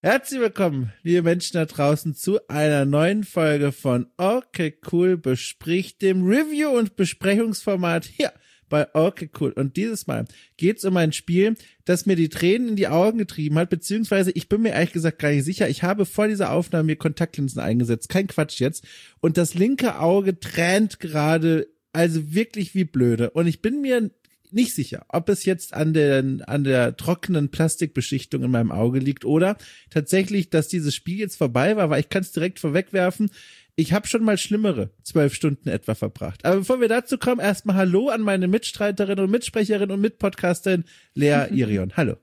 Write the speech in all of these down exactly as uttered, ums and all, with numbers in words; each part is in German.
Herzlich willkommen, liebe Menschen da draußen, zu einer neuen Folge von Okay Cool bespricht, dem Review- und Besprechungsformat hier bei Okay Cool. Und dieses Mal geht's um ein Spiel, das mir die Tränen in die Augen getrieben hat, beziehungsweise ich bin mir ehrlich gesagt gar nicht sicher. Ich habe vor dieser Aufnahme mir Kontaktlinsen eingesetzt, kein Quatsch jetzt. Und das linke Auge tränt gerade, also wirklich wie blöde. Und ich bin mir nicht sicher, ob es jetzt an der, an der trockenen Plastikbeschichtung in meinem Auge liegt oder tatsächlich, dass dieses Spiel jetzt vorbei war, weil ich kann es direkt vorwegwerfen. Ich habe schon mal schlimmere zwölf Stunden etwa verbracht. Aber bevor wir dazu kommen, erstmal Hallo an meine Mitstreiterin und Mitsprecherin und Mitpodcasterin Lea Irion. Hallo.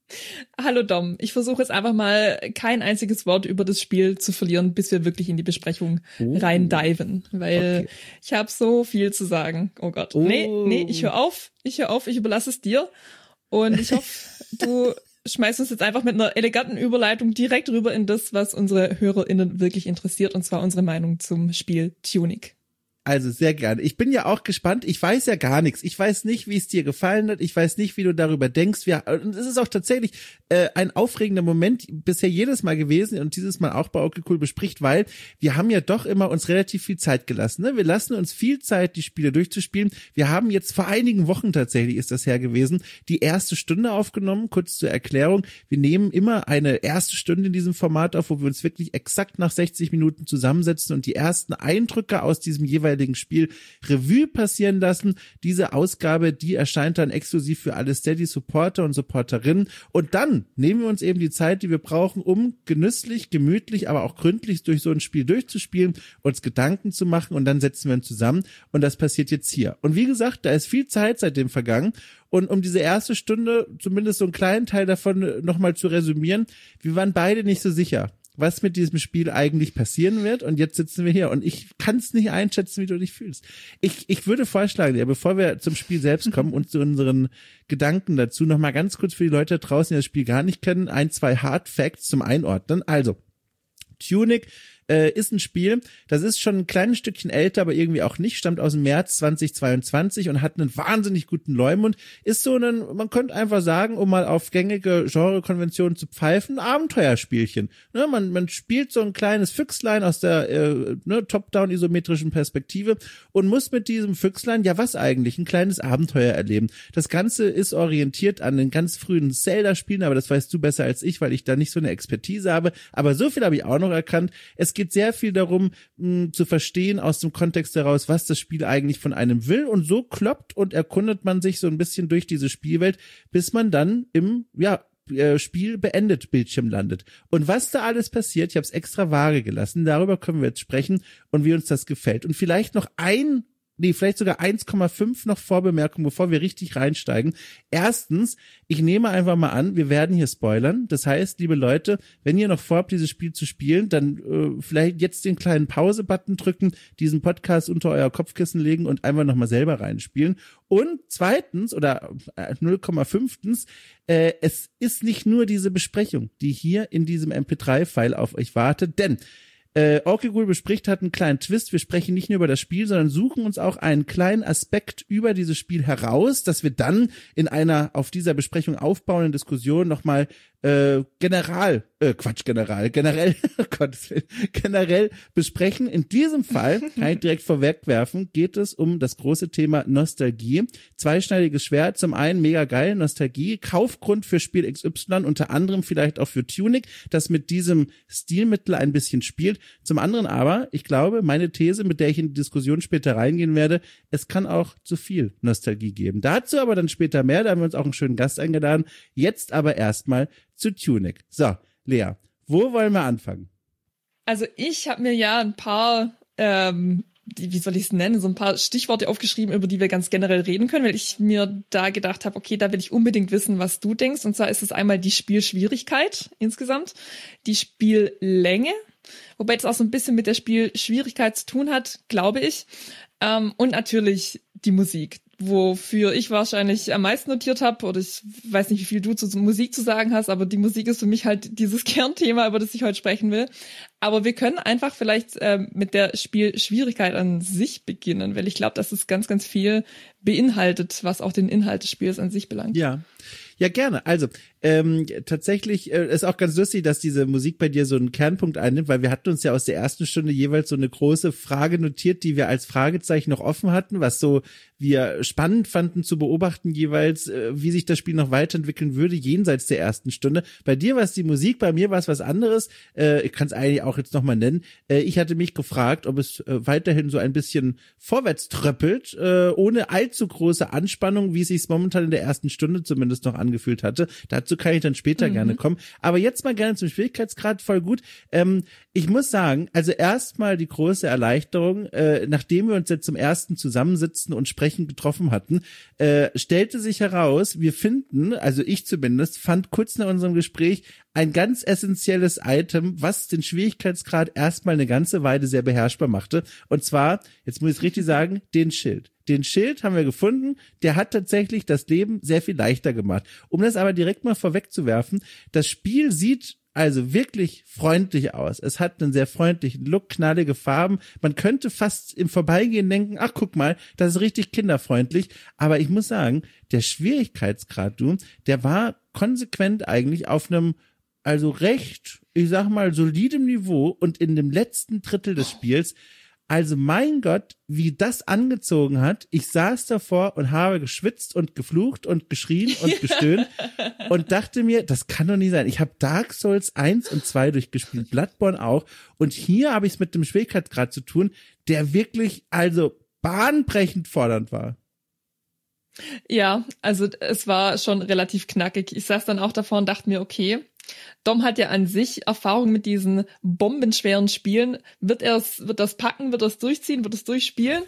Hallo Dom, ich versuche jetzt einfach mal kein einziges Wort über das Spiel zu verlieren, bis wir wirklich in die Besprechung uh. reindiven, weil okay. ich habe so viel zu sagen. Oh Gott, uh. nee, nee, ich höre auf, ich höre auf, ich überlasse es dir und ich hoffe, du schmeißt uns jetzt einfach mit einer eleganten Überleitung direkt rüber in das, was unsere HörerInnen wirklich interessiert, und zwar unsere Meinung zum Spiel Tunic. Also sehr gerne. Ich bin ja auch gespannt. Ich weiß ja gar nichts. Ich weiß nicht, wie es dir gefallen hat. Ich weiß nicht, wie du darüber denkst. Wir, und es ist auch tatsächlich äh, ein aufregender Moment bisher jedes Mal gewesen und dieses Mal auch bei Okay Cool bespricht, weil wir haben ja doch immer uns relativ viel Zeit gelassen. Ne? Wir lassen uns viel Zeit, die Spiele durchzuspielen. Wir haben jetzt vor einigen Wochen tatsächlich, ist das her gewesen, die erste Stunde aufgenommen. Kurz zur Erklärung. Wir nehmen immer eine erste Stunde in diesem Format auf, wo wir uns wirklich exakt nach sechzig Minuten zusammensetzen und die ersten Eindrücke aus diesem jeweiligen Spiel Revue passieren lassen. Diese Ausgabe, die erscheint dann exklusiv für alle Steady-Supporter und Supporterinnen. Und dann nehmen wir uns eben die Zeit, die wir brauchen, um genüsslich, gemütlich, aber auch gründlich durch so ein Spiel durchzuspielen, uns Gedanken zu machen, und dann setzen wir uns zusammen. Und das passiert jetzt hier. Und wie gesagt, da ist viel Zeit seitdem vergangen. Und um diese erste Stunde, zumindest so einen kleinen Teil davon nochmal zu resümieren, wir waren beide nicht so sicher, was mit diesem Spiel eigentlich passieren wird, und jetzt sitzen wir hier und ich kann es nicht einschätzen, wie du dich fühlst. Ich ich würde vorschlagen, ja, bevor wir zum Spiel selbst kommen und zu unseren Gedanken dazu, noch mal ganz kurz für die Leute da draußen, die das Spiel gar nicht kennen, ein, zwei Hard Facts zum Einordnen. Also, Tunic äh, ist ein Spiel, das ist schon ein kleines Stückchen älter, aber irgendwie auch nicht, stammt aus dem März zweitausendzweiundzwanzig und hat einen wahnsinnig guten Leumund, ist so ein, man könnte einfach sagen, um mal auf gängige Genrekonventionen zu pfeifen, ein Abenteuerspielchen. Ne, man, man spielt so ein kleines Füchslein aus der äh, ne, top-down-isometrischen Perspektive und muss mit diesem Füchslein, ja was eigentlich, ein kleines Abenteuer erleben. Das Ganze ist orientiert an den ganz frühen Zelda-Spielen, aber das weißt du besser als ich, weil ich da nicht so eine Expertise habe, aber so viel habe ich auch noch erkannt. Es geht sehr viel darum, mh, zu verstehen aus dem Kontext heraus, was das Spiel eigentlich von einem will, und so kloppt und erkundet man sich so ein bisschen durch diese Spielwelt, bis man dann im, ja, Spiel beendet Bildschirm landet. Und was da alles passiert, ich habe es extra vage gelassen, darüber können wir jetzt sprechen und wie uns das gefällt. Und vielleicht noch ein Nee, vielleicht sogar eins Komma fünf noch Vorbemerkung, bevor wir richtig reinsteigen. Erstens, ich nehme einfach mal an, wir werden hier spoilern. Das heißt, liebe Leute, wenn ihr noch vorhabt, dieses Spiel zu spielen, dann äh, vielleicht jetzt den kleinen Pause-Button drücken, diesen Podcast unter euer Kopfkissen legen und einfach nochmal selber reinspielen. Und zweitens, oder äh, null Komma fünf, äh, es ist nicht nur diese Besprechung, die hier in diesem M P drei File auf euch wartet, denn Äh, Okay Cool bespricht hat einen kleinen Twist. Wir sprechen nicht nur über das Spiel, sondern suchen uns auch einen kleinen Aspekt über dieses Spiel heraus, dass wir dann in einer auf dieser Besprechung aufbauenden Diskussion nochmal äh, general, äh, Quatsch, general, generell, Gottes Willen, generell besprechen. In diesem Fall, kann ich direkt vorwegwerfen, geht es um das große Thema Nostalgie. Zweischneidiges Schwert, zum einen mega geil, Nostalgie, Kaufgrund für Spiel X Y, unter anderem vielleicht auch für Tunic, das mit diesem Stilmittel ein bisschen spielt. Zum anderen aber, ich glaube, meine These, mit der ich in die Diskussion später reingehen werde, es kann auch zu viel Nostalgie geben. Dazu aber dann später mehr, da haben wir uns auch einen schönen Gast eingeladen. Jetzt aber erstmal zu Tunic. So, Lea, wo wollen wir anfangen? Also ich habe mir ja ein paar, ähm, wie soll ich es nennen, so ein paar Stichworte aufgeschrieben, über die wir ganz generell reden können, weil ich mir da gedacht habe, okay, da will ich unbedingt wissen, was du denkst. Und zwar ist es einmal die Spielschwierigkeit insgesamt, die Spiellänge, wobei das auch so ein bisschen mit der Spielschwierigkeit zu tun hat, glaube ich. Ähm, und natürlich die Musik, wofür ich wahrscheinlich am meisten notiert habe, oder ich weiß nicht, wie viel du zu Musik zu sagen hast, aber die Musik ist für mich halt dieses Kernthema, über das ich heute sprechen will. Aber wir können einfach vielleicht ähm, mit der Spielschwierigkeit an sich beginnen, weil ich glaube, dass es ganz, ganz viel beinhaltet, was auch den Inhalt des Spiels an sich belangt. Ja. Ja, gerne. Also, ähm, tatsächlich äh, ist auch ganz lustig, dass diese Musik bei dir so einen Kernpunkt einnimmt, weil wir hatten uns ja aus der ersten Stunde jeweils so eine große Frage notiert, die wir als Fragezeichen noch offen hatten, was so wir spannend fanden zu beobachten jeweils, äh, wie sich das Spiel noch weiterentwickeln würde, jenseits der ersten Stunde. Bei dir war es die Musik, bei mir war es was anderes. Äh, ich kann es eigentlich auch jetzt nochmal nennen. Äh, ich hatte mich gefragt, ob es äh, weiterhin so ein bisschen vorwärts tröppelt, äh, ohne allzu große Anspannung, wie es sich momentan in der ersten Stunde zumindest noch angefühlt hatte. Dazu kann ich dann später mhm. gerne kommen. Aber jetzt mal gerne zum Schwierigkeitsgrad, voll gut. Ähm, ich muss sagen, also erstmal die große Erleichterung, äh, nachdem wir uns jetzt zum ersten zusammensitzen und sprechen getroffen hatten, äh, stellte sich heraus, wir finden, also ich zumindest, fand kurz nach unserem Gespräch ein ganz essentielles Item, was den Schwierigkeitsgrad erstmal eine ganze Weile sehr beherrschbar machte. Und zwar, jetzt muss ich es richtig sagen, den Schild. Den Schild haben wir gefunden, der hat tatsächlich das Leben sehr viel leichter gemacht. Um das aber direkt mal vorwegzuwerfen, das Spiel sieht also wirklich freundlich aus. Es hat einen sehr freundlichen Look, knallige Farben. Man könnte fast im Vorbeigehen denken, ach guck mal, das ist richtig kinderfreundlich. Aber ich muss sagen, der Schwierigkeitsgrad, du, der war konsequent eigentlich auf einem, also recht, ich sag mal, solidem Niveau und in dem letzten Drittel des Spiels. Also mein Gott, wie das angezogen hat. Ich saß davor und habe geschwitzt und geflucht und geschrien und gestöhnt und dachte mir, das kann doch nicht sein. Ich habe Dark Souls eins und zwei durchgespielt, Bloodborne auch. Und hier habe ich es mit dem Schwierigkeitsgrad zu tun, der wirklich also bahnbrechend fordernd war. Ja, also es war schon relativ knackig. Ich saß dann auch davor und dachte mir, okay, Dom hat ja an sich Erfahrung mit diesen bombenschweren Spielen. Wird er es, wird das packen, wird das durchziehen, wird es durchspielen?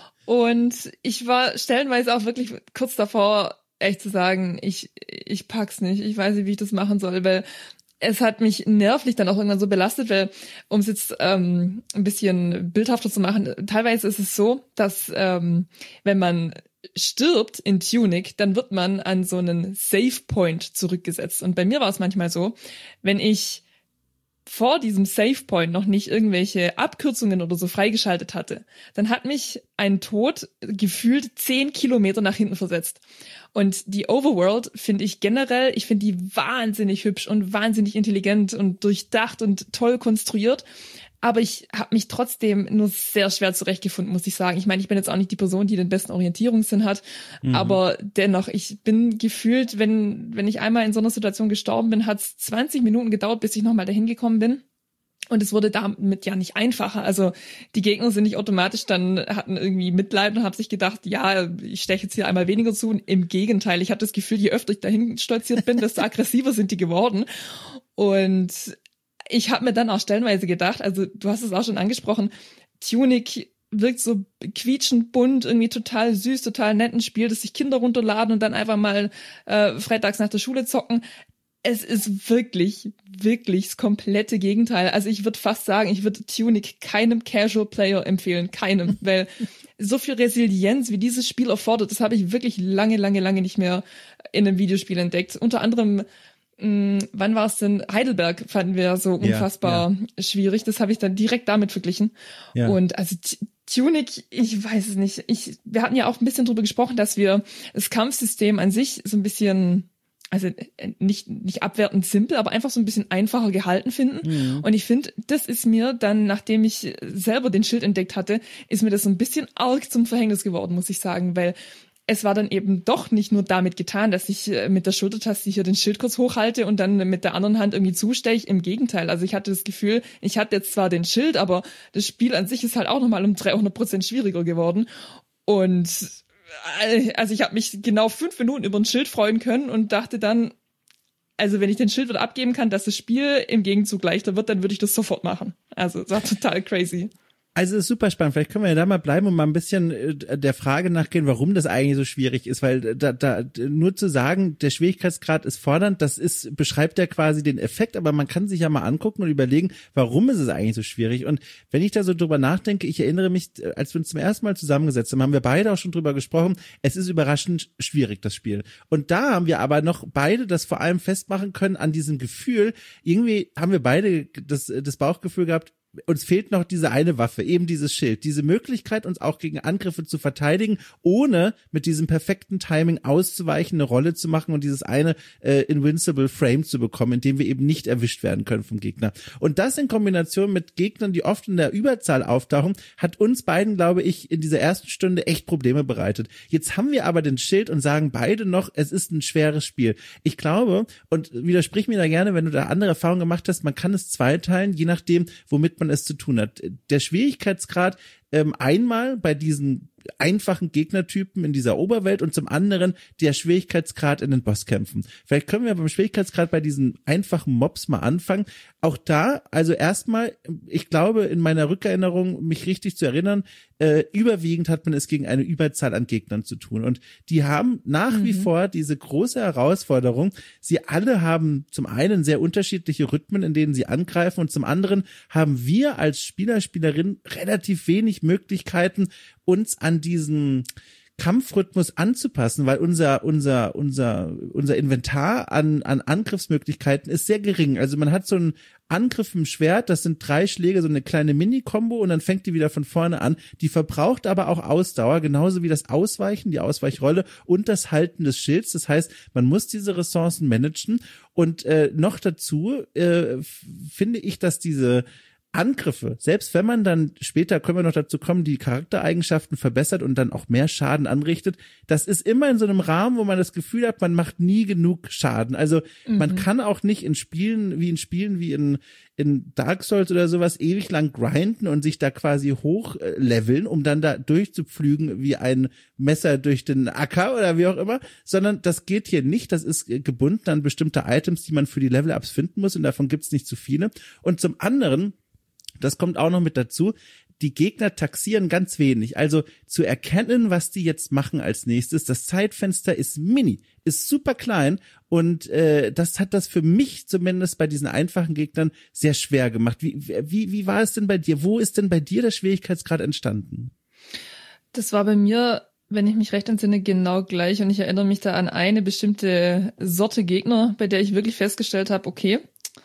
Und ich war stellenweise auch wirklich kurz davor, echt zu sagen, ich, ich pack's nicht. Ich weiß nicht, wie ich das machen soll, weil es hat mich nervlich dann auch irgendwann so belastet, weil, um es jetzt ähm, ein bisschen bildhafter zu machen, teilweise ist es so, dass ähm, wenn man stirbt in Tunic, dann wird man an so einen Save Point zurückgesetzt. Und bei mir war es manchmal so, wenn ich vor diesem Save Point noch nicht irgendwelche Abkürzungen oder so freigeschaltet hatte, dann hat mich ein Tod gefühlt zehn Kilometer nach hinten versetzt. Und die Overworld finde ich generell, ich finde die wahnsinnig hübsch und wahnsinnig intelligent und durchdacht und toll konstruiert. Aber ich habe mich trotzdem nur sehr schwer zurechtgefunden, muss ich sagen. Ich meine, ich bin jetzt auch nicht die Person, die den besten Orientierungssinn hat, mhm. aber dennoch, ich bin gefühlt, wenn wenn ich einmal in so einer Situation gestorben bin, hat es zwanzig Minuten gedauert, bis ich nochmal dahin gekommen bin. Und es wurde damit ja nicht einfacher. Also die Gegner sind nicht automatisch dann, hatten irgendwie Mitleid und haben sich gedacht, ja, ich steche jetzt hier einmal weniger zu. Und im Gegenteil, ich hatte das Gefühl, je öfter ich dahin stolziert bin, desto aggressiver sind die geworden. Und ich habe mir dann auch stellenweise gedacht, also du hast es auch schon angesprochen, Tunic wirkt so quietschend bunt, irgendwie total süß, total nett, ein Spiel, das sich Kinder runterladen und dann einfach mal äh, freitags nach der Schule zocken. Es ist wirklich, wirklich das komplette Gegenteil. Also ich würde fast sagen, ich würde Tunic keinem Casual Player empfehlen, keinem, weil so viel Resilienz, wie dieses Spiel erfordert, das habe ich wirklich lange, lange, lange nicht mehr in einem Videospiel entdeckt. Unter anderem Mh, wann war es denn? Heidelberg fanden wir so unfassbar ja, ja. schwierig. Das habe ich dann direkt damit verglichen. Ja. Und also T- Tunic, ich weiß es nicht. Ich, wir hatten ja auch ein bisschen drüber gesprochen, dass wir das Kampfsystem an sich so ein bisschen, also nicht nicht abwertend simpel, aber einfach so ein bisschen einfacher gehalten finden. Mhm. Und ich finde, das ist mir dann, nachdem ich selber den Schild entdeckt hatte, ist mir das so ein bisschen arg zum Verhängnis geworden, muss ich sagen, weil es war dann eben doch nicht nur damit getan, dass ich mit der Schultertaste hier den Schild kurz hochhalte und dann mit der anderen Hand irgendwie zusteche. Im Gegenteil, also ich hatte das Gefühl, ich hatte jetzt zwar den Schild, aber das Spiel an sich ist halt auch nochmal um dreihundert Prozent schwieriger geworden. Und also ich habe mich genau fünf Minuten über ein Schild freuen können und dachte dann, also wenn ich den Schild wieder abgeben kann, dass das Spiel im Gegenzug leichter wird, dann würde ich das sofort machen. Also das war total crazy. Also ist super spannend. Vielleicht können wir ja da mal bleiben und mal ein bisschen äh, der Frage nachgehen, warum das eigentlich so schwierig ist, weil da, da nur zu sagen, der Schwierigkeitsgrad ist fordernd, das ist beschreibt ja quasi den Effekt, aber man kann sich ja mal angucken und überlegen, warum ist es eigentlich so schwierig? Und wenn ich da so drüber nachdenke, ich erinnere mich, als wir uns zum ersten Mal zusammengesetzt haben, haben wir beide auch schon drüber gesprochen, es ist überraschend schwierig, das Spiel. Und da haben wir aber noch beide das vor allem festmachen können an diesem Gefühl, irgendwie haben wir beide das, das Bauchgefühl gehabt, uns fehlt noch diese eine Waffe, eben dieses Schild, diese Möglichkeit, uns auch gegen Angriffe zu verteidigen, ohne mit diesem perfekten Timing auszuweichen, eine Rolle zu machen und dieses eine äh, Invincible Frame zu bekommen, in dem wir eben nicht erwischt werden können vom Gegner. Und das in Kombination mit Gegnern, die oft in der Überzahl auftauchen, hat uns beiden, glaube ich, in dieser ersten Stunde echt Probleme bereitet. Jetzt haben wir aber den Schild und sagen beide noch, es ist ein schweres Spiel. Ich glaube, und widersprich mir da gerne, wenn du da andere Erfahrungen gemacht hast, man kann es zweiteilen, je nachdem, womit man es zu tun hat. Der Schwierigkeitsgrad ähm, einmal bei diesen einfachen Gegnertypen in dieser Oberwelt und zum anderen der Schwierigkeitsgrad in den Bosskämpfen. Vielleicht können wir beim Schwierigkeitsgrad bei diesen einfachen Mobs mal anfangen. Auch da, also erstmal, ich glaube, in meiner Rückerinnerung, mich richtig zu erinnern, äh, überwiegend hat man es gegen eine Überzahl an Gegnern zu tun. Und die haben nach mhm. wie vor diese große Herausforderung. Sie alle haben zum einen sehr unterschiedliche Rhythmen, in denen sie angreifen, und zum anderen haben wir als Spieler, Spielerin relativ wenig Möglichkeiten, uns an diesen Kampfrhythmus anzupassen, weil unser unser unser unser Inventar an an Angriffsmöglichkeiten ist sehr gering. Also man hat so einen Angriff im Schwert, das sind drei Schläge, so eine kleine Mini-Kombo, und dann fängt die wieder von vorne an. Die verbraucht aber auch Ausdauer, genauso wie das Ausweichen, die Ausweichrolle und das Halten des Schilds. Das heißt, man muss diese Ressourcen managen. Und äh, noch dazu äh, finde ich, dass diese Angriffe, selbst wenn man dann später, können wir noch dazu kommen, die Charaktereigenschaften verbessert und dann auch mehr Schaden anrichtet, das ist immer in so einem Rahmen, wo man das Gefühl hat, man macht nie genug Schaden. Also mhm. man kann auch nicht in Spielen, wie in Spielen wie in in Dark Souls oder sowas ewig lang grinden und sich da quasi hochleveln, um dann da durchzupflügen wie ein Messer durch den Acker oder wie auch immer, sondern das geht hier nicht. Das ist gebunden an bestimmte Items, die man für die Level-Ups finden muss, und davon gibt's nicht zu viele. Und zum anderen, das kommt auch noch mit dazu, die Gegner taxieren ganz wenig. Also zu erkennen, was die jetzt machen als nächstes, das Zeitfenster ist mini, ist super klein, und äh, das hat das für mich zumindest bei diesen einfachen Gegnern sehr schwer gemacht. Wie, wie, wie war es denn bei dir? Wo ist denn bei dir der Schwierigkeitsgrad entstanden? Das war bei mir, wenn ich mich recht entsinne, genau gleich, und ich erinnere mich da an eine bestimmte Sorte Gegner, bei der ich wirklich festgestellt habe, okay,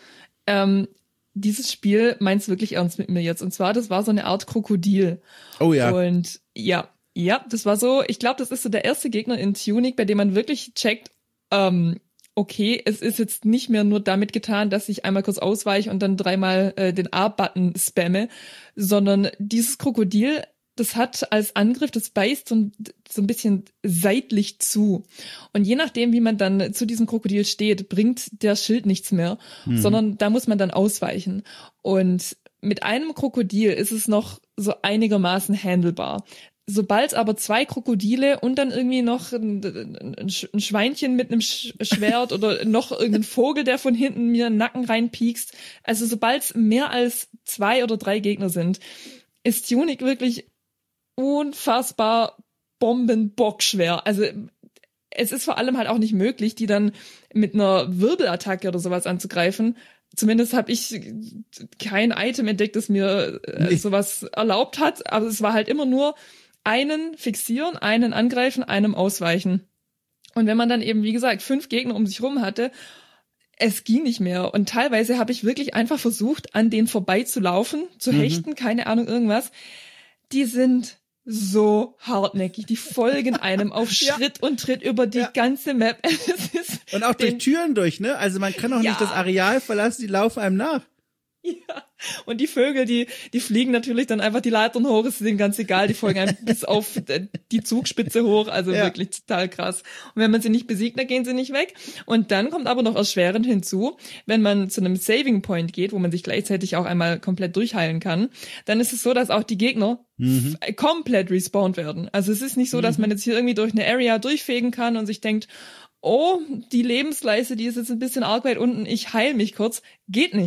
ähm, dieses Spiel meint's wirklich ernst mit mir jetzt. Und zwar, das war so eine Art Krokodil. Oh ja. Und ja, ja, das war so, ich glaube, das ist so der erste Gegner in Tunic, bei dem man wirklich checkt, ähm, okay, es ist jetzt nicht mehr nur damit getan, dass ich einmal kurz ausweiche und dann dreimal äh, den A-Button spamme, sondern dieses Krokodil, das hat als Angriff, das beißt so, so ein bisschen seitlich zu. Und je nachdem, wie man dann zu diesem Krokodil steht, bringt der Schild nichts mehr, mhm. sondern da muss man dann ausweichen. Und mit einem Krokodil ist es noch so einigermaßen handelbar. Sobald aber zwei Krokodile und dann irgendwie noch ein, ein Schweinchen mit einem Schwert oder noch irgendein Vogel, der von hinten mir in den Nacken reinpiekst, also sobald es mehr als zwei oder drei Gegner sind, ist Tunic wirklich unfassbar bombenbockschwer. Also es ist vor allem halt auch nicht möglich, die dann mit einer Wirbelattacke oder sowas anzugreifen. Zumindest habe ich kein Item entdeckt, das mir äh, nee. sowas erlaubt hat. Aber es war halt immer nur einen fixieren, einen angreifen, einem ausweichen. Und wenn man dann eben, wie gesagt, fünf Gegner um sich rum hatte, es ging nicht mehr. Und teilweise habe ich wirklich einfach versucht, an denen vorbeizulaufen, zu mhm. hechten, keine Ahnung, irgendwas. Die sind so hartnäckig, die folgen einem auf ja. Schritt und Tritt über die ja. ganze Map. Es ist und auch durch Türen durch, ne? Also man kann auch ja. nicht das Areal verlassen, die laufen einem nach. Ja, und die Vögel, die die fliegen natürlich dann einfach die Leitern hoch, ist denen ganz egal, die folgen einem bis auf die Zugspitze hoch, also ja. wirklich total krass. Und wenn man sie nicht besiegt, dann gehen sie nicht weg. Und dann kommt aber noch erschwerend hinzu, wenn man zu einem Saving Point geht, wo man sich gleichzeitig auch einmal komplett durchheilen kann, dann ist es so, dass auch die Gegner mhm. f- komplett respawned werden. Also es ist nicht so, dass man jetzt hier irgendwie durch eine Area durchfegen kann und sich denkt, oh, die Lebensleiste, die ist jetzt ein bisschen arg weit unten, ich heile mich kurz. Geht nicht.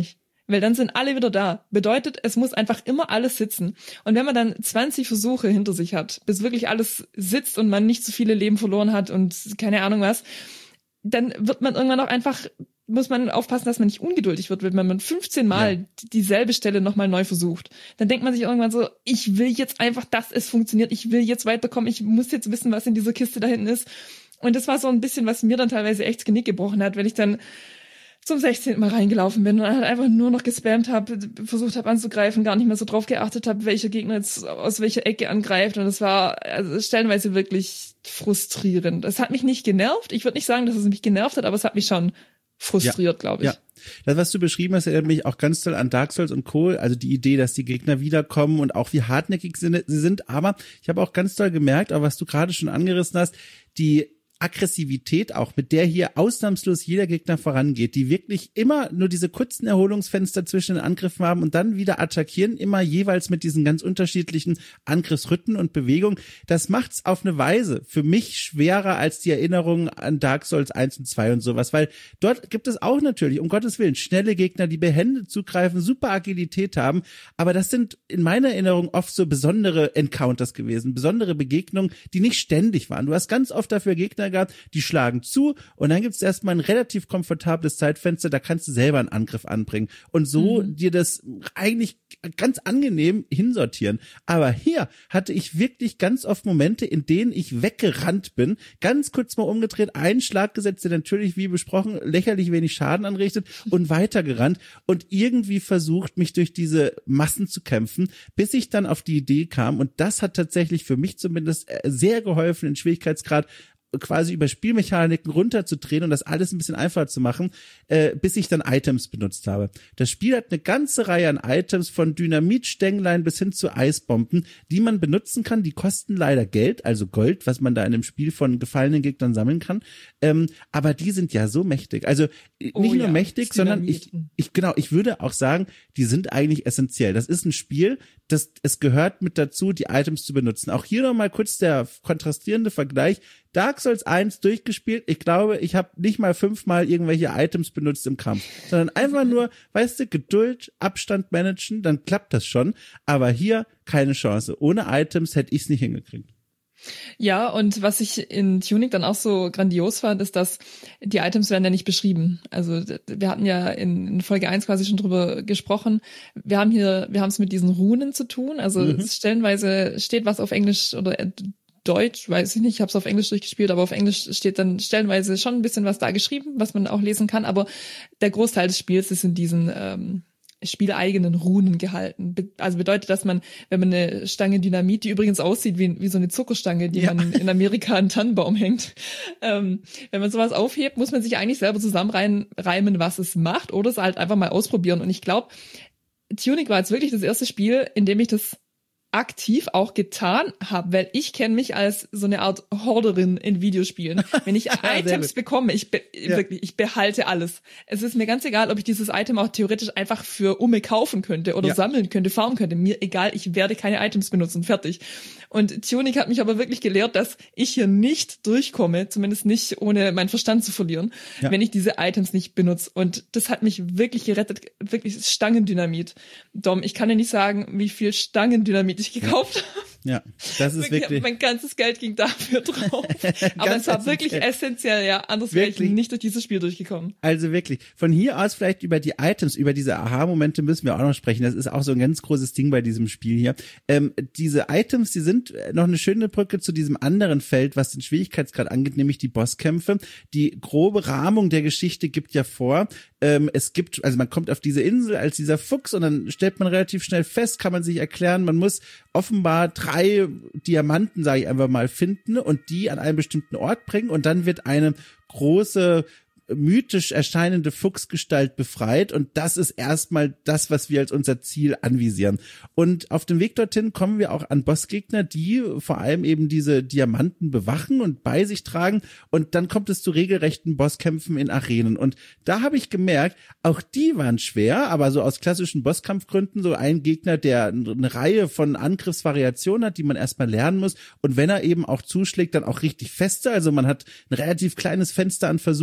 weil dann sind alle wieder da. Bedeutet, es muss einfach immer alles sitzen. Und wenn man dann zwanzig Versuche hinter sich hat, bis wirklich alles sitzt und man nicht so viele Leben verloren hat und keine Ahnung was, dann wird man irgendwann auch einfach, muss man aufpassen, dass man nicht ungeduldig wird, wenn man fünfzehn Mal ja. dieselbe Stelle nochmal neu versucht. Dann denkt man sich irgendwann so, ich will jetzt einfach, dass es funktioniert, ich will jetzt weiterkommen, ich muss jetzt wissen, was in dieser Kiste da hinten ist. Und das war so ein bisschen, was mir dann teilweise echt das Genick gebrochen hat, wenn ich dann zum sechzehnten Mal reingelaufen bin und halt einfach nur noch gespammt habe, versucht habe anzugreifen, gar nicht mehr so drauf geachtet habe, welcher Gegner jetzt aus welcher Ecke angreift. Und es war also stellenweise wirklich frustrierend. Es hat mich nicht genervt. Ich würde nicht sagen, dass es mich genervt hat, aber es hat mich schon frustriert, ja, glaube ich. Ja. Das, was du beschrieben hast, erinnert mich auch ganz toll an Dark Souls und Co. Also die Idee, dass die Gegner wiederkommen und auch wie hartnäckig sie sind. Aber ich habe auch ganz toll gemerkt, auch was du gerade schon angerissen hast, die Aggressivität auch, mit der hier ausnahmslos jeder Gegner vorangeht, die wirklich immer nur diese kurzen Erholungsfenster zwischen den Angriffen haben und dann wieder attackieren, immer jeweils mit diesen ganz unterschiedlichen Angriffsrhythmen und Bewegungen. Das macht's auf eine Weise für mich schwerer als die Erinnerung an Dark Souls eins und zwei und sowas, weil dort gibt es auch natürlich, um Gottes Willen, schnelle Gegner, die behende zugreifen, super Agilität haben, aber das sind in meiner Erinnerung oft so besondere Encounters gewesen, besondere Begegnungen, die nicht ständig waren. Du hast ganz oft dafür Gegner gehabt, die schlagen zu und dann gibt es erstmal ein relativ komfortables Zeitfenster, da kannst du selber einen Angriff anbringen und so mhm. dir das eigentlich ganz angenehm hinsortieren. Aber hier hatte ich wirklich ganz oft Momente, in denen ich weggerannt bin, ganz kurz mal umgedreht, einen Schlag gesetzt, der natürlich, wie besprochen, lächerlich wenig Schaden anrichtet und weitergerannt und irgendwie versucht, mich durch diese Massen zu kämpfen, bis ich dann auf die Idee kam und das hat tatsächlich für mich zumindest sehr geholfen, den Schwierigkeitsgrad quasi über Spielmechaniken runterzudrehen und das alles ein bisschen einfacher zu machen, äh, bis ich dann Items benutzt habe. Das Spiel hat eine ganze Reihe an Items, von Dynamitstänglein bis hin zu Eisbomben, die man benutzen kann. Die kosten leider Geld, also Gold, was man da in einem Spiel von gefallenen Gegnern sammeln kann. Ähm, aber die sind ja so mächtig. Also nicht oh, nur ja. mächtig, sondern ich, ich, genau, ich würde auch sagen, die sind eigentlich essentiell. Das ist ein Spiel, das, es gehört mit dazu, die Items zu benutzen. Auch hier nochmal kurz der kontrastierende Vergleich. Dark Souls eins durchgespielt. Ich glaube, ich habe nicht mal fünfmal irgendwelche Items benutzt im Kampf, sondern einfach nur, weißt du, Geduld, Abstand managen, dann klappt das schon. Aber hier keine Chance. Ohne Items hätte ich es nicht hingekriegt. Ja, und was ich in Tunic dann auch so grandios fand, ist, dass die Items werden ja nicht beschrieben. Also wir hatten ja in Folge eins quasi schon drüber gesprochen. Wir haben hier, wir haben es mit diesen Runen zu tun. Also mhm. stellenweise steht was auf Englisch oder Deutsch, weiß ich nicht, ich habe es auf Englisch durchgespielt, aber auf Englisch steht dann stellenweise schon ein bisschen was da geschrieben, was man auch lesen kann, aber der Großteil des Spiels ist in diesen ähm, spieleigenen Runen gehalten. Be- also bedeutet, dass man, wenn man eine Stange Dynamit, die übrigens aussieht wie, wie so eine Zuckerstange, die ja. man in Amerika an Tannenbaum hängt, ähm, wenn man sowas aufhebt, muss man sich eigentlich selber zusammenreimen, was es macht, oder es halt einfach mal ausprobieren. Und ich glaube, Tunic war jetzt wirklich das erste Spiel, in dem ich das aktiv auch getan habe, weil ich kenne mich als so eine Art Horderin in Videospielen. Wenn ich Items bekomme, ich be- ja. wirklich, ich behalte alles. Es ist mir ganz egal, ob ich dieses Item auch theoretisch einfach für Umme kaufen könnte oder ja. sammeln könnte, farmen könnte. Mir egal, ich werde keine Items benutzen, fertig. Und Tunic hat mich aber wirklich gelehrt, dass ich hier nicht durchkomme, zumindest nicht ohne meinen Verstand zu verlieren, ja. wenn ich diese Items nicht benutze. Und das hat mich wirklich gerettet, wirklich Stangendynamit. Dom, ich kann dir nicht sagen, wie viel Stangendynamit ich gekauft habe. Ja, das ist wirklich. Mein ganzes Geld ging dafür drauf. Aber es war wirklich essentiell, ja. Anders wäre ich nicht durch dieses Spiel durchgekommen. Also wirklich. Von hier aus vielleicht über die Items, über diese Aha-Momente müssen wir auch noch sprechen. Das ist auch so ein ganz großes Ding bei diesem Spiel hier. Ähm, diese Items, die sind noch eine schöne Brücke zu diesem anderen Feld, was den Schwierigkeitsgrad angeht, nämlich die Bosskämpfe. Die grobe Rahmung der Geschichte gibt ja vor, ähm, es gibt, also man kommt auf diese Insel als dieser Fuchs und dann stellt man relativ schnell fest, kann man sich erklären, man muss offenbar drei Diamanten, sage ich einfach mal, finden und die an einen bestimmten Ort bringen und dann wird eine große mythisch erscheinende Fuchsgestalt befreit und das ist erstmal das, was wir als unser Ziel anvisieren. Und auf dem Weg dorthin kommen wir auch an Bossgegner, die vor allem eben diese Diamanten bewachen und bei sich tragen und dann kommt es zu regelrechten Bosskämpfen in Arenen und da habe ich gemerkt, auch die waren schwer, aber so aus klassischen Bosskampfgründen, so ein Gegner, der eine Reihe von Angriffsvariationen hat, die man erstmal lernen muss und wenn er eben auch zuschlägt, dann auch richtig feste, also man hat ein relativ kleines Fenster an Versuchen, bevor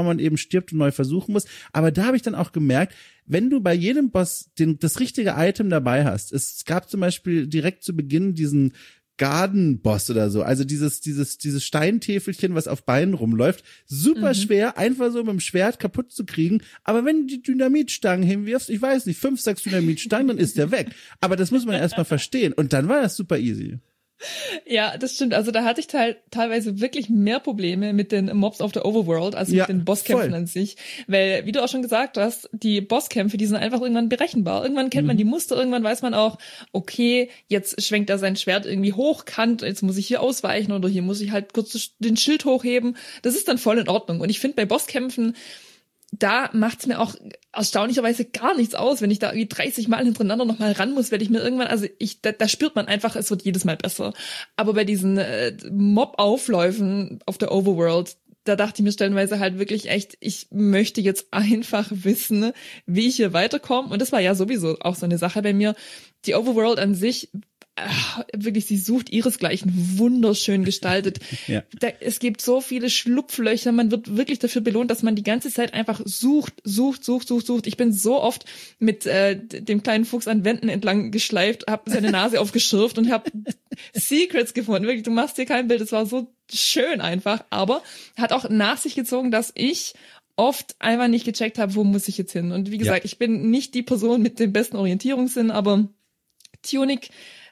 bevor man eben stirbt und neu versuchen muss. Aber da habe ich dann auch gemerkt, wenn du bei jedem Boss den, das richtige Item dabei hast, es gab zum Beispiel direkt zu Beginn diesen Garden-Boss oder so, also dieses dieses dieses Steintäfelchen, was auf Beinen rumläuft, super mhm. schwer, einfach so mit dem Schwert kaputt zu kriegen, aber wenn du die Dynamitstangen hinwirfst, ich weiß nicht, fünf, sechs Dynamitstangen, dann ist der weg. Aber das muss man erstmal verstehen und dann war das super easy. Ja, das stimmt. Also da hatte ich teil teilweise wirklich mehr Probleme mit den Mobs auf der Overworld als ja, mit den Bosskämpfen voll. an sich. Weil, wie du auch schon gesagt hast, die Bosskämpfe, die sind einfach irgendwann berechenbar. Irgendwann kennt mhm. man die Muster, irgendwann weiß man auch, okay, jetzt schwenkt er sein Schwert irgendwie hochkant, jetzt muss ich hier ausweichen oder hier muss ich halt kurz den Schild hochheben. Das ist dann voll in Ordnung. Und ich finde bei Bosskämpfen, da macht's mir auch erstaunlicherweise gar nichts aus, wenn ich da irgendwie dreißig Mal hintereinander nochmal ran muss, weil ich mir irgendwann, also ich, da, da spürt man einfach, es wird jedes Mal besser. Aber bei diesen äh, Mob-Aufläufen auf der Overworld, da dachte ich mir stellenweise halt wirklich echt, ich möchte jetzt einfach wissen, wie ich hier weiterkomme. Und das war ja sowieso auch so eine Sache bei mir. Die Overworld an sich, ach, wirklich, sie sucht ihresgleichen, wunderschön gestaltet. Ja. Da, es gibt so viele Schlupflöcher, man wird wirklich dafür belohnt, dass man die ganze Zeit einfach sucht, sucht, sucht, sucht, sucht. Ich bin so oft mit äh, dem kleinen Fuchs an Wänden entlang geschleift, habe seine Nase aufgeschürft und habe Secrets gefunden. Wirklich, du machst dir kein Bild, es war so schön einfach, aber hat auch nach sich gezogen, dass ich oft einfach nicht gecheckt habe, wo muss ich jetzt hin. Und wie gesagt, ja. ich bin nicht die Person mit dem besten Orientierungssinn, aber Tunic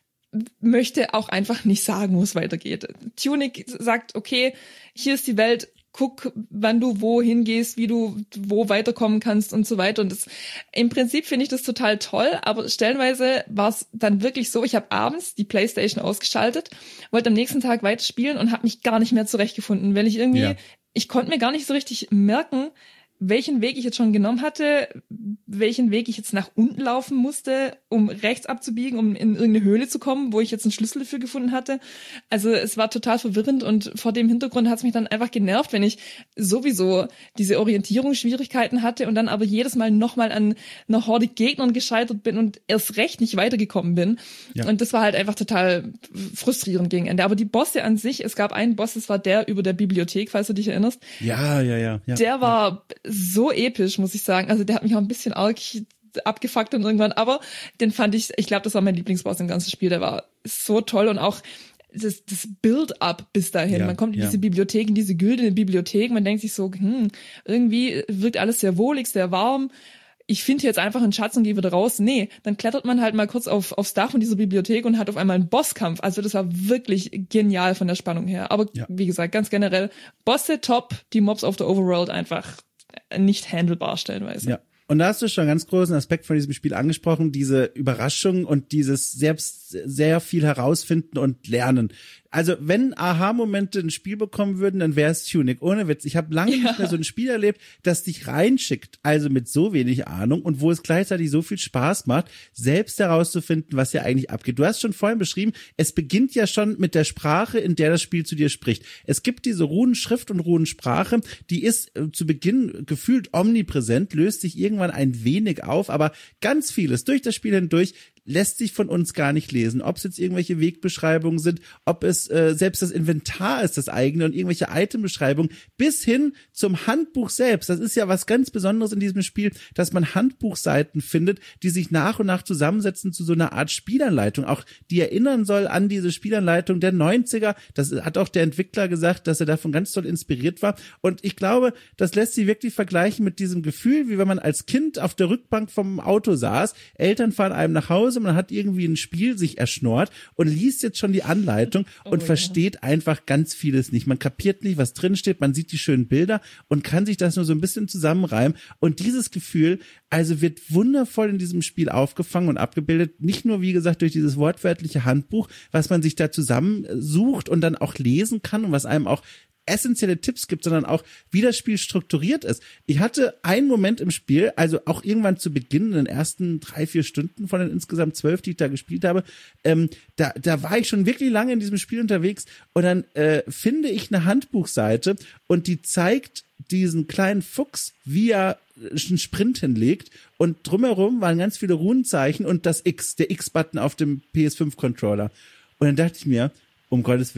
möchte auch einfach nicht sagen, wo es weitergeht. Tunic sagt, okay, hier ist die Welt, guck, wann du wo hingehst, wie du wo weiterkommen kannst und so weiter. Und das, im Prinzip finde ich das total toll, aber stellenweise war es dann wirklich so, ich habe abends die Playstation ausgeschaltet, wollte am nächsten Tag weiterspielen und habe mich gar nicht mehr zurechtgefunden, weil ich irgendwie, ja. ich konnte mir gar nicht so richtig merken, welchen Weg ich jetzt schon genommen hatte, welchen Weg ich jetzt nach unten laufen musste, um rechts abzubiegen, um in irgendeine Höhle zu kommen, wo ich jetzt einen Schlüssel dafür gefunden hatte. Also es war total verwirrend und vor dem Hintergrund hat es mich dann einfach genervt, wenn ich sowieso diese Orientierungsschwierigkeiten hatte und dann aber jedes Mal nochmal an einer Horde Gegnern gescheitert bin und erst recht nicht weitergekommen bin. Ja. Und das war halt einfach total frustrierend gegen Ende. Aber die Bosse an sich, es gab einen Boss, das war der über der Bibliothek, falls du dich erinnerst. Ja, ja, ja. ja. Der war ja. so episch, muss ich sagen. Also der hat mich auch ein bisschen arg abgefuckt und irgendwann, aber den fand ich, ich glaube, das war mein Lieblingsboss im ganzen Spiel. Der war so toll und auch das, das Build-up bis dahin. Ja, man kommt in ja. diese Bibliothek, in diese güldene Bibliothek, man denkt sich so, hm, irgendwie wirkt alles sehr wohlig, sehr warm. Ich finde jetzt einfach einen Schatz und gehe wieder raus. Nee, dann klettert man halt mal kurz auf, aufs Dach von dieser Bibliothek und hat auf einmal einen Bosskampf. Also das war wirklich genial von der Spannung her. Aber ja. wie gesagt, ganz generell, Bosse top, die Mobs auf der Overworld einfach nicht handelbar stellenweise. Ja. Und da hast du schon einen ganz großen Aspekt von diesem Spiel angesprochen, diese Überraschung und dieses selbst sehr viel herausfinden und lernen. Also wenn Aha-Momente ein Spiel bekommen würden, dann wäre es Tunic. Ohne Witz. Ich habe lange ja. nicht mehr so ein Spiel erlebt, das dich reinschickt, also mit so wenig Ahnung und wo es gleichzeitig so viel Spaß macht, selbst herauszufinden, was hier eigentlich abgeht. Du hast schon vorhin beschrieben, es beginnt ja schon mit der Sprache, in der das Spiel zu dir spricht. Es gibt diese Runenschrift und Runensprache, die ist äh, zu Beginn gefühlt omnipräsent, löst sich irgendwann ein wenig auf, aber ganz vieles durch das Spiel hindurch lässt sich von uns gar nicht lesen. Ob es jetzt irgendwelche Wegbeschreibungen sind, ob es äh, selbst das Inventar ist, das eigene und irgendwelche Itembeschreibungen, bis hin zum Handbuch selbst. Das ist ja was ganz Besonderes in diesem Spiel, dass man Handbuchseiten findet, die sich nach und nach zusammensetzen zu so einer Art Spielanleitung, auch die erinnern soll an diese Spielanleitung der neunziger. Das hat auch der Entwickler gesagt, dass er davon ganz toll inspiriert war. Und ich glaube, das lässt sich wirklich vergleichen mit diesem Gefühl, wie wenn man als Kind auf der Rückbank vom Auto saß, Eltern fahren einem nach Hause, man hat irgendwie ein Spiel sich erschnort und liest jetzt schon die Anleitung und oh, versteht ja. einfach ganz vieles nicht. Man kapiert nicht, was drin steht, man sieht die schönen Bilder und kann sich das nur so ein bisschen zusammenreimen. Und dieses Gefühl, also wird wundervoll in diesem Spiel aufgefangen und abgebildet. Nicht nur, wie gesagt, durch dieses wortwörtliche Handbuch, was man sich da zusammensucht und dann auch lesen kann und was einem auch essentielle Tipps gibt, sondern auch, wie das Spiel strukturiert ist. Ich hatte einen Moment im Spiel, also auch irgendwann zu Beginn, in den ersten drei, vier Stunden von den insgesamt zwölf, die ich da gespielt habe, ähm, da, da war ich schon wirklich lange in diesem Spiel unterwegs und dann äh, finde ich eine Handbuchseite und die zeigt diesen kleinen Fuchs, wie er einen Sprint hinlegt und drumherum waren ganz viele Runenzeichen und das X, der X-Button auf dem P S fünf Controller. Und dann dachte ich mir, um Gottes Willen,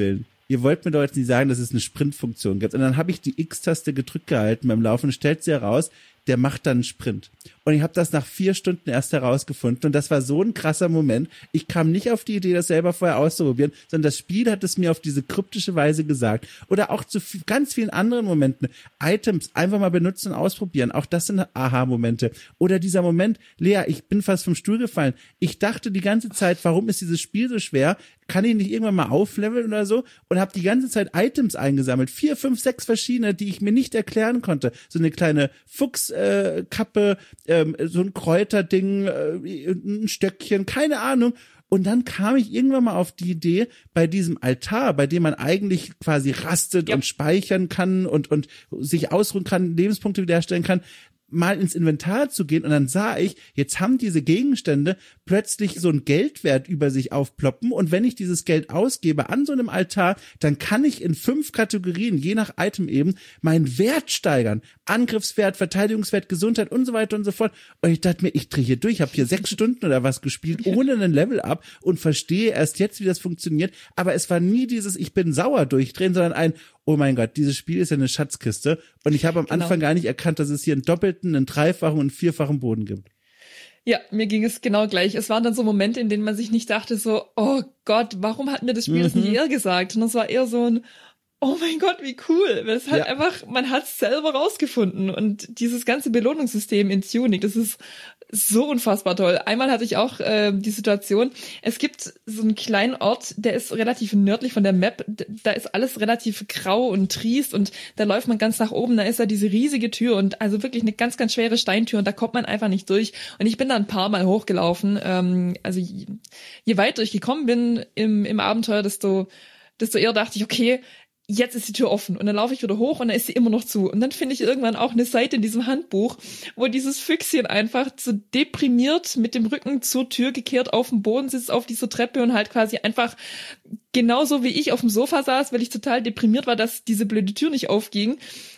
ihr wollt mir doch jetzt nicht sagen, dass es eine Sprintfunktion gibt. Und dann habe ich die X-Taste gedrückt gehalten beim Laufen und stellt sie heraus, der macht dann einen Sprint. Und ich habe das nach vier Stunden erst herausgefunden und das war so ein krasser Moment. Ich kam nicht auf die Idee, das selber vorher auszuprobieren, sondern das Spiel hat es mir auf diese kryptische Weise gesagt. Oder auch zu f- ganz vielen anderen Momenten. Items einfach mal benutzen und ausprobieren. Auch das sind Aha-Momente. Oder dieser Moment, Lea, ich bin fast vom Stuhl gefallen. Ich dachte die ganze Zeit, warum ist dieses Spiel so schwer? Kann ich nicht irgendwann mal aufleveln oder so? Und habe die ganze Zeit Items eingesammelt. Vier, fünf, sechs verschiedene, die ich mir nicht erklären konnte. So eine kleine Fuchskappe, äh, ähm, so ein Kräuterding, äh, ein Stöckchen, keine Ahnung. Und dann kam ich irgendwann mal auf die Idee, bei diesem Altar, bei dem man eigentlich quasi rastet ja. und speichern kann und, und sich ausruhen kann, Lebenspunkte wiederherstellen kann, mal ins Inventar zu gehen und dann sah ich, jetzt haben diese Gegenstände plötzlich so einen Geldwert über sich aufploppen und wenn ich dieses Geld ausgebe an so einem Altar, dann kann ich in fünf Kategorien, je nach Item eben, meinen Wert steigern. Angriffswert, Verteidigungswert, Gesundheit und so weiter und so fort. Und ich dachte mir, ich drehe hier durch, ich habe hier sechs Stunden oder was gespielt, ohne einen Level-Up und verstehe erst jetzt, wie das funktioniert. Aber es war nie dieses, ich bin sauer durchdrehen, sondern ein, oh mein Gott, dieses Spiel ist ja eine Schatzkiste und ich habe am genau. Anfang gar nicht erkannt, dass es hier einen doppelten, einen dreifachen und einen vierfachen Boden gibt. Ja, mir ging es genau gleich. Es waren dann so Momente, in denen man sich nicht dachte so, oh Gott, warum hat mir das Spiel mhm. das nicht eher gesagt? Und es war eher so ein, oh mein Gott, wie cool. Weil es halt ja. einfach, man hat es selber rausgefunden und dieses ganze Belohnungssystem in Tunic, das ist so unfassbar toll. Einmal hatte ich auch äh, die Situation, es gibt so einen kleinen Ort, der ist relativ nördlich von der Map, da ist alles relativ grau und triest und da läuft man ganz nach oben, da ist da diese riesige Tür und also wirklich eine ganz, ganz schwere Steintür und da kommt man einfach nicht durch und ich bin da ein paar Mal hochgelaufen, ähm, also je, je weiter ich gekommen bin im, im Abenteuer, desto, desto eher dachte ich, okay, jetzt ist die Tür offen und dann laufe ich wieder hoch und dann ist sie immer noch zu. Und dann finde ich irgendwann auch eine Seite in diesem Handbuch, wo dieses Füchschen einfach so deprimiert mit dem Rücken zur Tür gekehrt auf dem Boden sitzt, auf dieser Treppe und halt quasi einfach genauso wie ich auf dem Sofa saß, weil ich total deprimiert war, dass diese blöde Tür nicht aufging.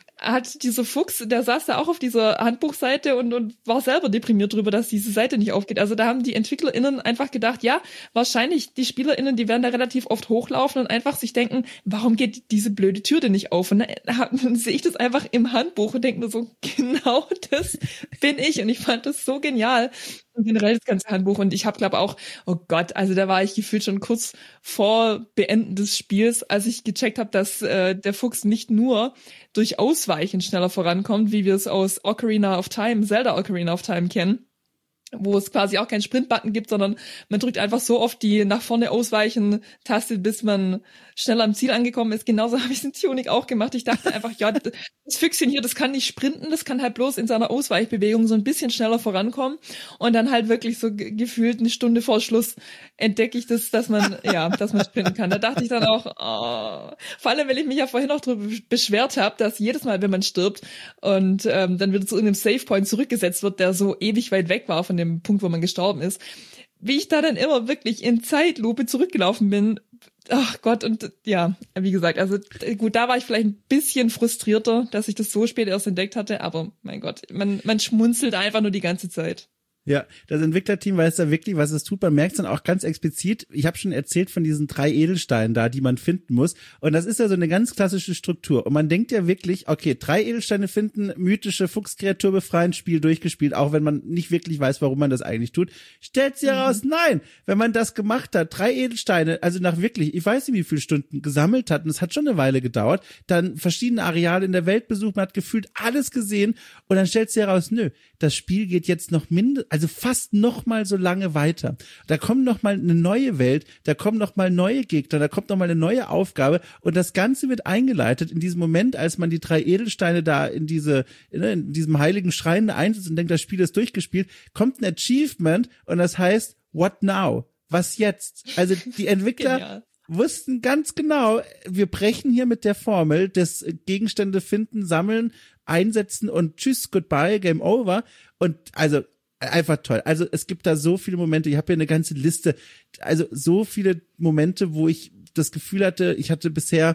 Hat dieser Fuchs, der saß da auch auf dieser Handbuchseite und, und war selber deprimiert darüber, dass diese Seite nicht aufgeht. Also da haben die EntwicklerInnen einfach gedacht, ja, wahrscheinlich die SpielerInnen, die werden da relativ oft hochlaufen und einfach sich denken, warum geht diese blöde Tür denn nicht auf? Und dann, dann sehe ich das einfach im Handbuch und denke mir so, genau das bin ich. Und ich fand das so genial. Und generell das ganze Handbuch. Und ich habe, glaube auch, oh Gott, also da war ich gefühlt schon kurz vor Beenden des Spiels, als ich gecheckt habe, dass äh, der Fuchs nicht nur durch Ausweichen schneller vorankommt, wie wir es aus Ocarina of Time, Zelda Ocarina of Time kennen, wo es quasi auch keinen Sprint-Button gibt, sondern man drückt einfach so oft die nach vorne ausweichen Taste, bis man schneller am Ziel angekommen ist. Genauso habe ich es in Tunic auch gemacht. Ich dachte einfach, ja, das Füchschen hier, das kann nicht sprinten, das kann halt bloß in seiner Ausweichbewegung so ein bisschen schneller vorankommen. Und dann halt wirklich so ge- gefühlt eine Stunde vor Schluss entdecke ich das, dass man, ja, dass man sprinten kann. Da dachte ich dann auch, oh, vor allem, weil ich mich ja vorhin auch darüber beschwert habe, dass jedes Mal, wenn man stirbt und ähm, dann wieder zu irgendeinem Save-Point zurückgesetzt wird, der so ewig weit weg war von dem Punkt, wo man gestorben ist, wie ich da dann immer wirklich in Zeitlupe zurückgelaufen bin. Ach Gott, und ja, wie gesagt, also gut, da war ich vielleicht ein bisschen frustrierter, dass ich das so spät erst entdeckt hatte, aber mein Gott, man, man schmunzelt einfach nur die ganze Zeit. Ja, das Entwicklerteam weiß da wirklich, was es tut. Man merkt es dann auch ganz explizit. Ich habe schon erzählt von diesen drei Edelsteinen da, die man finden muss. Und das ist ja so eine ganz klassische Struktur. Und man denkt ja wirklich, okay, drei Edelsteine finden, mythische Fuchskreatur befreien, Spiel durchgespielt, auch wenn man nicht wirklich weiß, warum man das eigentlich tut. Stellt sich heraus, mhm. nein, wenn man das gemacht hat, drei Edelsteine, also nach wirklich, ich weiß nicht, wie viele Stunden gesammelt hat, und es hat schon eine Weile gedauert, dann verschiedene Areale in der Welt besucht, man hat gefühlt alles gesehen und dann stellt sich heraus, nö, das Spiel geht jetzt noch mindestens, also fast noch mal so lange weiter. Da kommt noch mal eine neue Welt, da kommen noch mal neue Gegner, da kommt noch mal eine neue Aufgabe und das Ganze wird eingeleitet in diesem Moment, als man die drei Edelsteine da in diese, in diesem heiligen Schrein einsetzt und denkt, das Spiel ist durchgespielt, kommt ein Achievement und das heißt, what now? Was jetzt? Also die Entwickler Genial. wussten ganz genau, wir brechen hier mit der Formel des Gegenstände finden, sammeln, einsetzen und tschüss, goodbye, game over. Und also einfach toll. Also es gibt da so viele Momente, ich habe hier eine ganze Liste, also so viele Momente, wo ich das Gefühl hatte, ich hatte bisher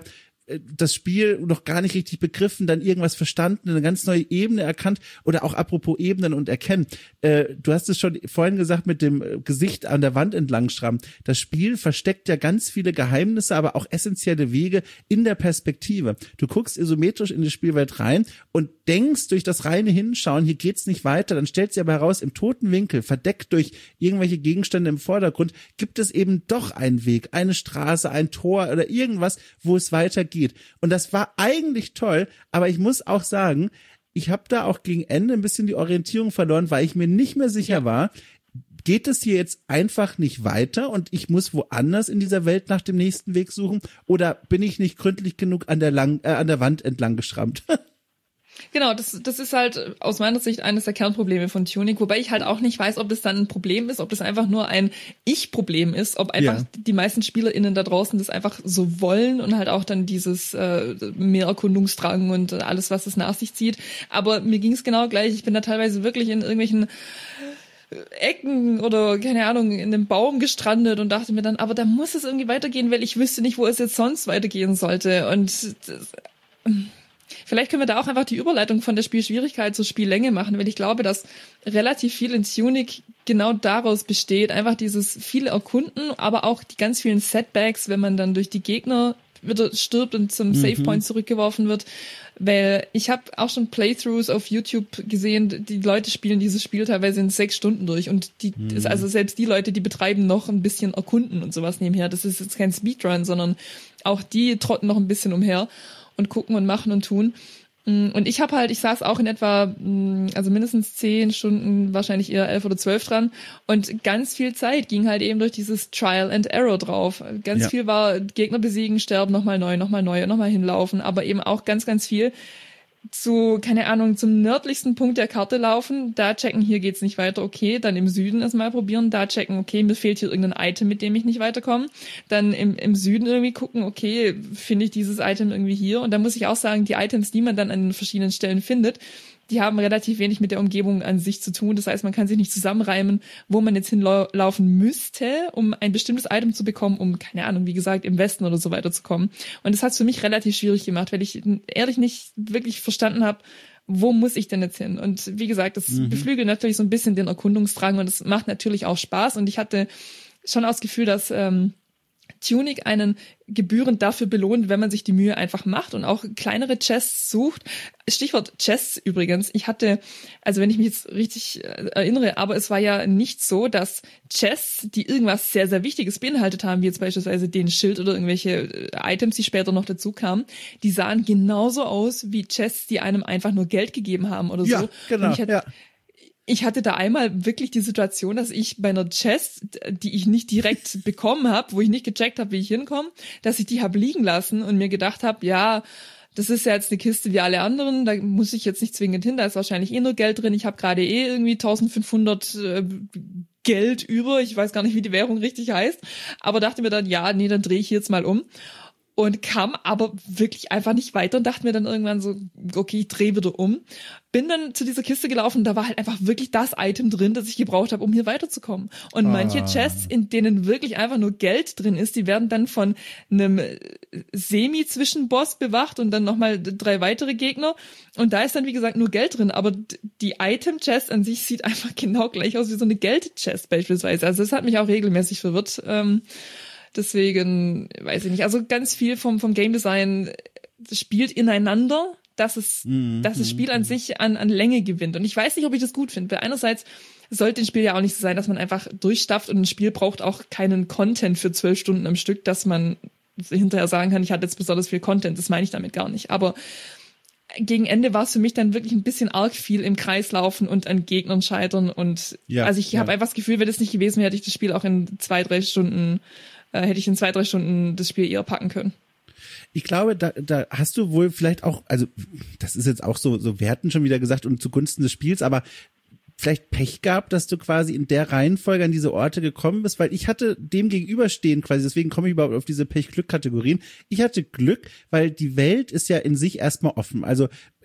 das Spiel noch gar nicht richtig begriffen, dann irgendwas verstanden, eine ganz neue Ebene erkannt oder auch apropos Ebenen und Erkennen. Äh, du hast es schon vorhin gesagt mit dem Gesicht an der Wand entlang schrammen. Das Spiel versteckt ja ganz viele Geheimnisse, aber auch essentielle Wege in der Perspektive. Du guckst isometrisch in die Spielwelt rein und denkst durch das reine Hinschauen, hier geht's nicht weiter, dann stellt sich aber heraus, im toten Winkel, verdeckt durch irgendwelche Gegenstände im Vordergrund, gibt es eben doch einen Weg, eine Straße, ein Tor oder irgendwas, wo es weitergeht. Und das war eigentlich toll, aber ich muss auch sagen, ich habe da auch gegen Ende ein bisschen die Orientierung verloren, weil ich mir nicht mehr sicher ja. war, geht es hier jetzt einfach nicht weiter und ich muss woanders in dieser Welt nach dem nächsten Weg suchen oder bin ich nicht gründlich genug an der, lang, äh, an der Wand entlang geschrammt? Genau, das, das ist halt aus meiner Sicht eines der Kernprobleme von Tunic, wobei ich halt auch nicht weiß, ob das dann ein Problem ist, ob das einfach nur ein Ich-Problem ist, ob einfach ja. die meisten SpielerInnen da draußen das einfach so wollen und halt auch dann dieses äh, Mehrerkundungsdrang und alles, was es nach sich zieht. Aber mir ging es genau gleich. Ich bin da teilweise wirklich in irgendwelchen Ecken oder, keine Ahnung, in einem Baum gestrandet und dachte mir dann, aber da muss es irgendwie weitergehen, weil ich wüsste nicht, wo es jetzt sonst weitergehen sollte. Und das, vielleicht können wir da auch einfach die Überleitung von der Spielschwierigkeit zur Spiellänge machen, weil ich glaube, dass relativ viel in Tunic genau daraus besteht. Einfach dieses viele Erkunden, aber auch die ganz vielen Setbacks, wenn man dann durch die Gegner wieder stirbt und zum mhm. Savepoint zurückgeworfen wird. Weil ich habe auch schon Playthroughs auf YouTube gesehen, die Leute spielen dieses Spiel teilweise in sechs Stunden durch und die, mhm. also selbst die Leute, die betreiben noch ein bisschen Erkunden und sowas nebenher. Das ist jetzt kein Speedrun, sondern auch die trotten noch ein bisschen umher und gucken und machen und tun. Und ich habe halt, ich saß auch in etwa, also mindestens zehn Stunden, wahrscheinlich eher elf oder zwölf dran. Und ganz viel Zeit ging halt eben durch dieses Trial and Error drauf. Ganz ja. viel war Gegner besiegen, sterben, nochmal neu, nochmal neu, nochmal hinlaufen. Aber eben auch ganz, ganz viel zu, keine Ahnung, zum nördlichsten Punkt der Karte laufen, da checken, hier geht's nicht weiter, okay, dann im Süden erstmal probieren, da checken, okay, mir fehlt hier irgendein Item, mit dem ich nicht weiterkomme, dann im, im Süden irgendwie gucken, okay, finde ich dieses Item irgendwie hier, und da muss ich auch sagen, die Items, die man dann an den verschiedenen Stellen findet, die haben relativ wenig mit der Umgebung an sich zu tun. Das heißt, man kann sich nicht zusammenreimen, wo man jetzt hinlaufen müsste, um ein bestimmtes Item zu bekommen, um, keine Ahnung, wie gesagt, im Westen oder so weiter zu kommen. Und das hat es für mich relativ schwierig gemacht, weil ich ehrlich nicht wirklich verstanden habe, wo muss ich denn jetzt hin? Und wie gesagt, das mhm. beflügelt natürlich so ein bisschen den Erkundungsdrang und es macht natürlich auch Spaß. Und ich hatte schon auch das Gefühl, dass ähm, Tunic einen gebührend dafür belohnt, wenn man sich die Mühe einfach macht und auch kleinere Chests sucht. Stichwort Chests übrigens. Ich hatte, also wenn ich mich jetzt richtig erinnere, aber es war ja nicht so, dass Chests, die irgendwas sehr, sehr Wichtiges beinhaltet haben, wie jetzt beispielsweise den Schild oder irgendwelche Items, die später noch dazu kamen, die sahen genauso aus wie Chests, die einem einfach nur Geld gegeben haben oder so. Ja, genau, ich hatte, ja. Ich hatte da einmal wirklich die Situation, dass ich bei einer Chest, die ich nicht direkt bekommen habe, wo ich nicht gecheckt habe, wie ich hinkomme, dass ich die habe liegen lassen und mir gedacht habe, ja, das ist ja jetzt eine Kiste wie alle anderen, da muss ich jetzt nicht zwingend hin, da ist wahrscheinlich eh nur Geld drin, ich habe gerade eh irgendwie eintausendfünfhundert äh, Geld über, ich weiß gar nicht, wie die Währung richtig heißt, aber dachte mir dann, ja, nee, dann drehe ich jetzt mal um. Und kam aber wirklich einfach nicht weiter und dachte mir dann irgendwann so, okay, ich drehe wieder um. Bin dann zu dieser Kiste gelaufen und da war halt einfach wirklich das Item drin, das ich gebraucht habe, um hier weiterzukommen. Und ah. manche Chests, in denen wirklich einfach nur Geld drin ist, die werden dann von einem Semi-Zwischenboss bewacht und dann nochmal drei weitere Gegner. Und da ist dann, wie gesagt, nur Geld drin. Aber die Item-Chest an sich sieht einfach genau gleich aus wie so eine Geld-Chest beispielsweise. Also das hat mich auch regelmäßig verwirrt. Ähm, Deswegen, weiß ich nicht, also ganz viel vom, vom Game Design spielt ineinander, dass es, mm, dass das Spiel an sich an, an Länge gewinnt. Und ich weiß nicht, ob ich das gut finde, weil einerseits sollte ein Spiel ja auch nicht so sein, dass man einfach durchstafft und ein Spiel braucht auch keinen Content für zwölf Stunden am Stück, dass man hinterher sagen kann, ich hatte jetzt besonders viel Content, das meine ich damit gar nicht. Aber gegen Ende war es für mich dann wirklich ein bisschen arg viel im Kreis laufen und an Gegnern scheitern. Und ja, also ich ja. habe einfach das Gefühl, wenn das nicht gewesen wäre, hätte ich das Spiel auch in zwei, drei Stunden Äh, hätte ich in zwei, drei Stunden das Spiel eher packen können. Ich glaube, da, da hast du wohl vielleicht auch, also das ist jetzt auch so, so Werten schon wieder gesagt und zugunsten des Spiels, aber vielleicht Pech gehabt, dass du quasi in der Reihenfolge an diese Orte gekommen bist, weil ich hatte dem gegenüberstehen quasi, deswegen komme ich überhaupt auf diese Pech-Glück-Kategorien. Ich hatte Glück, weil die Welt ist ja in sich erstmal offen. Also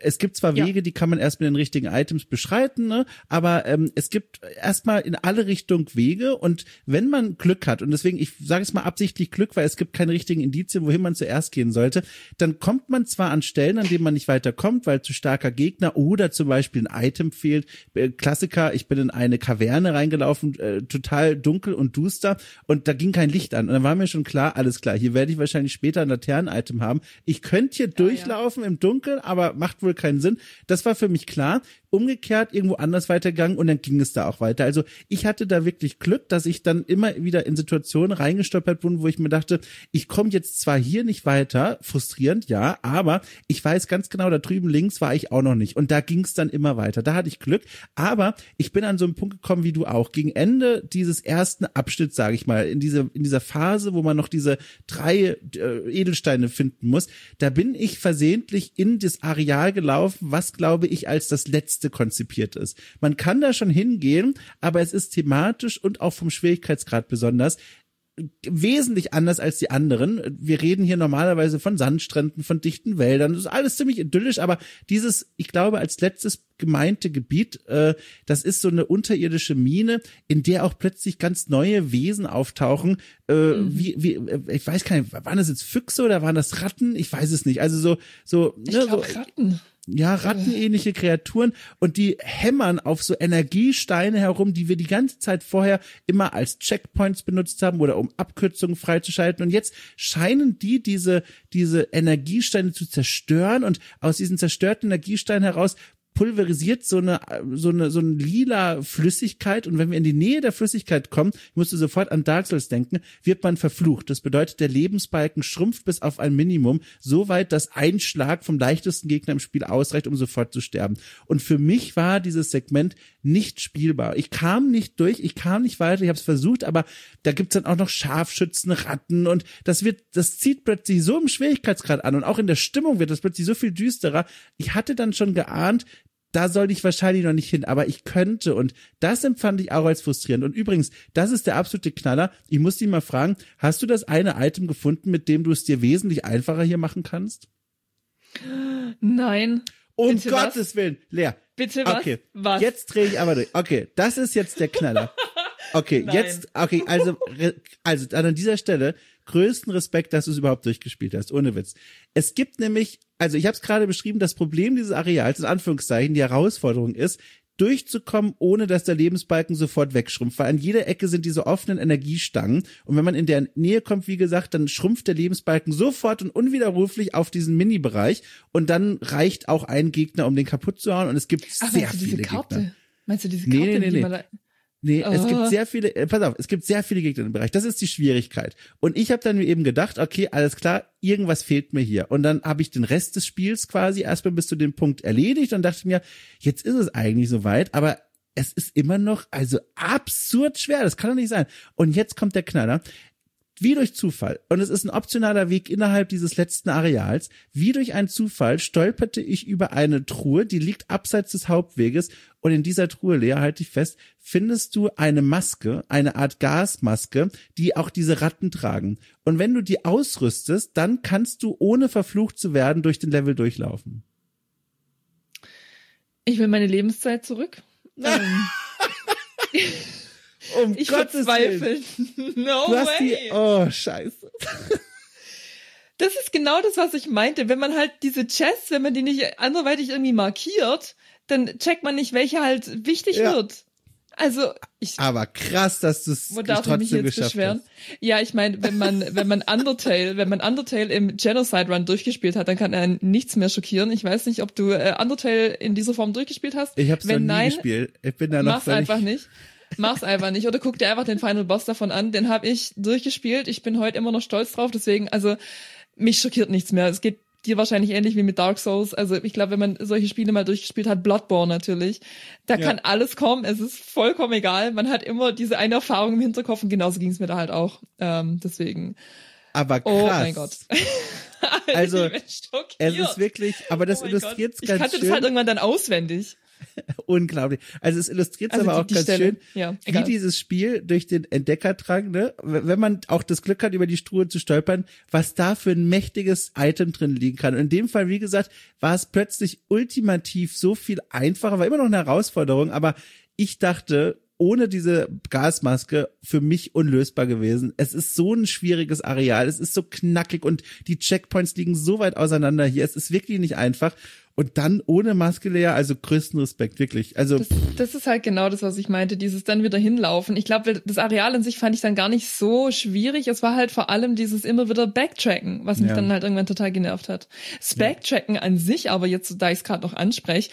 es gibt zwar Ja. Wege, die kann man erst mit den richtigen Items beschreiten, ne? Aber ähm, es gibt erstmal in alle Richtungen Wege und wenn man Glück hat, und deswegen, ich sage es mal absichtlich Glück, weil es gibt keine richtigen Indizien, wohin man zuerst gehen sollte, dann kommt man zwar an Stellen, an denen man nicht weiterkommt, weil zu starker Gegner oder zum Beispiel ein Item fehlt. Äh, Klassiker, ich bin in eine Kaverne reingelaufen, äh, total dunkel und duster und da ging kein Licht an. Und dann war mir schon klar, alles klar, hier werde ich wahrscheinlich später ein Laternen-Item haben. Ich könnte hier durchlaufen ja. im Dunkeln, aber macht wohl keinen Sinn. Das war für mich klar. Umgekehrt irgendwo anders weitergegangen und dann ging es da auch weiter. Also ich hatte da wirklich Glück, dass ich dann immer wieder in Situationen reingestolpert bin, wo ich mir dachte, ich komme jetzt zwar hier nicht weiter, frustrierend, ja, aber ich weiß ganz genau, da drüben links war ich auch noch nicht und da ging es dann immer weiter. Da hatte ich Glück, aber ich bin an so einen Punkt gekommen wie du auch. Gegen Ende dieses ersten Abschnitts, sage ich mal, in diese in dieser Phase, wo man noch diese drei äh, Edelsteine finden muss, da bin ich versehentlich in das Areal gelaufen, was glaube ich als das letzte konzipiert ist. Man kann da schon hingehen, aber es ist thematisch und auch vom Schwierigkeitsgrad besonders wesentlich anders als die anderen. Wir reden hier normalerweise von Sandstränden, von dichten Wäldern. Das ist alles ziemlich idyllisch, aber dieses, ich glaube, als letztes gemeinte Gebiet, äh, das ist so eine unterirdische Mine, in der auch plötzlich ganz neue Wesen auftauchen. Äh, mhm. Wie, wie, ich weiß gar nicht, waren das jetzt Füchse oder waren das Ratten? Ich weiß es nicht. Also so, so, ich ne, glaub, so Ratten. Ja, rattenähnliche Kreaturen und die hämmern auf so Energiesteine herum, die wir die ganze Zeit vorher immer als Checkpoints benutzt haben oder um Abkürzungen freizuschalten und jetzt scheinen die diese diese Energiesteine zu zerstören und aus diesen zerstörten Energiesteinen heraus pulverisiert so eine so eine so eine lila Flüssigkeit und wenn wir in die Nähe der Flüssigkeit kommen, ich musste sofort an Dark Souls denken, wird man verflucht. Das bedeutet, der Lebensbalken schrumpft bis auf ein Minimum, so weit, dass ein Schlag vom leichtesten Gegner im Spiel ausreicht, um sofort zu sterben. Und für mich war dieses Segment nicht spielbar. Ich kam nicht durch, ich kam nicht weiter, ich habe es versucht, aber da gibt's dann auch noch Scharfschützen, Ratten und das wird, das zieht plötzlich so im Schwierigkeitsgrad an und auch in der Stimmung wird das plötzlich so viel düsterer. Ich hatte dann schon geahnt, da soll ich wahrscheinlich noch nicht hin, aber ich könnte und das empfand ich auch als frustrierend. Und übrigens, das ist der absolute Knaller. Ich muss dich mal fragen, hast du das eine Item gefunden, mit dem du es dir wesentlich einfacher hier machen kannst? Nein. Um Bitte Gottes was? Willen, Lea. Bitte was? Okay, was? jetzt drehe ich aber durch. Okay, das ist jetzt der Knaller. Okay, Nein. jetzt, okay, also, also dann an dieser Stelle größten Respekt, dass du es überhaupt durchgespielt hast, ohne Witz. Es gibt nämlich, also ich habe es gerade beschrieben, das Problem dieses Areals, in Anführungszeichen, die Herausforderung ist, durchzukommen, ohne dass der Lebensbalken sofort wegschrumpft, weil an jeder Ecke sind diese offenen Energiestangen und wenn man in der Nähe kommt, wie gesagt, dann schrumpft der Lebensbalken sofort und unwiderruflich auf diesen Mini-Bereich und dann reicht auch ein Gegner, um den kaputt zu hauen und es gibt Ach, sehr meinst du viele diese Karte? Gegner. Meinst du diese Nee, Karte, nee, nee, die nee. man da Nee, oh. es gibt sehr viele, äh, pass auf, es gibt sehr viele Gegner im Bereich. Das ist die Schwierigkeit. Und ich habe dann mir eben gedacht, okay, alles klar, irgendwas fehlt mir hier. Und dann habe ich den Rest des Spiels quasi erstmal bis zu dem Punkt erledigt und dachte mir, jetzt ist es eigentlich soweit, aber es ist immer noch, also absurd schwer, das kann doch nicht sein. Und jetzt kommt der Knaller. Wie durch Zufall, und es ist ein optionaler Weg innerhalb dieses letzten Areals, wie durch einen Zufall stolperte ich über eine Truhe, die liegt abseits des Hauptweges und in dieser Truhe, Lea, halte ich fest, findest du eine Maske, eine Art Gasmaske, die auch diese Ratten tragen. Und wenn du die ausrüstest, dann kannst du, ohne verflucht zu werden, durch den Level durchlaufen. Ich will meine Lebenszeit zurück. ähm. Um ich Gottes verzweifle. No du hast way. Die, oh, scheiße. Das ist genau das, was ich meinte. Wenn man halt diese Chests, wenn man die nicht anderweitig irgendwie markiert, dann checkt man nicht, welche halt wichtig Ja. wird. Also ich. Aber krass, dass du es trotzdem mich jetzt geschafft beschweren? hast. Ja, ich meine, wenn man wenn man Undertale, wenn man Undertale im Genocide Run durchgespielt hat, dann kann einen nichts mehr schockieren. Ich weiß nicht, ob du äh, Undertale in dieser Form durchgespielt hast. Ich hab's noch wenn nie nein, gespielt. Ich bin da noch mach's völlig- einfach nicht. Mach's einfach nicht. Oder guck dir einfach den Final Boss davon an. Den habe ich durchgespielt. Ich bin heute immer noch stolz drauf. Deswegen, also mich schockiert nichts mehr. Es geht dir wahrscheinlich ähnlich wie mit Dark Souls. Also ich glaube, wenn man solche Spiele mal durchgespielt hat, Bloodborne natürlich, da Ja. kann alles kommen. Es ist vollkommen egal. Man hat immer diese eine Erfahrung im Hinterkopf und genauso ging es mir da halt auch. Ähm, deswegen. Aber krass. Oh mein Gott. Also, ich bin schockiert. Es ist wirklich, aber das Oh mein illustriert es Gott. ganz Ich kannte schön. das halt irgendwann dann auswendig. Unglaublich. Also es illustriert Also aber die- auch die ganz Stelle. schön, Ja, wie egal. dieses Spiel durch den Entdeckerdrang, ne, wenn man auch das Glück hat, über die Struhe zu stolpern, was da für ein mächtiges Item drin liegen kann. Und in dem Fall, wie gesagt, war es plötzlich ultimativ so viel einfacher, war immer noch eine Herausforderung, aber ich dachte, ohne diese Gasmaske für mich unlösbar gewesen. Es ist so ein schwieriges Areal, es ist so knackig und die Checkpoints liegen so weit auseinander hier. Es ist wirklich nicht einfach. Und dann ohne Maske leer, also größten Respekt, wirklich. Also Das, das ist halt genau das, was ich meinte, dieses dann wieder hinlaufen. Ich glaube, das Areal an sich fand ich dann gar nicht so schwierig. Es war halt vor allem dieses immer wieder Backtracken, was mich Ja. dann halt irgendwann total genervt hat. Das Backtracken an sich aber jetzt, da ich es gerade noch anspreche,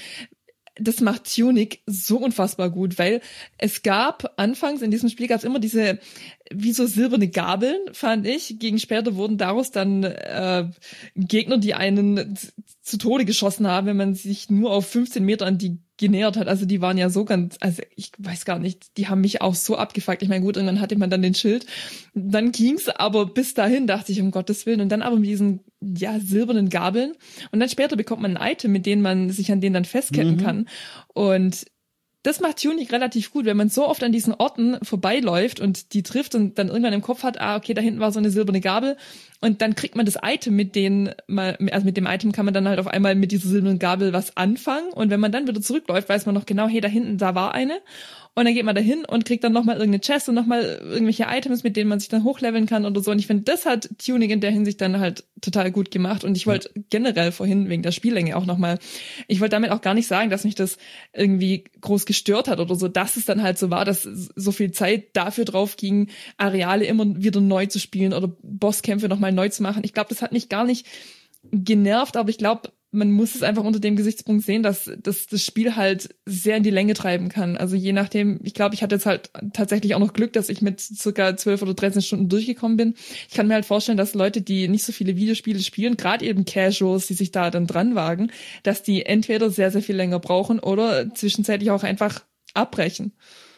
das macht Tunic so unfassbar gut, weil es gab anfangs in diesem Spiel gab es immer diese wie so silberne Gabeln, fand ich. Gegen später wurden daraus dann äh, Gegner, die einen z- zu Tode geschossen haben, wenn man sich nur auf fünfzehn Meter an die genähert hat. Also die waren ja so ganz, also ich weiß gar nicht, die haben mich auch so abgefuckt. Ich meine, gut, irgendwann hatte man dann den Schild. Dann ging's, aber bis dahin dachte ich, um Gottes Willen. Und dann aber mit diesen, ja, silbernen Gabeln. Und dann später bekommt man ein Item, mit denen man sich an denen dann festketten Mhm. kann. Und das macht Tunic relativ gut, wenn man so oft an diesen Orten vorbeiläuft und die trifft und dann irgendwann im Kopf hat, ah, okay, da hinten war so eine silberne Gabel und dann kriegt man das Item, mit denen mal, also mit dem Item kann man dann halt auf einmal mit dieser silbernen Gabel was anfangen und wenn man dann wieder zurückläuft, weiß man noch genau, hey, da hinten, da war eine und dann geht man da hin und kriegt dann nochmal irgendeine Chest und nochmal irgendwelche Items, mit denen man sich dann hochleveln kann oder so und ich finde, das hat Tunic in der Hinsicht dann halt total gut gemacht und ich wollte generell vorhin wegen der Spiellänge auch nochmal, ich wollte damit auch gar nicht sagen, dass mich das irgendwie groß gestört hat oder so, dass es dann halt so war, dass so viel Zeit dafür drauf ging, Areale immer wieder neu zu spielen oder Bosskämpfe nochmal neu zu machen. Ich glaube, das hat mich gar nicht genervt, aber ich glaube, man muss es einfach unter dem Gesichtspunkt sehen, dass, dass das Spiel halt sehr in die Länge treiben kann. Also je nachdem, ich glaube, ich hatte jetzt halt tatsächlich auch noch Glück, dass ich mit circa zwölf oder dreizehn Stunden durchgekommen bin. Ich kann mir halt vorstellen, dass Leute, die nicht so viele Videospiele spielen, gerade eben Casuals, die sich da dann dran wagen, dass die entweder sehr, sehr viel länger brauchen oder zwischenzeitlich auch einfach abbrechen.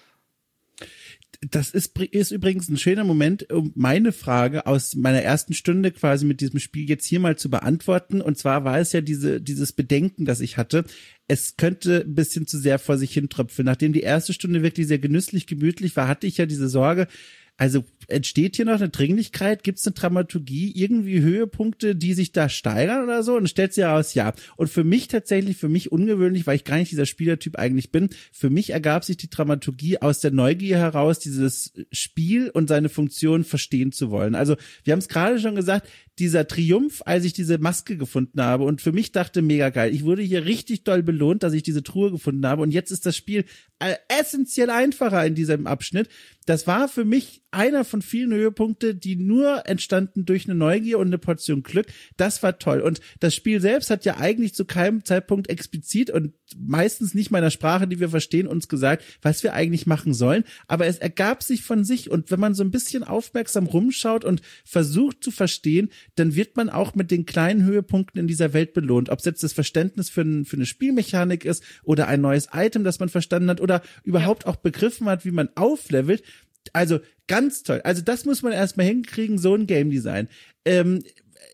das ist, ist übrigens ein schöner Moment, um meine Frage aus meiner ersten Stunde quasi mit diesem Spiel jetzt hier mal zu beantworten. Und zwar war es ja diese, dieses Bedenken, das ich hatte. Es könnte ein bisschen zu sehr vor sich hintröpfeln. Nachdem die erste Stunde wirklich sehr genüsslich, gemütlich war, hatte ich ja diese Sorge, also entsteht hier noch eine Dringlichkeit? Gibt es eine Dramaturgie? Irgendwie Höhepunkte, die sich da steigern oder so? Und es stellt sich heraus, ja. Und für mich tatsächlich, für mich ungewöhnlich, weil ich gar nicht dieser Spielertyp eigentlich bin, für mich ergab sich die Dramaturgie aus der Neugier heraus, dieses Spiel und seine Funktion verstehen zu wollen. Also wir haben es gerade schon gesagt, dieser Triumph, als ich diese Maske gefunden habe und für mich dachte, mega geil. Ich wurde hier richtig doll belohnt, dass ich diese Truhe gefunden habe und jetzt ist das Spiel äh, essentiell einfacher in diesem Abschnitt. Das war für mich einer von vielen Höhepunkte, die nur entstanden durch eine Neugier und eine Portion Glück. Das war toll. Und das Spiel selbst hat ja eigentlich zu keinem Zeitpunkt explizit und meistens nicht meiner Sprache, die wir verstehen, uns gesagt, was wir eigentlich machen sollen. Aber es ergab sich von sich. Und wenn man so ein bisschen aufmerksam rumschaut und versucht zu verstehen, dann wird man auch mit den kleinen Höhepunkten in dieser Welt belohnt. Ob es jetzt das Verständnis für, ein, für eine Spielmechanik ist oder ein neues Item, das man verstanden hat oder überhaupt ja. auch begriffen hat, wie man auflevelt. Also ganz toll. Also das muss man erstmal hinkriegen, so ein Game Design. Ähm,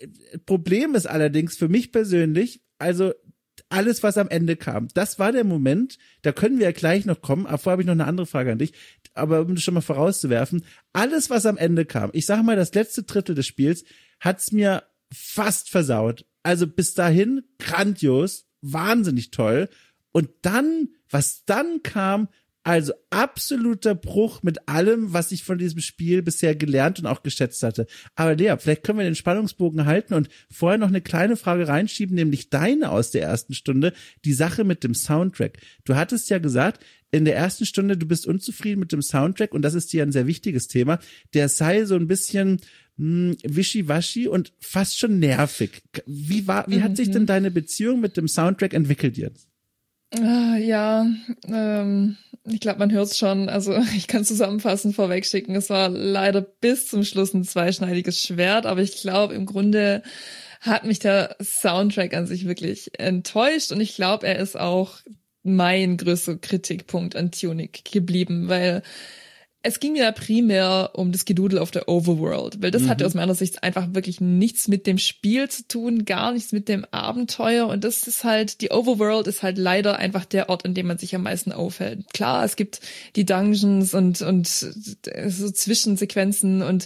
Problem ist allerdings für mich persönlich, also alles, was am Ende kam, das war der Moment, da können wir ja gleich noch kommen, aber vorher habe ich noch eine andere Frage an dich, aber um das schon mal vorauszuwerfen, alles, was am Ende kam, ich sage mal, das letzte Drittel des Spiels, hat's mir fast versaut. Also bis dahin grandios, wahnsinnig toll und dann, was dann kam, also absoluter Bruch mit allem, was ich von diesem Spiel bisher gelernt und auch geschätzt hatte. Aber Lea, vielleicht können wir den Spannungsbogen halten und vorher noch eine kleine Frage reinschieben, nämlich deine aus der ersten Stunde, die Sache mit dem Soundtrack. Du hattest ja gesagt, in der ersten Stunde, du bist unzufrieden mit dem Soundtrack und das ist dir ein sehr wichtiges Thema. Der sei so ein bisschen mh, wischiwaschi und fast schon nervig. Wie war, wie mhm. hat sich denn deine Beziehung mit dem Soundtrack entwickelt jetzt? Ah, ja, ähm, ich glaube, man hört es schon. Also ich kann zusammenfassend vorwegschicken. Es war leider bis zum Schluss ein zweischneidiges Schwert, aber ich glaube, im Grunde hat mich der Soundtrack an sich wirklich enttäuscht und ich glaube, er ist auch mein größter Kritikpunkt an Tunic geblieben, weil es ging mir ja primär um das Gedudel auf der Overworld, weil das mhm. hatte aus meiner Sicht einfach wirklich nichts mit dem Spiel zu tun, gar nichts mit dem Abenteuer und das ist halt, die Overworld ist halt leider einfach der Ort, an dem man sich am meisten aufhält. Klar, es gibt die Dungeons und, und so Zwischensequenzen und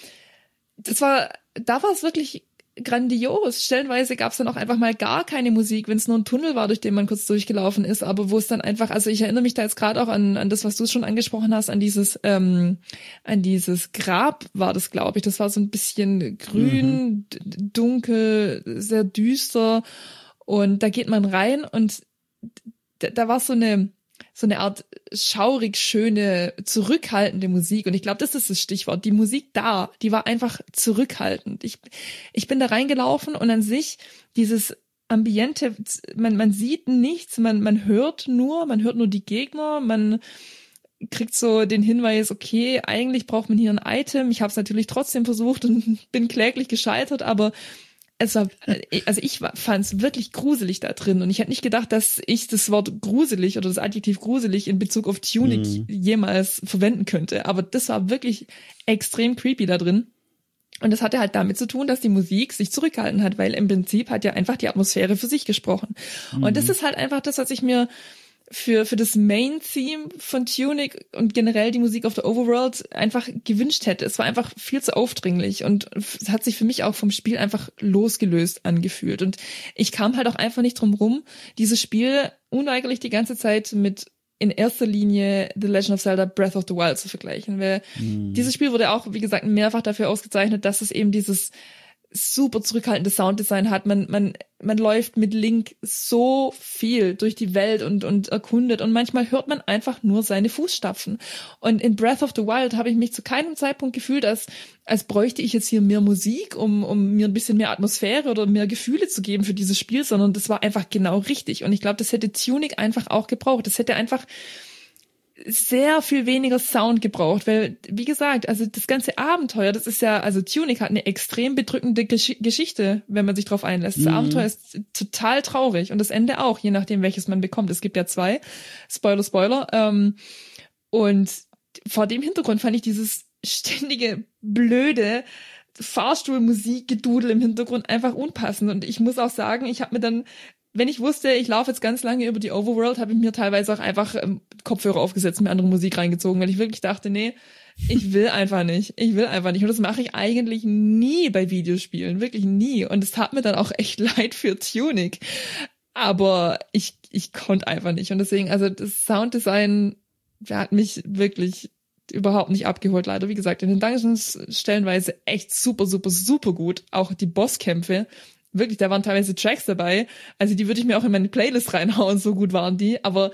das war, da war es wirklich grandios. Stellenweise gab es dann auch einfach mal gar keine Musik, wenn es nur ein Tunnel war, durch den man kurz durchgelaufen ist, aber wo es dann einfach, also ich erinnere mich da jetzt gerade auch an an das, was du schon angesprochen hast, an dieses ähm, an dieses Grab war das, glaube ich. Das war so ein bisschen grün, mhm. d- dunkel, sehr düster und da geht man rein und d- da war so eine so eine Art schaurig schöne, zurückhaltende Musik. Und ich glaube, das ist das Stichwort. Die Musik da, die war einfach zurückhaltend. Ich, ich bin da reingelaufen und an sich dieses Ambiente, man, man sieht nichts, man, man hört nur, man hört nur die Gegner, man kriegt so den Hinweis, okay, eigentlich braucht man hier ein Item. Ich habe es natürlich trotzdem versucht und bin kläglich gescheitert, aber es war, also ich fand es wirklich gruselig da drin und ich hätte nicht gedacht, dass ich das Wort gruselig oder das Adjektiv gruselig in Bezug auf Tunic mhm. jemals verwenden könnte. Aber das war wirklich extrem creepy da drin. Und das hatte halt damit zu tun, dass die Musik sich zurückgehalten hat, weil im Prinzip hat ja einfach die Atmosphäre für sich gesprochen. Mhm. Und das ist halt einfach das, was ich mir für für das Main-Theme von Tunic und generell die Musik auf der Overworld einfach gewünscht hätte. Es war einfach viel zu aufdringlich und es hat sich für mich auch vom Spiel einfach losgelöst angefühlt. Und ich kam halt auch einfach nicht drum rum, dieses Spiel unweigerlich die ganze Zeit mit in erster Linie The Legend of Zelda Breath of the Wild zu vergleichen. Weil mhm. dieses Spiel wurde auch, wie gesagt, mehrfach dafür ausgezeichnet, dass es eben dieses super zurückhaltende Sounddesign hat. Man, man, man läuft mit Link so viel durch die Welt und, und erkundet und manchmal hört man einfach nur seine Fußstapfen. Und in Breath of the Wild habe ich mich zu keinem Zeitpunkt gefühlt, als, als bräuchte ich jetzt hier mehr Musik, um, um mir ein bisschen mehr Atmosphäre oder mehr Gefühle zu geben für dieses Spiel, sondern das war einfach genau richtig. Und ich glaube, das hätte Tunic einfach auch gebraucht. Das hätte einfach sehr viel weniger Sound gebraucht, weil, wie gesagt, also das ganze Abenteuer, das ist ja, also Tunic hat eine extrem bedrückende Gesch- Geschichte, wenn man sich drauf einlässt. Das mhm. Abenteuer ist total traurig und das Ende auch, je nachdem, welches man bekommt. Es gibt ja zwei, Spoiler, Spoiler, ähm, und vor dem Hintergrund fand ich dieses ständige, blöde Fahrstuhlmusik-Gedudel im Hintergrund einfach unpassend und ich muss auch sagen, ich habe mir dann, wenn ich wusste, ich laufe jetzt ganz lange über die Overworld, habe ich mir teilweise auch einfach ähm, Kopfhörer aufgesetzt und mir andere Musik reingezogen, weil ich wirklich dachte, nee, ich will einfach nicht. Ich will einfach nicht. Und das mache ich eigentlich nie bei Videospielen. Wirklich nie. Und es tat mir dann auch echt leid für Tunic. Aber ich, ich konnte einfach nicht. Und deswegen, also das Sounddesign hat mich wirklich überhaupt nicht abgeholt, leider. Wie gesagt, in den Dungeons stellenweise echt super, super, super gut. Auch die Bosskämpfe. Wirklich, da waren teilweise Tracks dabei. Also die würde ich mir auch in meine Playlist reinhauen, so gut waren die. Aber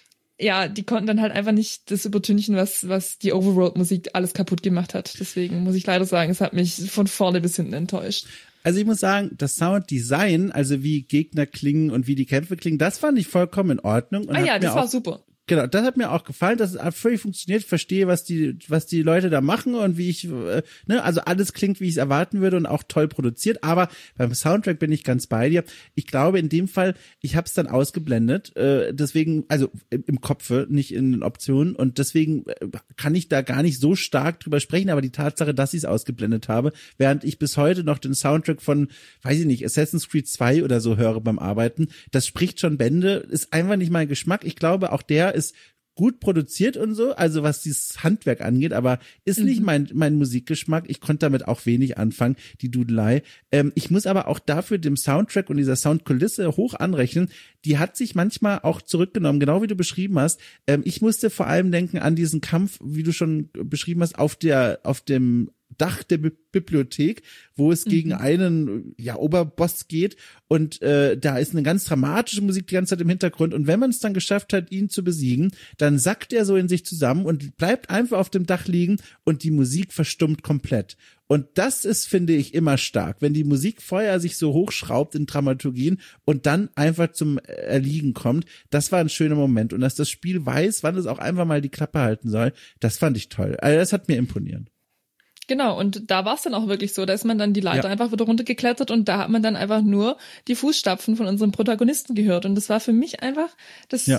ja, die konnten dann halt einfach nicht das übertünchen, was was die Overworld-Musik alles kaputt gemacht hat. Deswegen muss ich leider sagen, es hat mich von vorne bis hinten enttäuscht. Also ich muss sagen, das Sounddesign, also wie Gegner klingen und wie die Kämpfe klingen, das fand ich vollkommen in Ordnung. Und ah ja, das war auch, super. Genau, das hat mir auch gefallen, dass es völlig funktioniert. Ich verstehe, was die, was die Leute da machen und wie ich, äh, ne, also alles klingt, wie ich es erwarten würde und auch toll produziert. Aber beim Soundtrack bin ich ganz bei dir. Ich glaube, in dem Fall, ich habe es dann ausgeblendet, äh, deswegen, also im, im Kopfe, nicht in den Optionen. Und deswegen äh, kann ich da gar nicht so stark drüber sprechen. Aber die Tatsache, dass ich es ausgeblendet habe, während ich bis heute noch den Soundtrack von, weiß ich nicht, Assassin's Creed zwei oder so höre beim Arbeiten, das spricht schon Bände, ist einfach nicht mein Geschmack. Ich glaube, auch der ist gut produziert und so, also was dieses Handwerk angeht, aber ist mhm. nicht mein mein Musikgeschmack. Ich konnte damit auch wenig anfangen, die Dudelei. Ähm, ich muss aber auch dafür dem Soundtrack und dieser Soundkulisse hoch anrechnen. Die hat sich manchmal auch zurückgenommen, genau wie du beschrieben hast. Ähm, ich musste vor allem denken an diesen Kampf, wie du schon beschrieben hast, auf der auf dem Dach der Bi- Bibliothek, wo es mhm. gegen einen ja Oberboss geht und äh, da ist eine ganz dramatische Musik die ganze Zeit im Hintergrund und wenn man es dann geschafft hat, ihn zu besiegen, dann sackt er so in sich zusammen und bleibt einfach auf dem Dach liegen und die Musik verstummt komplett. Und das ist, finde ich, immer stark, wenn die Musik vorher sich so hochschraubt in Dramaturgien und dann einfach zum Erliegen kommt. Das war ein schöner Moment und dass das Spiel weiß, wann es auch einfach mal die Klappe halten soll, das fand ich toll. Also das hat mir imponiert. Genau, und da war es dann auch wirklich so, da ist man dann die Leiter ja. einfach wieder runtergeklettert und da hat man dann einfach nur die Fußstapfen von unserem Protagonisten gehört und das war für mich einfach das, ja.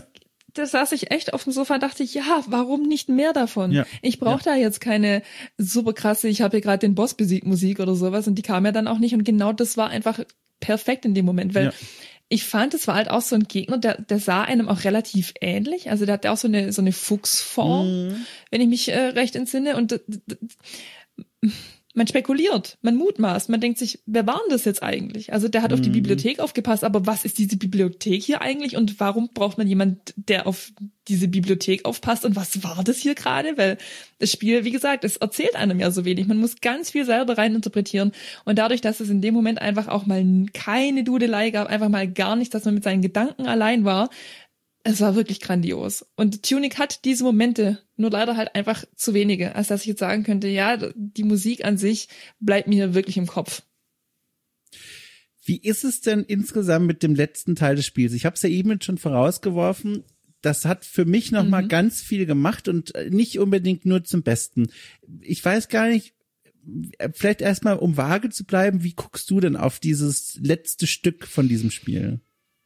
da saß ich echt auf dem Sofa und dachte, ja, warum nicht mehr davon? Ja. Ich brauche ja. da jetzt keine super krasse, ich habe hier gerade den Boss besiegt Musik oder sowas und die kam ja dann auch nicht und genau das war einfach perfekt in dem Moment, weil ja. ich fand, es war halt auch so ein Gegner, der, der sah einem auch relativ ähnlich, also der hatte auch so eine, so eine Fuchsform, mhm. wenn ich mich äh, recht entsinne und d- d- d- man spekuliert, man mutmaßt, man denkt sich, wer war denn das jetzt eigentlich? Also der hat mhm. auf die Bibliothek aufgepasst, aber was ist diese Bibliothek hier eigentlich und warum braucht man jemand, der auf diese Bibliothek aufpasst und was war das hier gerade? Weil das Spiel, wie gesagt, es erzählt einem ja so wenig. Man muss ganz viel selber reininterpretieren und dadurch, dass es in dem Moment einfach auch mal keine Dudelei gab, einfach mal gar nichts, dass man mit seinen Gedanken allein war, es war wirklich grandios. Und Tunic hat diese Momente, nur leider halt einfach zu wenige, als dass ich jetzt sagen könnte, ja, die Musik an sich bleibt mir wirklich im Kopf. Wie ist es denn insgesamt mit dem letzten Teil des Spiels? Ich habe es ja eben schon vorausgeworfen, das hat für mich noch mhm. mal ganz viel gemacht und nicht unbedingt nur zum Besten. Ich weiß gar nicht, vielleicht erstmal, um vage zu bleiben, wie guckst du denn auf dieses letzte Stück von diesem Spiel?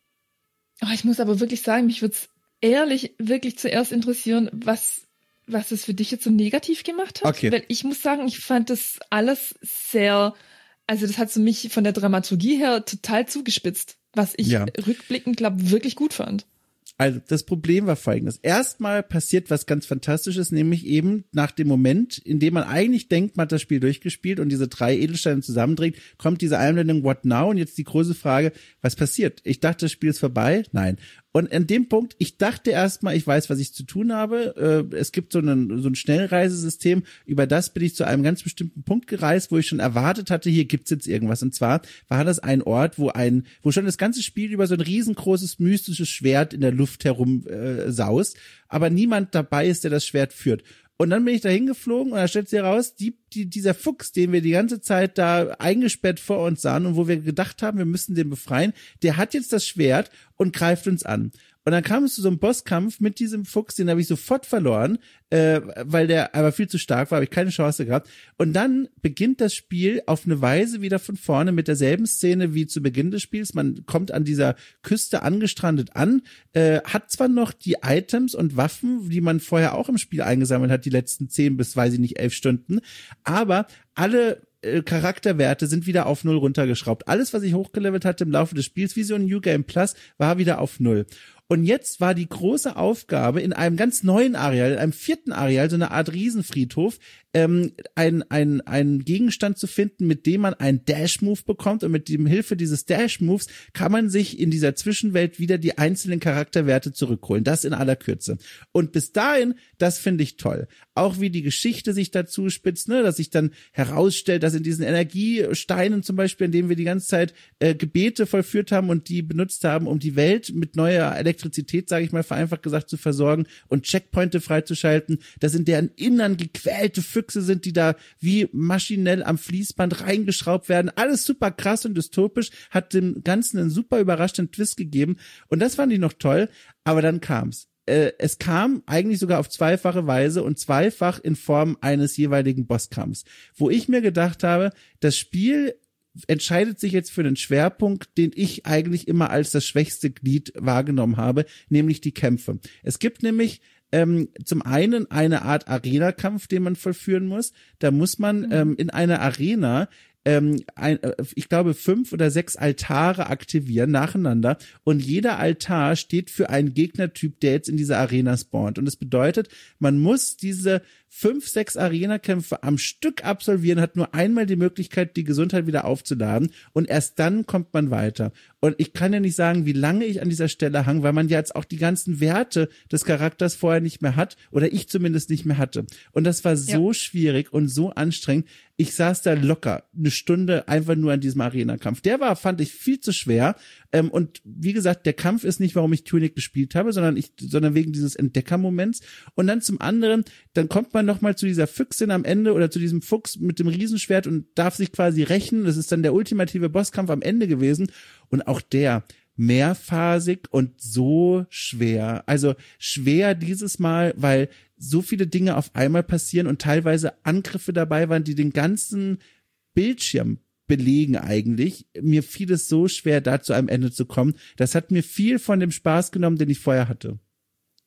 Oh, ich muss aber wirklich sagen, mich würde es ehrlich wirklich zuerst interessieren, was was es für dich jetzt so negativ gemacht hat. Okay. Weil ich muss sagen, ich fand das alles sehr, also das hat so mich von der Dramaturgie her total zugespitzt, was ich ja. rückblickend, glaube wirklich gut fand. Also das Problem war folgendes. Erstmal passiert was ganz Fantastisches, nämlich eben nach dem Moment, in dem man eigentlich denkt, man hat das Spiel durchgespielt und diese drei Edelsteine zusammendreht, kommt diese Einblendung What Now? Und jetzt die große Frage, was passiert? Ich dachte, das Spiel ist vorbei. Nein. Und an dem Punkt, ich dachte erstmal, ich weiß, was ich zu tun habe. Es gibt so ein, so ein Schnellreisesystem, über das bin ich zu einem ganz bestimmten Punkt gereist, wo ich schon erwartet hatte, hier gibt's jetzt irgendwas. Und zwar war das ein Ort, wo ein, wo schon das ganze Spiel über so ein riesengroßes mystisches Schwert in der Luft herum äh, saust, aber niemand dabei ist, der das Schwert führt. Und dann bin ich da hingeflogen und da stellt sich heraus, die, die, dieser Fuchs, den wir die ganze Zeit da eingesperrt vor uns sahen und wo wir gedacht haben, wir müssen den befreien, der hat jetzt das Schwert und greift uns an. Und dann kam es zu so einem Bosskampf mit diesem Fuchs, den habe ich sofort verloren, äh, weil der aber viel zu stark war, habe ich keine Chance gehabt. Und dann beginnt das Spiel auf eine Weise wieder von vorne mit derselben Szene wie zu Beginn des Spiels. Man kommt an dieser Küste angestrandet an, äh, hat zwar noch die Items und Waffen, die man vorher auch im Spiel eingesammelt hat, die letzten zehn bis, weiß ich nicht, elf Stunden, aber alle Charakterwerte sind wieder auf null runtergeschraubt. Alles, was ich hochgelevelt hatte im Laufe des Spiels, wie so ein New Game Plus, war wieder auf null. Und jetzt war die große Aufgabe, in einem ganz neuen Areal, in einem vierten Areal, so eine Art Riesenfriedhof, ähm, ein, ein, ein Gegenstand zu finden, mit dem man einen Dash-Move bekommt. Und mit dem Hilfe dieses Dash-Moves kann man sich in dieser Zwischenwelt wieder die einzelnen Charakterwerte zurückholen. Das in aller Kürze. Und bis dahin, das finde ich toll. Auch wie die Geschichte sich dazu spitzt, ne, dass sich dann herausstellt, dass in diesen Energiesteinen zum Beispiel, in denen wir die ganze Zeit äh, Gebete vollführt haben und die benutzt haben, um die Welt mit neuer Elektrizität, sage ich mal, vereinfacht gesagt, zu versorgen und Checkpointe freizuschalten, dass in deren Innern gequälte Füchse sind, die da wie maschinell am Fließband reingeschraubt werden. Alles super krass und dystopisch, hat dem Ganzen einen super überraschenden Twist gegeben. Und das fand ich noch toll, aber dann kam's. Äh, es kam eigentlich sogar auf zweifache Weise und zweifach in Form eines jeweiligen Bosskampfs, wo ich mir gedacht habe, das Spiel entscheidet sich jetzt für den Schwerpunkt, den ich eigentlich immer als das schwächste Glied wahrgenommen habe, nämlich die Kämpfe. Es gibt nämlich ähm, zum einen eine Art Arena-Kampf, den man vollführen muss. Da muss man ähm, in einer Arena ähm, ein, äh, ich glaube, fünf oder sechs Altare aktivieren nacheinander und jeder Altar steht für einen Gegnertyp, der jetzt in dieser Arena spawnt. Und das bedeutet, man muss diese fünf, sechs Arena-Kämpfe am Stück absolvieren, hat nur einmal die Möglichkeit, die Gesundheit wieder aufzuladen und erst dann kommt man weiter. Und ich kann ja nicht sagen, wie lange ich an dieser Stelle hang, weil man ja jetzt auch die ganzen Werte des Charakters vorher nicht mehr hat oder ich zumindest nicht mehr hatte. Und das war so ja. schwierig und so anstrengend. Ich saß da locker eine Stunde einfach nur an diesem Arena-Kampf. Der war, fand ich, viel zu schwer. Ähm, und wie gesagt, der Kampf ist nicht, warum ich Tunic gespielt habe, sondern ich, sondern wegen dieses Entdeckermoments. Und dann zum anderen, dann kommt man noch mal zu dieser Füchsin am Ende oder zu diesem Fuchs mit dem Riesenschwert und darf sich quasi rächen. Das ist dann der ultimative Bosskampf am Ende gewesen. Und auch der mehrphasig und so schwer. Also schwer dieses Mal, weil so viele Dinge auf einmal passieren und teilweise Angriffe dabei waren, die den ganzen Bildschirm belegen eigentlich. Mir fiel es so schwer, da zu einem Ende zu kommen. Das hat mir viel von dem Spaß genommen, den ich vorher hatte.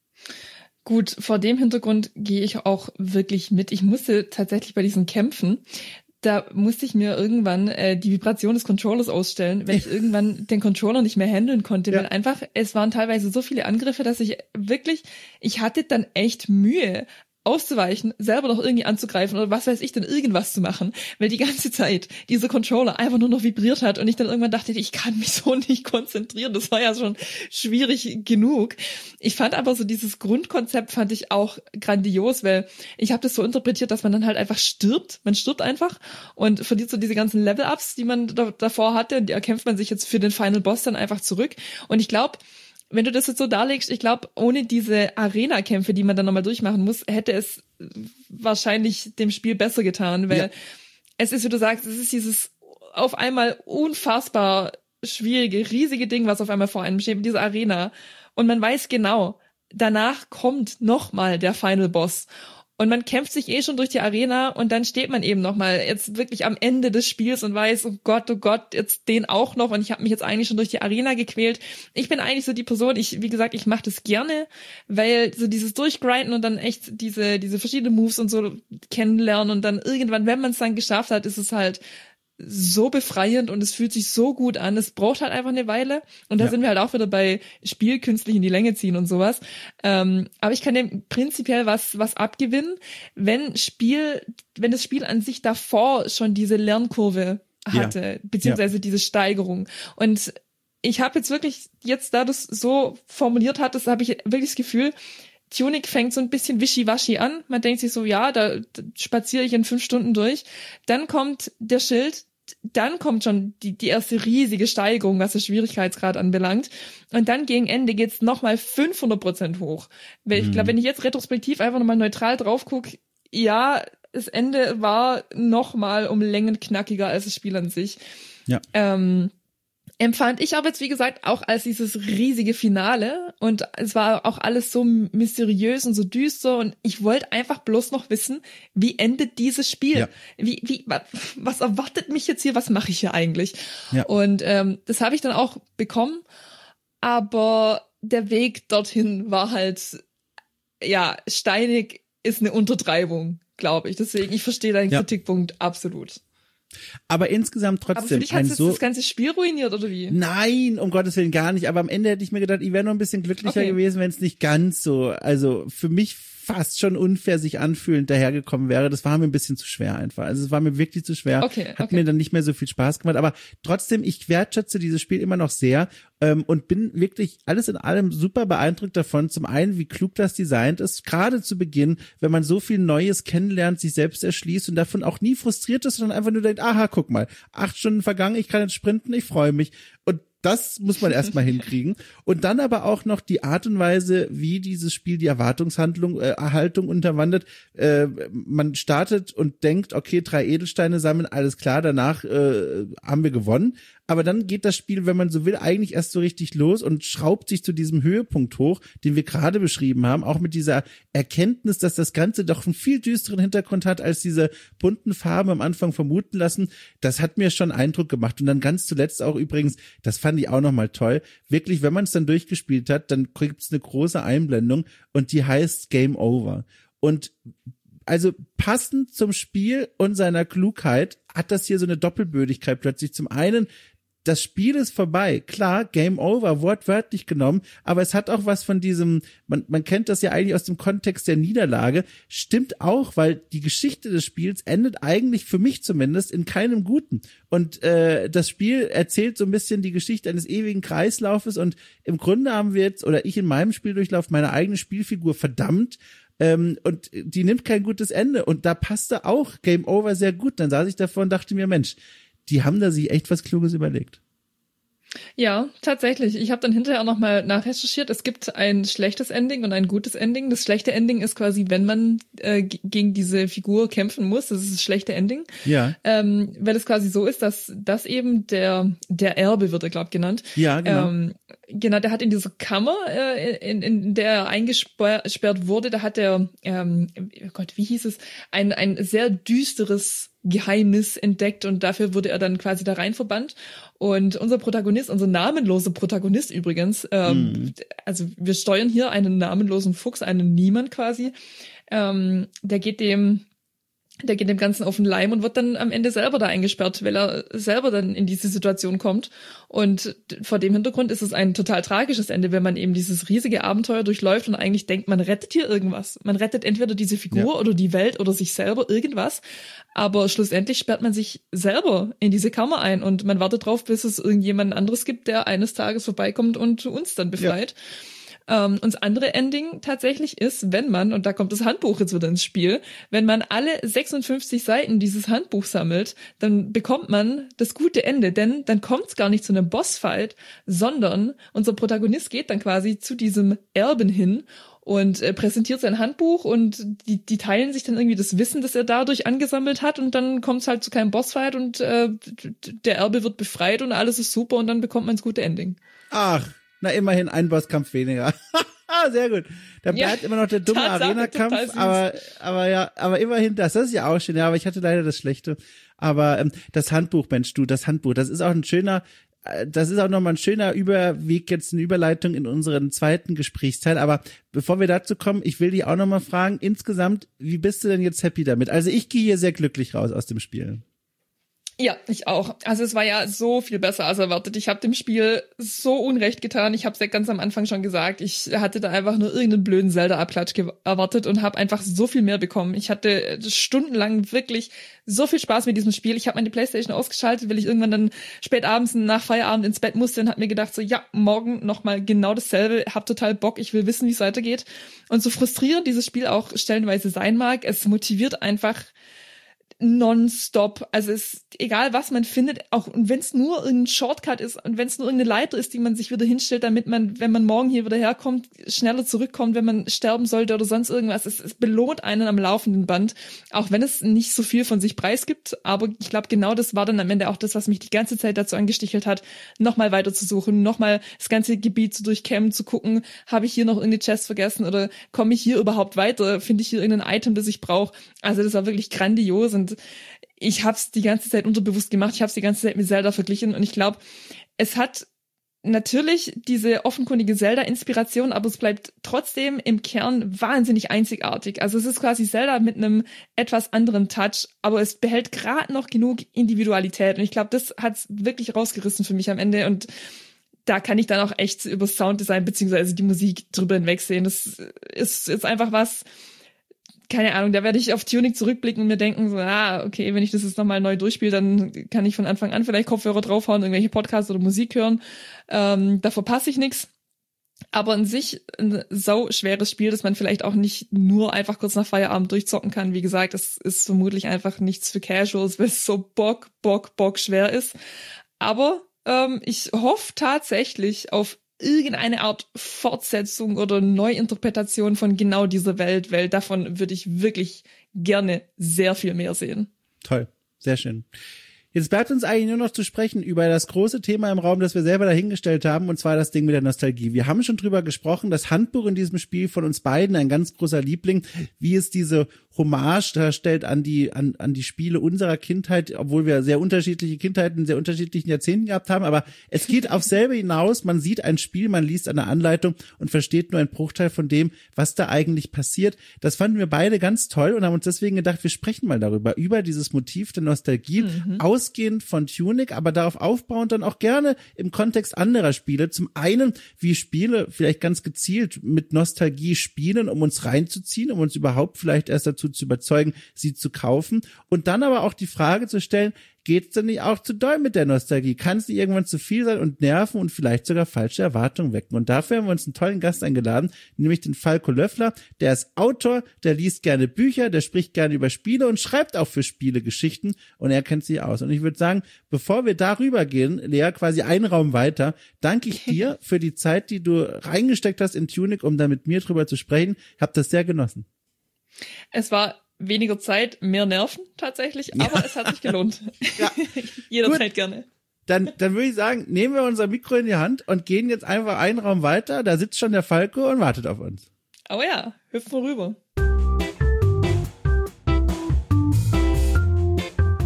Gut, vor dem Hintergrund gehe ich auch wirklich mit. Ich musste tatsächlich bei diesen Kämpfen, da musste ich mir irgendwann äh, die Vibration des Controllers ausstellen, wenn ich irgendwann den Controller nicht mehr handeln konnte, ja. weil einfach, es waren teilweise so viele Angriffe, dass ich wirklich, ich hatte dann echt Mühe, auszuweichen, selber noch irgendwie anzugreifen oder was weiß ich denn, irgendwas zu machen, weil die ganze Zeit dieser Controller einfach nur noch vibriert hat und ich dann irgendwann dachte, ich kann mich so nicht konzentrieren, das war ja schon schwierig genug. Ich fand aber so dieses Grundkonzept fand ich auch grandios, weil ich habe das so interpretiert, dass man dann halt einfach stirbt, man stirbt einfach und verliert so diese ganzen Level-Ups, die man da, davor hatte, und die erkämpft man sich jetzt für den Final Boss dann einfach zurück und ich glaube, wenn du das jetzt so darlegst, ich glaube, ohne diese Arena-Kämpfe, die man dann nochmal durchmachen muss, hätte es wahrscheinlich dem Spiel besser getan, weil ja. es ist, wie du sagst, es ist dieses auf einmal unfassbar schwierige, riesige Ding, was auf einmal vor einem steht, diese Arena. Und man weiß genau, danach kommt nochmal der Final Boss. Und man kämpft sich eh schon durch die Arena und dann steht man eben nochmal jetzt wirklich am Ende des Spiels und weiß, oh Gott, oh Gott, jetzt den auch noch und ich habe mich jetzt eigentlich schon durch die Arena gequält. Ich bin eigentlich so die Person, ich wie gesagt, ich mache das gerne, weil so dieses Durchgrinden und dann echt diese diese verschiedenen Moves und so kennenlernen und dann irgendwann, wenn man es dann geschafft hat, ist es halt so befreiend und es fühlt sich so gut an. Es braucht halt einfach eine Weile und da ja. sind wir halt auch wieder bei Spiel künstlich in die Länge ziehen und sowas. Ähm, aber ich kann dem prinzipiell was was abgewinnen, wenn Spiel, wenn das Spiel an sich davor schon diese Lernkurve hatte, ja. beziehungsweise ja. diese Steigerung. Und ich habe jetzt wirklich, jetzt da du es so formuliert hattest, habe ich wirklich das Gefühl, Tunic fängt so ein bisschen wischiwaschi an. Man denkt sich so, ja, da, da spaziere ich in fünf Stunden durch. Dann kommt der Schild, dann kommt schon die, die erste riesige Steigerung, was den Schwierigkeitsgrad anbelangt. Und dann gegen Ende geht's nochmal fünfhundert Prozent hoch. Weil ich glaube, wenn ich jetzt retrospektiv einfach nochmal neutral drauf gucke, ja, das Ende war nochmal um Längen knackiger als das Spiel an sich. Ja. Ähm, Empfand ich aber jetzt, wie gesagt, auch als dieses riesige Finale und es war auch alles so mysteriös und so düster und ich wollte einfach bloß noch wissen, wie endet dieses Spiel? Ja. Wie, wie, was, was erwartet mich jetzt hier? Was mache ich hier eigentlich? Ja. Und ähm, das habe ich dann auch bekommen, aber der Weg dorthin war halt, ja, steinig ist eine Untertreibung, glaube ich. Deswegen, ich verstehe deinen ja. Kritikpunkt absolut. Aber insgesamt trotzdem. Aber für dich hat es so das ganze Spiel ruiniert, oder wie? Nein, um Gottes Willen gar nicht. Aber am Ende hätte ich mir gedacht, ich wäre noch ein bisschen glücklicher okay. gewesen, wenn es nicht ganz so, also für mich fast schon unfair sich anfühlend dahergekommen wäre. Das war mir ein bisschen zu schwer einfach. Also es war mir wirklich zu schwer. Okay, Hat okay. mir dann nicht mehr so viel Spaß gemacht. Aber trotzdem, ich wertschätze dieses Spiel immer noch sehr ähm, und bin wirklich alles in allem super beeindruckt davon. Zum einen, wie klug das designt ist. Gerade zu Beginn, wenn man so viel Neues kennenlernt, sich selbst erschließt und davon auch nie frustriert ist, sondern einfach nur denkt, aha, guck mal, acht Stunden vergangen, ich kann jetzt sprinten, ich freue mich. Und das muss man erstmal hinkriegen. Und dann aber auch noch die Art und Weise, wie dieses Spiel die Erwartungshandlung, äh, Erhaltung unterwandert. Äh, man startet und denkt, okay, drei Edelsteine sammeln, alles klar, danach äh, haben wir gewonnen. Aber dann geht das Spiel, wenn man so will, eigentlich erst so richtig los und schraubt sich zu diesem Höhepunkt hoch, den wir gerade beschrieben haben, auch mit dieser Erkenntnis, dass das Ganze doch einen viel düsteren Hintergrund hat, als diese bunten Farben am Anfang vermuten lassen. Das hat mir schon Eindruck gemacht. Und dann ganz zuletzt auch übrigens, das fand ich auch nochmal toll, wirklich, wenn man es dann durchgespielt hat, dann gibt es eine große Einblendung und die heißt Game Over. Und also passend zum Spiel und seiner Klugheit hat das hier so eine Doppelbödigkeit plötzlich. Zum einen, das Spiel ist vorbei. Klar, Game Over, wortwörtlich genommen, aber es hat auch was von diesem, man, man kennt das ja eigentlich aus dem Kontext der Niederlage, stimmt auch, weil die Geschichte des Spiels endet eigentlich, für mich zumindest, in keinem Guten. Und äh, das Spiel erzählt so ein bisschen die Geschichte eines ewigen Kreislaufes und im Grunde haben wir jetzt, oder ich in meinem Spieldurchlauf, meine eigene Spielfigur verdammt, Ähm, und die nimmt kein gutes Ende. Und da passte auch Game Over sehr gut. Dann saß ich davor und dachte mir, Mensch, die haben da sich echt was Kluges überlegt. Ja, tatsächlich. Ich habe dann hinterher auch nochmal nachrecherchiert. Es gibt ein schlechtes Ending und ein gutes Ending. Das schlechte Ending ist quasi, wenn man äh, g- gegen diese Figur kämpfen muss. Das ist das schlechte Ending. Ja. Ähm, weil es quasi so ist, dass das eben der der Erbe wird er, glaube ich, genannt. Ja, genau. Ähm, genau, der hat in dieser Kammer, äh, in, in der er eingesperrt wurde, da hat er, ähm, oh Gott, wie hieß es, ein ein sehr düsteres Geheimnis entdeckt und dafür wurde er dann quasi da rein verbannt. Und unser Protagonist, unser namenloser Protagonist übrigens, ähm, mm. also wir steuern hier einen namenlosen Fuchs, einen Niemand quasi, ähm, der geht dem Der geht dem Ganzen auf den Leim und wird dann am Ende selber da eingesperrt, weil er selber dann in diese Situation kommt. Und vor dem Hintergrund ist es ein total tragisches Ende, wenn man eben dieses riesige Abenteuer durchläuft und eigentlich denkt, man rettet hier irgendwas. Man rettet entweder diese Figur ja. oder die Welt oder sich selber, irgendwas. Aber schlussendlich sperrt man sich selber in diese Kammer ein und man wartet drauf, bis es irgendjemand anderes gibt, der eines Tages vorbeikommt und uns dann befreit. Ja. Um, und das andere Ending tatsächlich ist, wenn man, und da kommt das Handbuch jetzt wieder ins Spiel, wenn man alle sechsundfünfzig Seiten dieses Handbuch sammelt, dann bekommt man das gute Ende, denn dann kommt es gar nicht zu einem Bossfight, sondern unser Protagonist geht dann quasi zu diesem Erben hin und äh, präsentiert sein Handbuch und die, die teilen sich dann irgendwie das Wissen, das er dadurch angesammelt hat und dann kommt es halt zu keinem Bossfight und äh, der Erbe wird befreit und alles ist super und dann bekommt man das gute Ending. Ach. Na, immerhin ein Bosskampf weniger. Sehr gut. Da bleibt ja, immer noch der dumme Arena-Kampf, aber, aber ja, aber immerhin das. Das ist ja auch schön. Ja, aber ich hatte leider das Schlechte. Aber ähm, das Handbuch, Mensch, du, das Handbuch, das ist auch ein schöner, äh, das ist auch nochmal ein schöner Überweg, jetzt eine Überleitung in unseren zweiten Gesprächsteil. Aber bevor wir dazu kommen, ich will dich auch nochmal fragen, insgesamt, wie bist du denn jetzt happy damit? Also ich gehe hier sehr glücklich raus aus dem Spiel. Ja, ich auch. Also es war ja so viel besser als erwartet. Ich habe dem Spiel so Unrecht getan. Ich habe es ja ganz am Anfang schon gesagt. Ich hatte da einfach nur irgendeinen blöden Zelda-Abklatsch ge- erwartet und habe einfach so viel mehr bekommen. Ich hatte stundenlang wirklich so viel Spaß mit diesem Spiel. Ich habe meine Playstation ausgeschaltet, weil ich irgendwann dann spät abends nach Feierabend ins Bett musste und habe mir gedacht, so ja, morgen nochmal genau dasselbe. Hab total Bock. Ich will wissen, wie es weitergeht. Und so frustrierend dieses Spiel auch stellenweise sein mag, es motiviert einfach nonstop. Also es ist egal, was man findet, auch und wenn es nur irgendein Shortcut ist und wenn es nur irgendeine Leiter ist, die man sich wieder hinstellt, damit man, wenn man morgen hier wieder herkommt, schneller zurückkommt, wenn man sterben sollte oder sonst irgendwas. Es, es belohnt einen am laufenden Band, auch wenn es nicht so viel von sich preisgibt. Aber ich glaube, genau das war dann am Ende auch das, was mich die ganze Zeit dazu angestichelt hat, nochmal weiter zu suchen, nochmal das ganze Gebiet zu durchkämmen, zu gucken, habe ich hier noch irgendeine Chest vergessen oder komme ich hier überhaupt weiter? Finde ich hier irgendein Item, das ich brauche? Also das war wirklich grandios und ich habe es die ganze Zeit unterbewusst gemacht. Ich habe es die ganze Zeit mit Zelda verglichen und ich glaube, es hat natürlich diese offenkundige Zelda-Inspiration, aber es bleibt trotzdem im Kern wahnsinnig einzigartig. Also es ist quasi Zelda mit einem etwas anderen Touch, aber es behält gerade noch genug Individualität und ich glaube, das hat's wirklich rausgerissen für mich am Ende und da kann ich dann auch echt über Sounddesign beziehungsweise die Musik drüber hinwegsehen. Das ist jetzt einfach was, keine Ahnung, da werde ich auf Tunic zurückblicken und mir denken, so, ah, okay, wenn ich das jetzt nochmal neu durchspiele, dann kann ich von Anfang an vielleicht Kopfhörer draufhauen, irgendwelche Podcasts oder Musik hören. Ähm, da verpasse ich nichts. Aber an sich ein sau schweres Spiel, das man vielleicht auch nicht nur einfach kurz nach Feierabend durchzocken kann. Wie gesagt, das ist vermutlich einfach nichts für Casuals, weil es so bock, bock, bock schwer ist. Aber ähm, ich hoffe tatsächlich auf irgendeine Art Fortsetzung oder Neuinterpretation von genau dieser Welt, weil davon würde ich wirklich gerne sehr viel mehr sehen. Toll, sehr schön. Jetzt bleibt uns eigentlich nur noch zu sprechen über das große Thema im Raum, das wir selber dahingestellt haben, und zwar das Ding mit der Nostalgie. Wir haben schon drüber gesprochen, das Handbuch in diesem Spiel von uns beiden, ein ganz großer Liebling, wie es diese Hommage darstellt an die an an die Spiele unserer Kindheit, obwohl wir sehr unterschiedliche Kindheiten in sehr unterschiedlichen Jahrzehnten gehabt haben, aber es geht auf selbe hinaus, man sieht ein Spiel, man liest eine Anleitung und versteht nur einen Bruchteil von dem, was da eigentlich passiert. Das fanden wir beide ganz toll und haben uns deswegen gedacht, wir sprechen mal darüber, über dieses Motiv der Nostalgie, mhm. ausgehend von Tunic, aber darauf aufbauend dann auch gerne im Kontext anderer Spiele. Zum einen, wie Spiele vielleicht ganz gezielt mit Nostalgie spielen, um uns reinzuziehen, um uns überhaupt vielleicht erst dazu zu überzeugen, sie zu kaufen. Und dann aber auch die Frage zu stellen, geht's denn nicht auch zu doll mit der Nostalgie? Kann es nicht irgendwann zu viel sein und nerven und vielleicht sogar falsche Erwartungen wecken? Und dafür haben wir uns einen tollen Gast eingeladen, nämlich den Falco Löffler. Der ist Autor, der liest gerne Bücher, der spricht gerne über Spiele und schreibt auch für Spiele Geschichten und er kennt sich aus. Und ich würde sagen, bevor wir darüber gehen, Lea, quasi einen Raum weiter, danke ich dir für die Zeit, die du reingesteckt hast in Tunic, um da mit mir drüber zu sprechen. Ich habe das sehr genossen. Es war weniger Zeit, mehr Nerven tatsächlich, aber ja. Es hat sich gelohnt. Ja. Jederzeit Gut. Gerne. Dann, dann würde ich sagen, nehmen wir unser Mikro in die Hand und gehen jetzt einfach einen Raum weiter. Da sitzt schon der Falco und wartet auf uns. Oh ja, hüpfen wir rüber.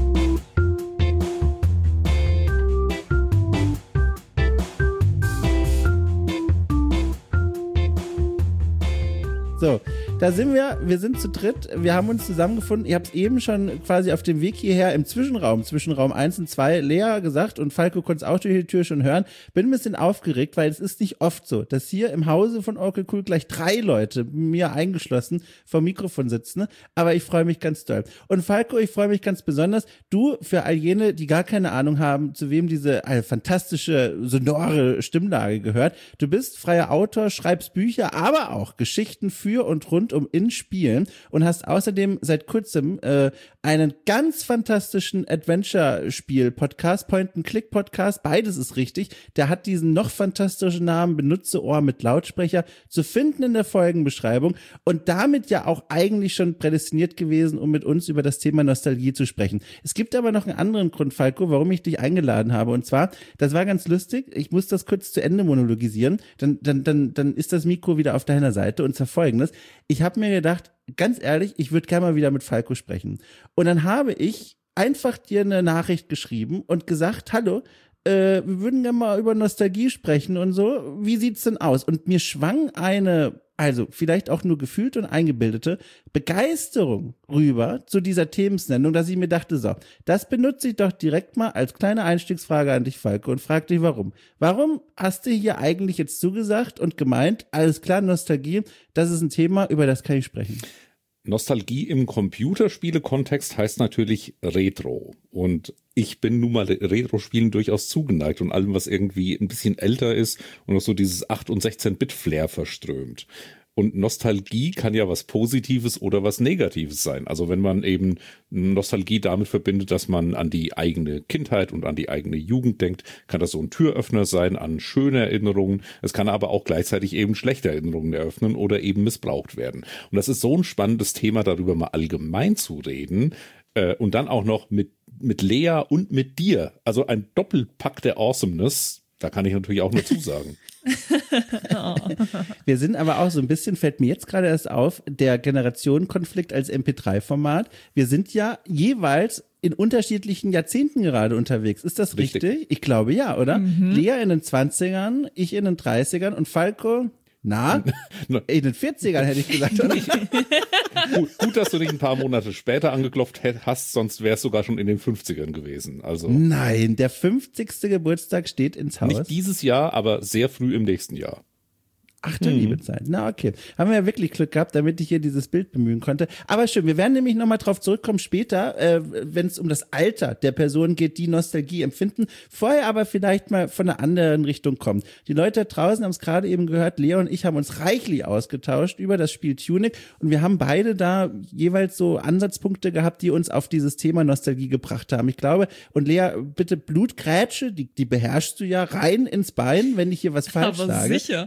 da sind wir, wir sind zu dritt, wir haben uns zusammengefunden, ihr habt eben schon quasi auf dem Weg hierher im Zwischenraum, zwischen Raum eins und zwei, Lea gesagt und Falco konnte es auch durch die Tür schon hören, bin ein bisschen aufgeregt, weil es ist nicht oft so, dass hier im Hause von Orkel Cool gleich drei Leute, mir eingeschlossen, vor Mikrofon sitzen, aber ich freue mich ganz doll. Und Falco, ich freue mich ganz besonders, du, für all jene, die gar keine Ahnung haben, zu wem diese äh, fantastische, sonore Stimmlage gehört, du bist freier Autor, schreibst Bücher, aber auch Geschichten für und rund um in Spielen und hast außerdem seit kurzem äh, einen ganz fantastischen Adventure-Spiel-Podcast, Point-and-Click-Podcast, beides ist richtig, der hat diesen noch fantastischen Namen Benutze Ohr mit Lautsprecher, zu finden in der Folgenbeschreibung und damit ja auch eigentlich schon prädestiniert gewesen, um mit uns über das Thema Nostalgie zu sprechen. Es gibt aber noch einen anderen Grund, Falco, warum ich dich eingeladen habe und zwar, das war ganz lustig, ich muss das kurz zu Ende monologisieren, dann, dann, dann, dann ist das Mikro wieder auf deiner Seite und zwar folgendes, ich habe mir gedacht, ganz ehrlich, ich würde gerne mal wieder mit Falco sprechen und dann habe ich einfach dir eine Nachricht geschrieben und gesagt, hallo, Äh, wir würden gerne mal über Nostalgie sprechen und so. Wie sieht's denn aus? Und mir schwang eine, also vielleicht auch nur gefühlt und eingebildete Begeisterung rüber zu dieser Themensnennung, dass ich mir dachte, so, das benutze ich doch direkt mal als kleine Einstiegsfrage an dich, Falco, und frag dich, warum. Warum hast du hier eigentlich jetzt zugesagt und gemeint, alles klar, Nostalgie, das ist ein Thema, über das kann ich sprechen? Nostalgie im Computerspiele-Kontext heißt natürlich Retro. Und ich bin nun mal Retro-Spielen durchaus zugeneigt und allem, was irgendwie ein bisschen älter ist und noch so dieses acht- und sechzehn-Bit-Flair verströmt. Und Nostalgie kann ja was Positives oder was Negatives sein. Also wenn man eben Nostalgie damit verbindet, dass man an die eigene Kindheit und an die eigene Jugend denkt, kann das so ein Türöffner sein an schöne Erinnerungen. Es kann aber auch gleichzeitig eben schlechte Erinnerungen eröffnen oder eben missbraucht werden. Und das ist so ein spannendes Thema, darüber mal allgemein zu reden. Äh, und dann auch noch mit, mit Lea und mit dir. Also ein Doppelpack der Awesomeness. Da kann ich natürlich auch nur zusagen. Oh. Wir sind aber auch so ein bisschen, fällt mir jetzt gerade erst auf, der Generationenkonflikt als M P drei Format. Wir sind ja jeweils in unterschiedlichen Jahrzehnten gerade unterwegs. Ist das richtig? richtig? Ich glaube ja, oder? Mhm. Lea in den zwanzigern, ich in den dreißigern und Falco... Na, in den vierzigern hätte ich gesagt, oder? gut, gut, dass du dich ein paar Monate später angeklopft hast, sonst wäre es sogar schon in den fünfzigern gewesen. Also nein, der fünfzigste Geburtstag steht ins Haus. Nicht dieses Jahr, aber sehr früh im nächsten Jahr. Ach du liebe Zeit. Na okay. Haben wir ja wirklich Glück gehabt, damit ich hier dieses Bild bemühen konnte. Aber schön, wir werden nämlich nochmal drauf zurückkommen später, äh, wenn es um das Alter der Person geht, die Nostalgie empfinden. Vorher aber vielleicht mal von einer anderen Richtung kommen. Die Leute da draußen haben es gerade eben gehört, Lea und ich haben uns reichlich ausgetauscht über das Spiel Tunic und wir haben beide da jeweils so Ansatzpunkte gehabt, die uns auf dieses Thema Nostalgie gebracht haben. Ich glaube, und Lea, bitte Blutgrätsche, die, die beherrschst du ja, rein ins Bein, wenn ich hier was falsch aber sage. Sicher.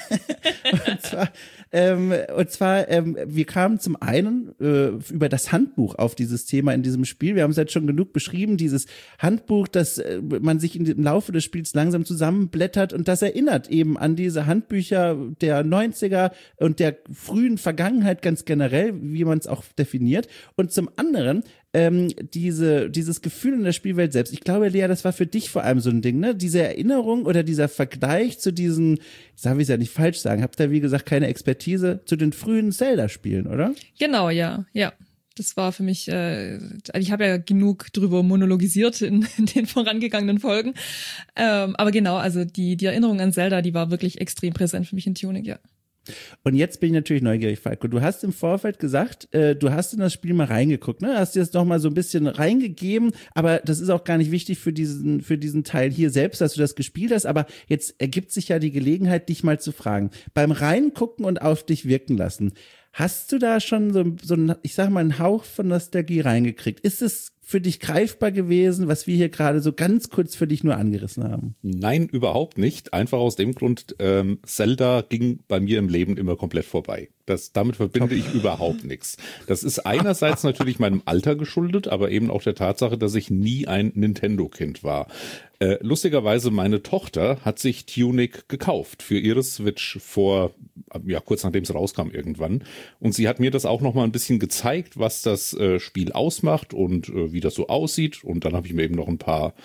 Und zwar, ähm, und zwar ähm, wir kamen zum einen äh, über das Handbuch auf dieses Thema in diesem Spiel. Wir haben es jetzt schon genug beschrieben, dieses Handbuch, dass äh, man sich in, im Laufe des Spiels langsam zusammenblättert und das erinnert eben an diese Handbücher der neunziger und der frühen Vergangenheit ganz generell, wie man es auch definiert. Und zum anderen ähm, diese dieses Gefühl in der Spielwelt selbst. Ich glaube, Lea, das war für dich vor allem so ein Ding, ne? Diese Erinnerung oder dieser Vergleich zu diesen, jetzt darf ich es ja nicht falsch sagen, habt ihr wie gesagt keine Expertise, zu den frühen Zelda-Spielen, oder? Genau, ja, ja. Das war für mich, äh, ich habe ja genug drüber monologisiert in, in den vorangegangenen Folgen. Ähm, aber genau, also die, die Erinnerung an Zelda, die war wirklich extrem präsent für mich in Tunic, ja. Und jetzt bin ich natürlich neugierig, Falco. Du hast im Vorfeld gesagt, äh, du hast in das Spiel mal reingeguckt, ne? Hast dir das noch mal so ein bisschen reingegeben, aber das ist auch gar nicht wichtig für diesen für diesen Teil hier selbst, dass du das gespielt hast, aber jetzt ergibt sich ja die Gelegenheit, dich mal zu fragen. Beim Reingucken und auf dich wirken lassen, hast du da schon so, so ein, ich sag mal, einen Hauch von Nostalgie reingekriegt? Ist es für dich greifbar gewesen, was wir hier gerade so ganz kurz für dich nur angerissen haben? Nein, überhaupt nicht. Einfach aus dem Grund, ähm, Zelda ging bei mir im Leben immer komplett vorbei. Das, damit verbinde ich überhaupt nichts. Das ist einerseits natürlich meinem Alter geschuldet, aber eben auch der Tatsache, dass ich nie ein Nintendo-Kind war. Äh, lustigerweise, meine Tochter hat sich Tunic gekauft für ihre Switch vor, ja, kurz nachdem es rauskam irgendwann. Und sie hat mir das auch noch mal ein bisschen gezeigt, was das äh, Spiel ausmacht und äh, wie das so aussieht. Und dann habe ich mir eben noch ein paar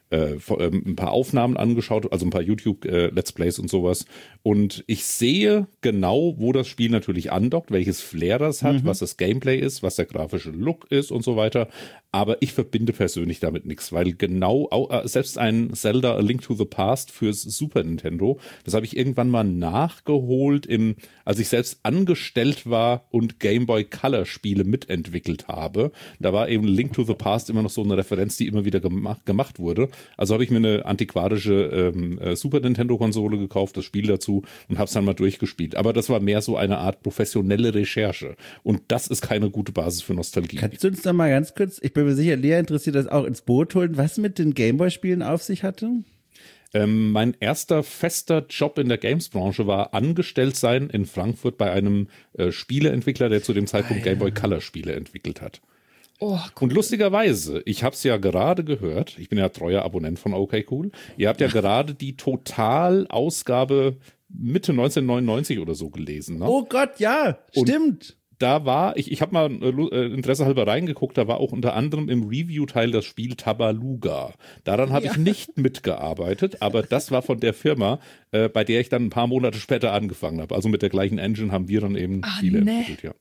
äh, ein paar Aufnahmen angeschaut, also ein paar YouTube-Let's Plays und sowas. Und ich sehe genau, wo das Spiel natürlich andockt, welches Flair das hat, mhm. was das Gameplay ist, was der grafische Look ist und so weiter. Aber ich verbinde persönlich damit nichts, weil genau, auch, selbst ein Zelda A Link to the Past fürs Super Nintendo, das habe ich irgendwann mal nachgeholt, im, als ich selbst angestellt war und Game Boy Color Spiele mitentwickelt habe. Da war eben Link to the Past immer noch so eine Referenz, die immer wieder gemacht, gemacht wurde. Also habe ich mir eine antiquarische ähm, Super Nintendo Konsole gekauft, das Spiel dazu und habe es dann mal durchgespielt. Aber das war mehr so eine Art professionelle Recherche. Und das ist keine gute Basis für Nostalgie. Kannst du uns noch mal ganz kurz, ich bin mir sicher, Lea interessiert das auch, ins Boot holen, was mit den Gameboy-Spielen auf sich hatte? Ähm, mein erster fester Job in der Games-Branche war angestellt sein in Frankfurt bei einem äh, Spieleentwickler, der zu dem Zeitpunkt ah, ja. Game Boy Color Spiele entwickelt hat. Oh, cool. Und lustigerweise, ich habe es ja gerade gehört, ich bin ja treuer Abonnent von OK Cool, ihr habt ja gerade die Totalausgabe Mitte neunzehnhundertneunundneunzig oder so gelesen. Ne? Oh Gott, ja, und stimmt. Da war, ich, ich habe mal äh, Interesse halber reingeguckt, da war auch unter anderem im Review-Teil das Spiel Tabaluga. Daran habe ja. ich nicht mitgearbeitet, aber das war von der Firma, äh, bei der ich dann ein paar Monate später angefangen habe. Also mit der gleichen Engine haben wir dann eben Ach, Spiele nee. entwickelt, ja.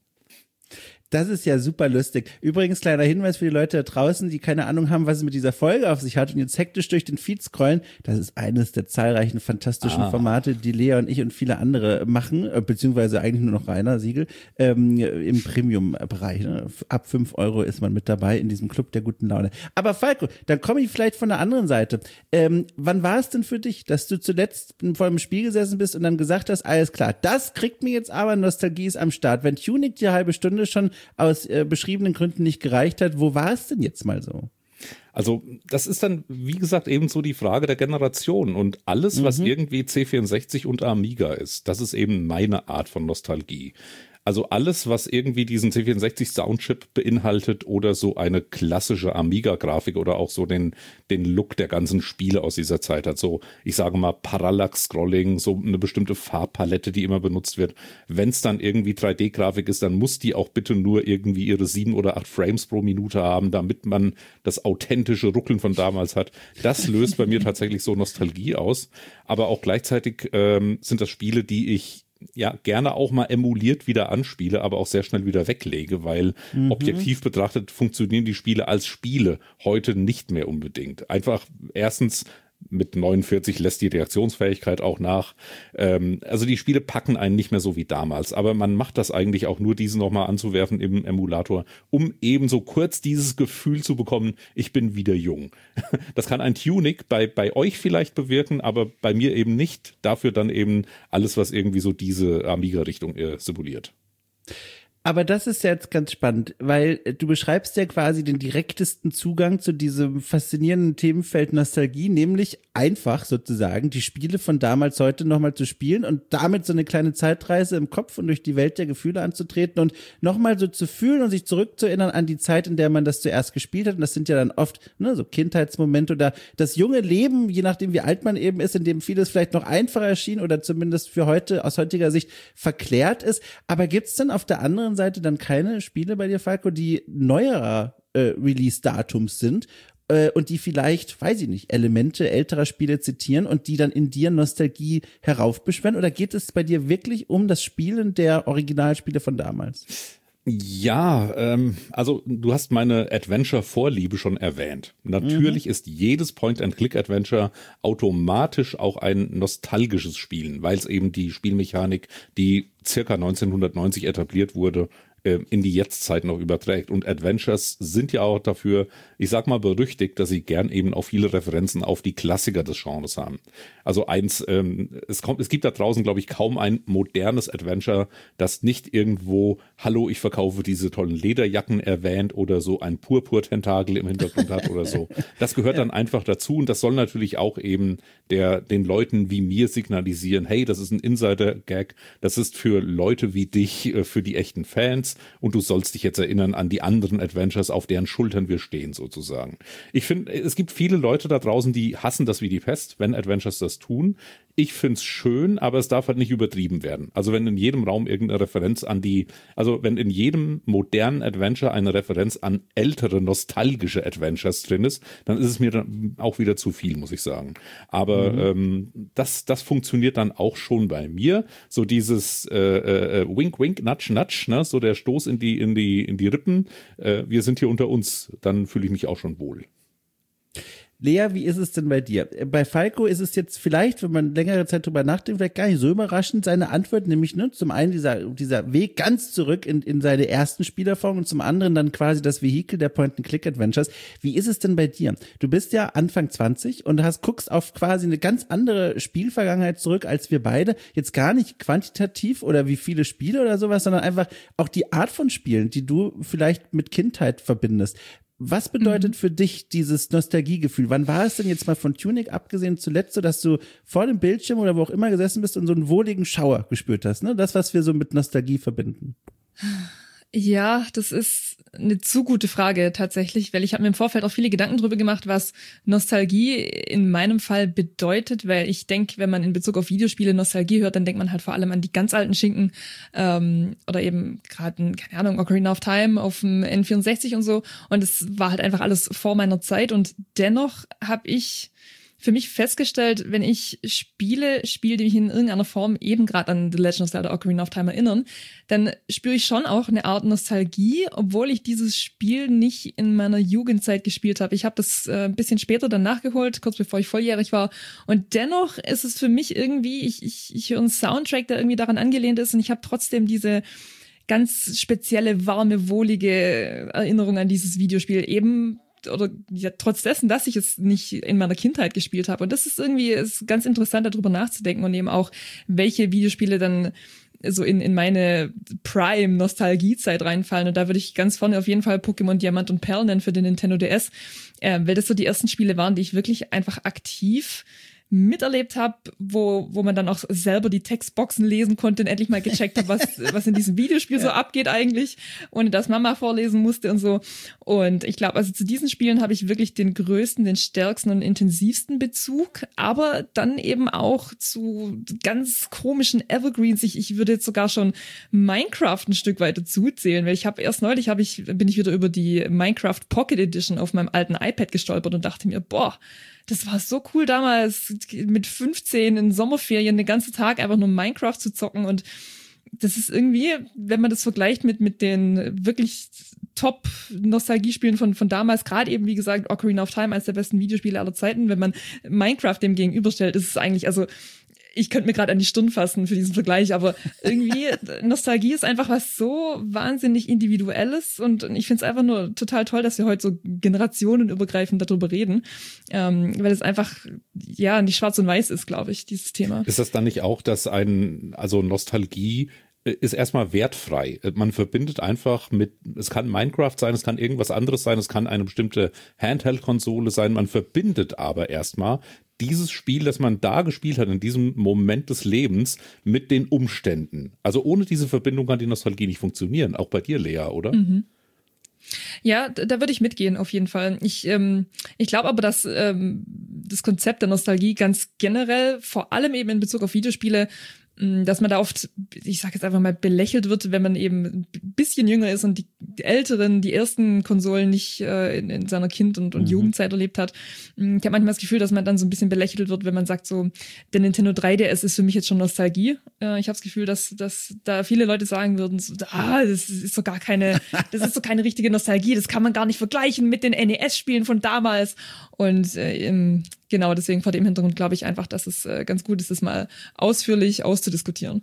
Das ist ja super lustig. Übrigens, kleiner Hinweis für die Leute da draußen, die keine Ahnung haben, was es mit dieser Folge auf sich hat und jetzt hektisch durch den Feed scrollen. Das ist eines der zahlreichen fantastischen ah. Formate, die Lea und ich und viele andere machen, beziehungsweise eigentlich nur noch Rainer Siegel, ähm, im Premium-Bereich. Ne? Ab fünf Euro ist man mit dabei in diesem Club der guten Laune. Aber Falco, dann komme ich vielleicht von der anderen Seite. Ähm, wann war es denn für dich, dass du zuletzt vor dem Spiel gesessen bist und dann gesagt hast, alles klar, das kriegt mir jetzt aber, Nostalgie ist am Start. Wenn Tunic die halbe Stunde schon aus äh, beschriebenen Gründen nicht gereicht hat, wo war es denn jetzt mal so? Also das ist dann, wie gesagt, eben so die Frage der Generation und alles, was mhm. irgendwie C vierundsechzig und Amiga ist, das ist eben meine Art von Nostalgie. Also alles, was irgendwie diesen C vierundsechzig Soundchip beinhaltet oder so eine klassische Amiga-Grafik oder auch so den, den Look der ganzen Spiele aus dieser Zeit hat. So, ich sage mal, Parallax-Scrolling, so eine bestimmte Farbpalette, die immer benutzt wird. Wenn es dann irgendwie drei D-Grafik ist, dann muss die auch bitte nur irgendwie ihre sieben oder acht Frames pro Minute haben, damit man das authentische Ruckeln von damals hat. Das löst bei mir tatsächlich so Nostalgie aus. Aber auch gleichzeitig ähm, sind das Spiele, die ich ja gerne auch mal emuliert wieder anspiele, aber auch sehr schnell wieder weglege, weil mhm. objektiv betrachtet funktionieren die Spiele als Spiele heute nicht mehr unbedingt. Einfach erstens mit neunundvierzig lässt die Reaktionsfähigkeit auch nach. Ähm, also die Spiele packen einen nicht mehr so wie damals, aber man macht das eigentlich auch nur, diese nochmal anzuwerfen im Emulator, um eben so kurz dieses Gefühl zu bekommen, ich bin wieder jung. Das kann ein Tunic bei, bei euch vielleicht bewirken, aber bei mir eben nicht. Dafür dann eben alles, was irgendwie so diese Amiga-Richtung äh, simuliert. Aber das ist jetzt ganz spannend, weil du beschreibst ja quasi den direktesten Zugang zu diesem faszinierenden Themenfeld Nostalgie, nämlich einfach sozusagen die Spiele von damals heute nochmal zu spielen und damit so eine kleine Zeitreise im Kopf und durch die Welt der Gefühle anzutreten und nochmal so zu fühlen und sich zurückzuerinnern an die Zeit, in der man das zuerst gespielt hat. Und das sind ja dann oft ne, so Kindheitsmomente oder das junge Leben, je nachdem wie alt man eben ist, in dem vieles vielleicht noch einfacher erschien oder zumindest für heute aus heutiger Sicht verklärt ist. Aber gibt's denn auf der anderen Seite dann keine Spiele bei dir, Falco, die neuerer äh, Release-Datums sind äh, und die vielleicht, weiß ich nicht, Elemente älterer Spiele zitieren und die dann in dir Nostalgie heraufbeschwören? Oder geht es bei dir wirklich um das Spielen der Originalspiele von damals? Ja, ähm, also du hast meine Adventure-Vorliebe schon erwähnt. Natürlich mhm. ist jedes Point-and-Click-Adventure automatisch auch ein nostalgisches Spielen, weil es eben die Spielmechanik, die circa neunzehnhundertneunzig etabliert wurde, in die Jetztzeit noch überträgt. Und Adventures sind ja auch dafür, ich sag mal, berüchtigt, dass sie gern eben auch viele Referenzen auf die Klassiker des Genres haben. Also eins, ähm, es kommt, es gibt da draußen, glaube ich, kaum ein modernes Adventure, das nicht irgendwo, hallo, ich verkaufe diese tollen Lederjacken erwähnt oder so ein Purpur-Tentakel im Hintergrund hat oder so. Das gehört ja. dann einfach dazu und das soll natürlich auch eben der, den Leuten wie mir signalisieren, hey, das ist ein Insider-Gag, das ist für Leute wie dich, für die echten Fans. eins und du sollst dich jetzt erinnern an die anderen Adventures, auf deren Schultern wir stehen sozusagen. Ich finde, es gibt viele Leute da draußen, die hassen das wie die Pest, wenn Adventures das tun. Ich find's schön, aber es darf halt nicht übertrieben werden. Also wenn in jedem Raum irgendeine Referenz an die, also wenn in jedem modernen Adventure eine Referenz an ältere, nostalgische Adventures drin ist, dann ist es mir dann auch wieder zu viel, muss ich sagen. Aber mhm. ähm, das, das funktioniert dann auch schon bei mir. So dieses äh, äh, Wink, Wink, Nudge, Nudge, ne? So der Stoß in die, in die, in die Rippen. Äh, wir sind hier unter uns, dann fühle ich mich auch schon wohl. Lea, wie ist es denn bei dir? Bei Falco ist es jetzt vielleicht, wenn man längere Zeit drüber nachdenkt, vielleicht gar nicht so überraschend, seine Antwort, nämlich ne, zum einen dieser, dieser Weg ganz zurück in, in seine ersten Spielerformen und zum anderen dann quasi das Vehikel der Point-and-Click-Adventures. Wie ist es denn bei dir? Du bist ja Anfang zwanzig und hast guckst auf quasi eine ganz andere Spielvergangenheit zurück als wir beide. Jetzt gar nicht quantitativ oder wie viele Spiele oder sowas, sondern einfach auch die Art von Spielen, die du vielleicht mit Kindheit verbindest. Was bedeutet mhm. für dich dieses Nostalgiegefühl? Wann war es denn jetzt mal von Tunic abgesehen zuletzt so, dass du vor dem Bildschirm oder wo auch immer gesessen bist und so einen wohligen Schauer gespürt hast? Ne? Das, was wir so mit Nostalgie verbinden. Ja, das ist eine zu gute Frage tatsächlich, weil ich habe mir im Vorfeld auch viele Gedanken drüber gemacht, was Nostalgie in meinem Fall bedeutet, weil ich denke, wenn man in Bezug auf Videospiele Nostalgie hört, dann denkt man halt vor allem an die ganz alten Schinken ähm, oder eben gerade, keine Ahnung, Ocarina of Time auf dem N vierundsechzig und so, und es war halt einfach alles vor meiner Zeit, und dennoch habe ich für mich festgestellt, wenn ich Spiele spiele, die mich in irgendeiner Form eben gerade an The Legend of Zelda Ocarina of Time erinnern, dann spüre ich schon auch eine Art Nostalgie, obwohl ich dieses Spiel nicht in meiner Jugendzeit gespielt habe. Ich habe das äh, ein bisschen später dann nachgeholt, kurz bevor ich volljährig war, und dennoch ist es für mich irgendwie, ich, ich, ich höre einen Soundtrack, der irgendwie daran angelehnt ist, und ich habe trotzdem diese ganz spezielle, warme, wohlige Erinnerung an dieses Videospiel, eben oder ja, trotz dessen, dass ich es nicht in meiner Kindheit gespielt habe. Und das ist irgendwie ist ganz interessant, darüber nachzudenken, und eben auch, welche Videospiele dann so in, in meine Prime-Nostalgie-Zeit reinfallen. Und da würde ich ganz vorne auf jeden Fall Pokémon Diamant und Perl nennen für den Nintendo D S, äh, weil das so die ersten Spiele waren, die ich wirklich einfach aktiv miterlebt habe, wo wo man dann auch selber die Textboxen lesen konnte und endlich mal gecheckt hat, was was in diesem Videospiel ja. so abgeht eigentlich, ohne dass Mama vorlesen musste und so. Und ich glaube, also zu diesen Spielen habe ich wirklich den größten, den stärksten und intensivsten Bezug, aber dann eben auch zu ganz komischen Evergreens. Ich, ich würde jetzt sogar schon Minecraft ein Stück weit dazu zählen, weil ich habe erst neulich habe ich bin ich wieder über die Minecraft Pocket Edition auf meinem alten iPad gestolpert und dachte mir, boah, das war so cool damals, mit fünfzehn in Sommerferien den ganzen Tag einfach nur Minecraft zu zocken. Und das ist irgendwie, wenn man das vergleicht mit mit den wirklich Top-Nostalgiespielen von von damals, gerade eben, wie gesagt, Ocarina of Time, eines der besten Videospiele aller Zeiten, wenn man Minecraft dem gegenüberstellt, ist es eigentlich, also ich könnte mir gerade an die Stirn fassen für diesen Vergleich, aber irgendwie Nostalgie ist einfach was so wahnsinnig Individuelles, und ich finde es einfach nur total toll, dass wir heute so generationenübergreifend darüber reden, ähm, weil es einfach ja nicht schwarz und weiß ist, glaube ich, dieses Thema. Ist das dann nicht auch, dass ein, also Nostalgie ist erstmal wertfrei. Man verbindet einfach mit, es kann Minecraft sein, es kann irgendwas anderes sein, es kann eine bestimmte Handheld-Konsole sein, man verbindet aber erstmal dieses Spiel, das man da gespielt hat, in diesem Moment des Lebens, mit den Umständen. Also ohne diese Verbindung kann die Nostalgie nicht funktionieren. Auch bei dir, Lea, oder? Mhm. Ja, da, da würde ich mitgehen, auf jeden Fall. Ich, ähm, ich glaube aber, dass ähm, das Konzept der Nostalgie ganz generell, vor allem eben in Bezug auf Videospiele, dass man da oft, ich sag jetzt einfach mal, belächelt wird, wenn man eben ein bisschen jünger ist und die, die älteren, die ersten Konsolen nicht äh, in, in seiner Kind- und, und mhm. Jugendzeit erlebt hat. Ich habe manchmal das Gefühl, dass man dann so ein bisschen belächelt wird, wenn man sagt so, der Nintendo drei D S ist für mich jetzt schon Nostalgie. Äh, ich habe das Gefühl, dass, dass da viele Leute sagen würden, so, ah, das ist so gar keine, das ist so keine richtige Nostalgie, das kann man gar nicht vergleichen mit den N E S-Spielen von damals. Und äh, im, genau, deswegen vor dem Hintergrund glaube ich einfach, dass es äh, ganz gut ist, das mal ausführlich auszudiskutieren.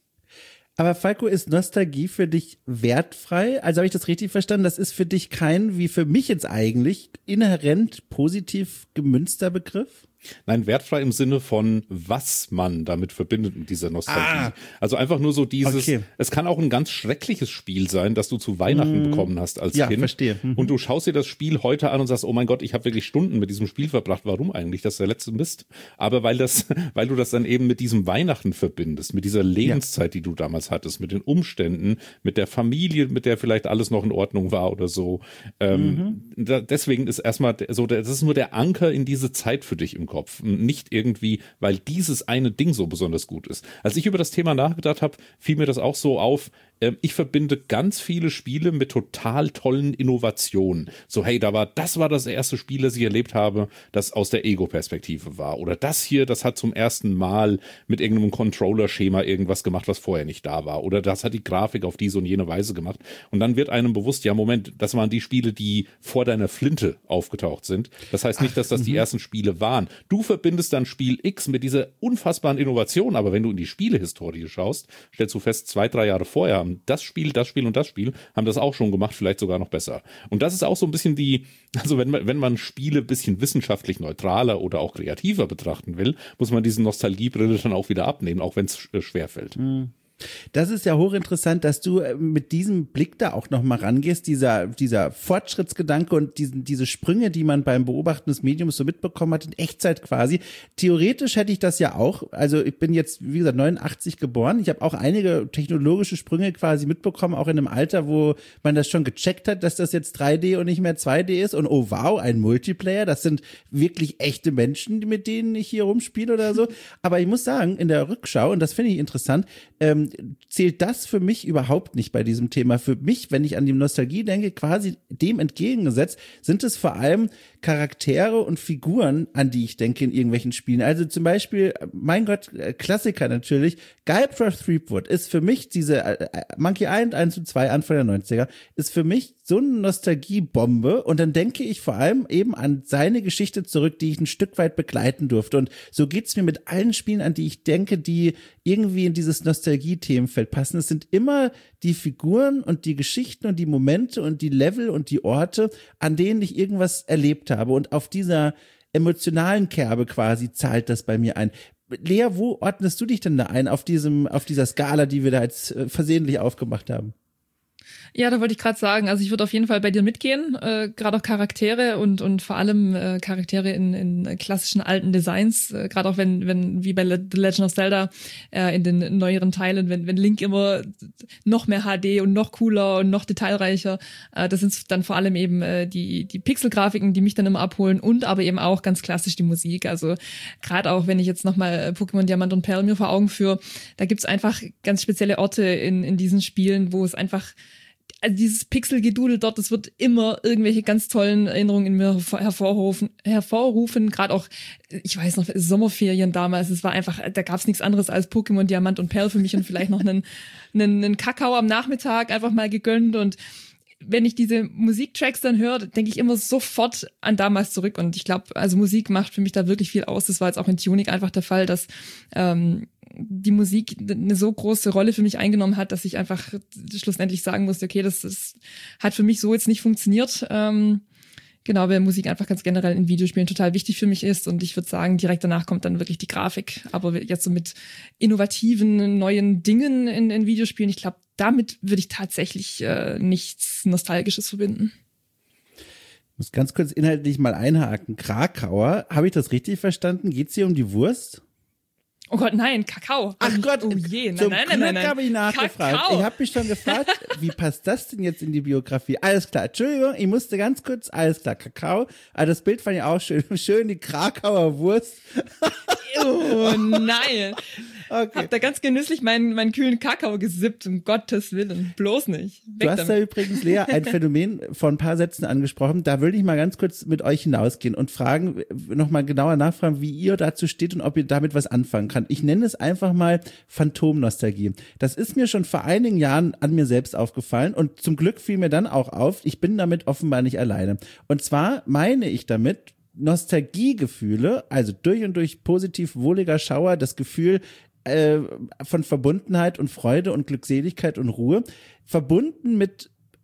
Aber Falco, ist Nostalgie für dich wertfrei? Also habe ich das richtig verstanden? Das ist für dich kein, wie für mich jetzt eigentlich, inhärent positiv gemünzter Begriff? Nein, wertfrei im Sinne von, was man damit verbindet mit dieser Nostalgie. Ah, also einfach nur so dieses, okay. Es kann auch ein ganz schreckliches Spiel sein, das du zu Weihnachten mm. bekommen hast als ja, Kind. Verstehe. Mhm. Und du schaust dir das Spiel heute an und sagst, oh mein Gott, ich habe wirklich Stunden mit diesem Spiel verbracht. Warum eigentlich? Das ist der letzte Mist. Aber weil das, weil du das dann eben mit diesem Weihnachten verbindest, mit dieser Lebenszeit, ja. die du damals hattest, mit den Umständen, mit der Familie, mit der vielleicht alles noch in Ordnung war oder so. Ähm, mhm. da, deswegen ist erstmal so, das ist nur der Anker in diese Zeit für dich im Kopf. Nicht irgendwie, weil dieses eine Ding so besonders gut ist. Als ich über das Thema nachgedacht habe, fiel mir das auch so auf. Ich verbinde ganz viele Spiele mit total tollen Innovationen. So, hey, da war, das war das erste Spiel, das ich erlebt habe, das aus der Ego-Perspektive war. Oder das hier, das hat zum ersten Mal mit irgendeinem Controller-Schema irgendwas gemacht, was vorher nicht da war. Oder das hat die Grafik auf diese und jene Weise gemacht. Und dann wird einem bewusst, ja, Moment, das waren die Spiele, die vor deiner Flinte aufgetaucht sind. Das heißt nicht, dass das Ach, die ersten Spiele waren. Du verbindest dann Spiel X mit dieser unfassbaren Innovation, aber wenn du in die Spielehistorie schaust, stellst du fest, zwei, drei Jahre vorher haben das Spiel, das Spiel und das Spiel haben das auch schon gemacht, vielleicht sogar noch besser. Und das ist auch so ein bisschen die, also wenn man, wenn man Spiele ein bisschen wissenschaftlich neutraler oder auch kreativer betrachten will, muss man diese Nostalgiebrille dann auch wieder abnehmen, auch wenn es äh, schwerfällt. Mhm. Das ist ja hochinteressant, dass du mit diesem Blick da auch nochmal rangehst, dieser, dieser Fortschrittsgedanke und diesen, diese Sprünge, die man beim Beobachten des Mediums so mitbekommen hat, in Echtzeit quasi. Theoretisch hätte ich das ja auch, also ich bin jetzt, wie gesagt, neunundachtzig geboren, ich habe auch einige technologische Sprünge quasi mitbekommen, auch in einem Alter, wo man das schon gecheckt hat, dass das jetzt drei D und nicht mehr zwei D ist und oh wow, ein Multiplayer, das sind wirklich echte Menschen, mit denen ich hier rumspiele oder so. Aber ich muss sagen, in der Rückschau, und das finde ich interessant, ähm, zählt das für mich überhaupt nicht bei diesem Thema. Für mich, wenn ich an die Nostalgie denke, quasi dem entgegengesetzt, sind es vor allem Charaktere und Figuren, an die ich denke in irgendwelchen Spielen. Also zum Beispiel, mein Gott, Klassiker natürlich, Guybrush Threepwood ist für mich diese äh, Monkey Island eins und zwei Anfang der neunziger, ist für mich so eine Nostalgiebombe und dann denke ich vor allem eben an seine Geschichte zurück, die ich ein Stück weit begleiten durfte und so geht's mir mit allen Spielen, an die ich denke, die irgendwie in dieses Nostalgie-Themenfeld passen. Es sind immer die Figuren und die Geschichten und die Momente und die Level und die Orte, an denen ich irgendwas erlebt habe und auf dieser emotionalen Kerbe quasi zahlt das bei mir ein. Lea, wo ordnest du dich denn da ein auf diesem, auf dieser Skala, die wir da jetzt äh, versehentlich aufgemacht haben? Ja, da wollte ich gerade sagen, also ich würde auf jeden Fall bei dir mitgehen, äh, gerade auch Charaktere und und vor allem äh, Charaktere in in klassischen alten Designs, äh, gerade auch wenn wenn wie bei Le- The Legend of Zelda äh, in den neueren Teilen, wenn wenn Link immer noch mehr H D und noch cooler und noch detailreicher, äh, das sind dann vor allem eben äh, die die Pixelgrafiken, die mich dann immer abholen und aber eben auch ganz klassisch die Musik, also gerade auch wenn ich jetzt nochmal Pokémon Diamant und Perl mir vor Augen führe, da gibt's einfach ganz spezielle Orte in in diesen Spielen, wo es einfach also dieses Pixelgedudel dort, das wird immer irgendwelche ganz tollen Erinnerungen in mir hervorrufen, hervorrufen. Gerade auch, ich weiß noch, Sommerferien damals, es war einfach, da gab's nichts anderes als Pokémon Diamant und Perl für mich und vielleicht noch einen, einen, einen Kakao am Nachmittag einfach mal gegönnt. Und wenn ich diese Musiktracks dann höre, denke ich immer sofort an damals zurück. Und ich glaube, also Musik macht für mich da wirklich viel aus. Das war jetzt auch in Tunic einfach der Fall, dass ähm, die Musik eine so große Rolle für mich eingenommen hat, dass ich einfach schlussendlich sagen musste, okay, das, das hat für mich so jetzt nicht funktioniert. Ähm, genau, weil Musik einfach ganz generell in Videospielen total wichtig für mich ist und ich würde sagen, direkt danach kommt dann wirklich die Grafik. Aber jetzt so mit innovativen, neuen Dingen in, in Videospielen, ich glaube, damit würde ich tatsächlich äh, nichts Nostalgisches verbinden. Ich muss ganz kurz inhaltlich mal einhaken. Krakauer, habe ich das richtig verstanden? Geht's hier um die Wurst? Oh Gott, nein, Kakao. Ach Gott, oh je, nein, zum nein, Glück nein, nein, nein. habe ich nachgefragt. Kakao. Ich habe mich schon gefragt, wie passt das denn jetzt in die Biografie? Alles klar, Entschuldigung, ich musste ganz kurz, alles klar, Kakao. Aber das Bild fand ich auch schön. Schön die Krakauer Wurst. Oh nein. Okay. Hab da ganz genüsslich meinen, meinen kühlen Kakao gesippt, um Gottes Willen. Bloß nicht. Weg du hast damit. da übrigens, Lea, ein Phänomen von ein paar Sätzen angesprochen. Da würde ich mal ganz kurz mit euch hinausgehen und fragen, nochmal genauer nachfragen, wie ihr dazu steht und ob ihr damit was anfangen kann. Ich nenne es einfach mal Phantomnostalgie. Das ist mir schon vor einigen Jahren an mir selbst aufgefallen und zum Glück fiel mir dann auch auf, ich bin damit offenbar nicht alleine. Und zwar meine ich damit, Nostalgiegefühle, also durch und durch positiv wohliger Schauer, das Gefühl von Verbundenheit und Freude und Glückseligkeit und Ruhe, verbunden mit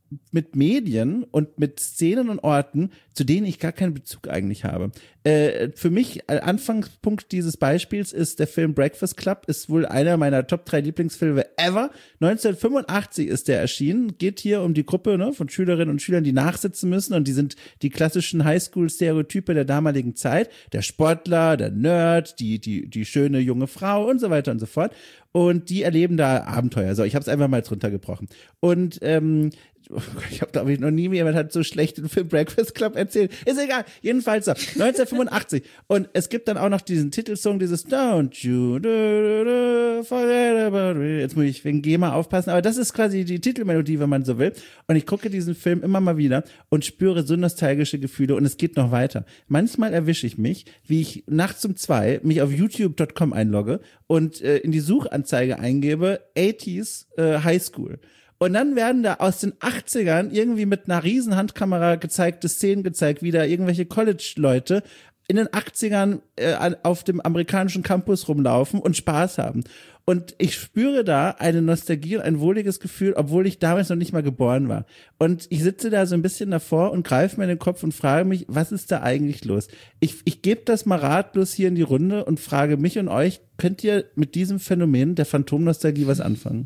mit Medien und mit Szenen und Orten, zu denen ich gar keinen Bezug eigentlich habe. Äh, für mich, äh, Anfangspunkt dieses Beispiels ist der Film Breakfast Club, ist wohl einer meiner Top drei Lieblingsfilme ever. neunzehnhundertfünfundachtzig ist der erschienen, geht hier um die Gruppe, ne, von Schülerinnen und Schülern, die nachsitzen müssen, und die sind die klassischen Highschool-Stereotype der damaligen Zeit. Der Sportler, der Nerd, die, die, die schöne junge Frau und so weiter und so fort. Und die erleben da Abenteuer. So, ich habe es einfach mal drunter gebrochen. Und ähm, ich habe, glaube ich, noch nie jemand hat so schlecht den Film Breakfast Club erzählt. Ist egal. Jedenfalls so. neunzehnhundertfünfundachtzig. Und es gibt dann auch noch diesen Titelsong, dieses Don't you do, do, forget about me. Jetzt muss ich wegen GEMA aufpassen. Aber das ist quasi die Titelmelodie, wenn man so will. Und ich gucke diesen Film immer mal wieder und spüre so nostalgische Gefühle. Und es geht noch weiter. Manchmal erwische ich mich, wie ich nachts um zwei mich auf youtube Punkt com einlogge und äh, in die Suchanzeige eingebe achtziger äh, Highschool. Und dann werden da aus den achtzigern irgendwie mit einer riesen Handkamera gezeigte Szenen gezeigt, wie da irgendwelche College-Leute in den achtzigern äh, auf dem amerikanischen Campus rumlaufen und Spaß haben. Und ich spüre da eine Nostalgie und ein wohliges Gefühl, obwohl ich damals noch nicht mal geboren war. Und ich sitze da so ein bisschen davor und greife mir in den Kopf und frage mich, was ist da eigentlich los? Ich, ich gebe das mal ratlos hier in die Runde und frage mich und euch, könnt ihr mit diesem Phänomen der Phantomnostalgie was anfangen?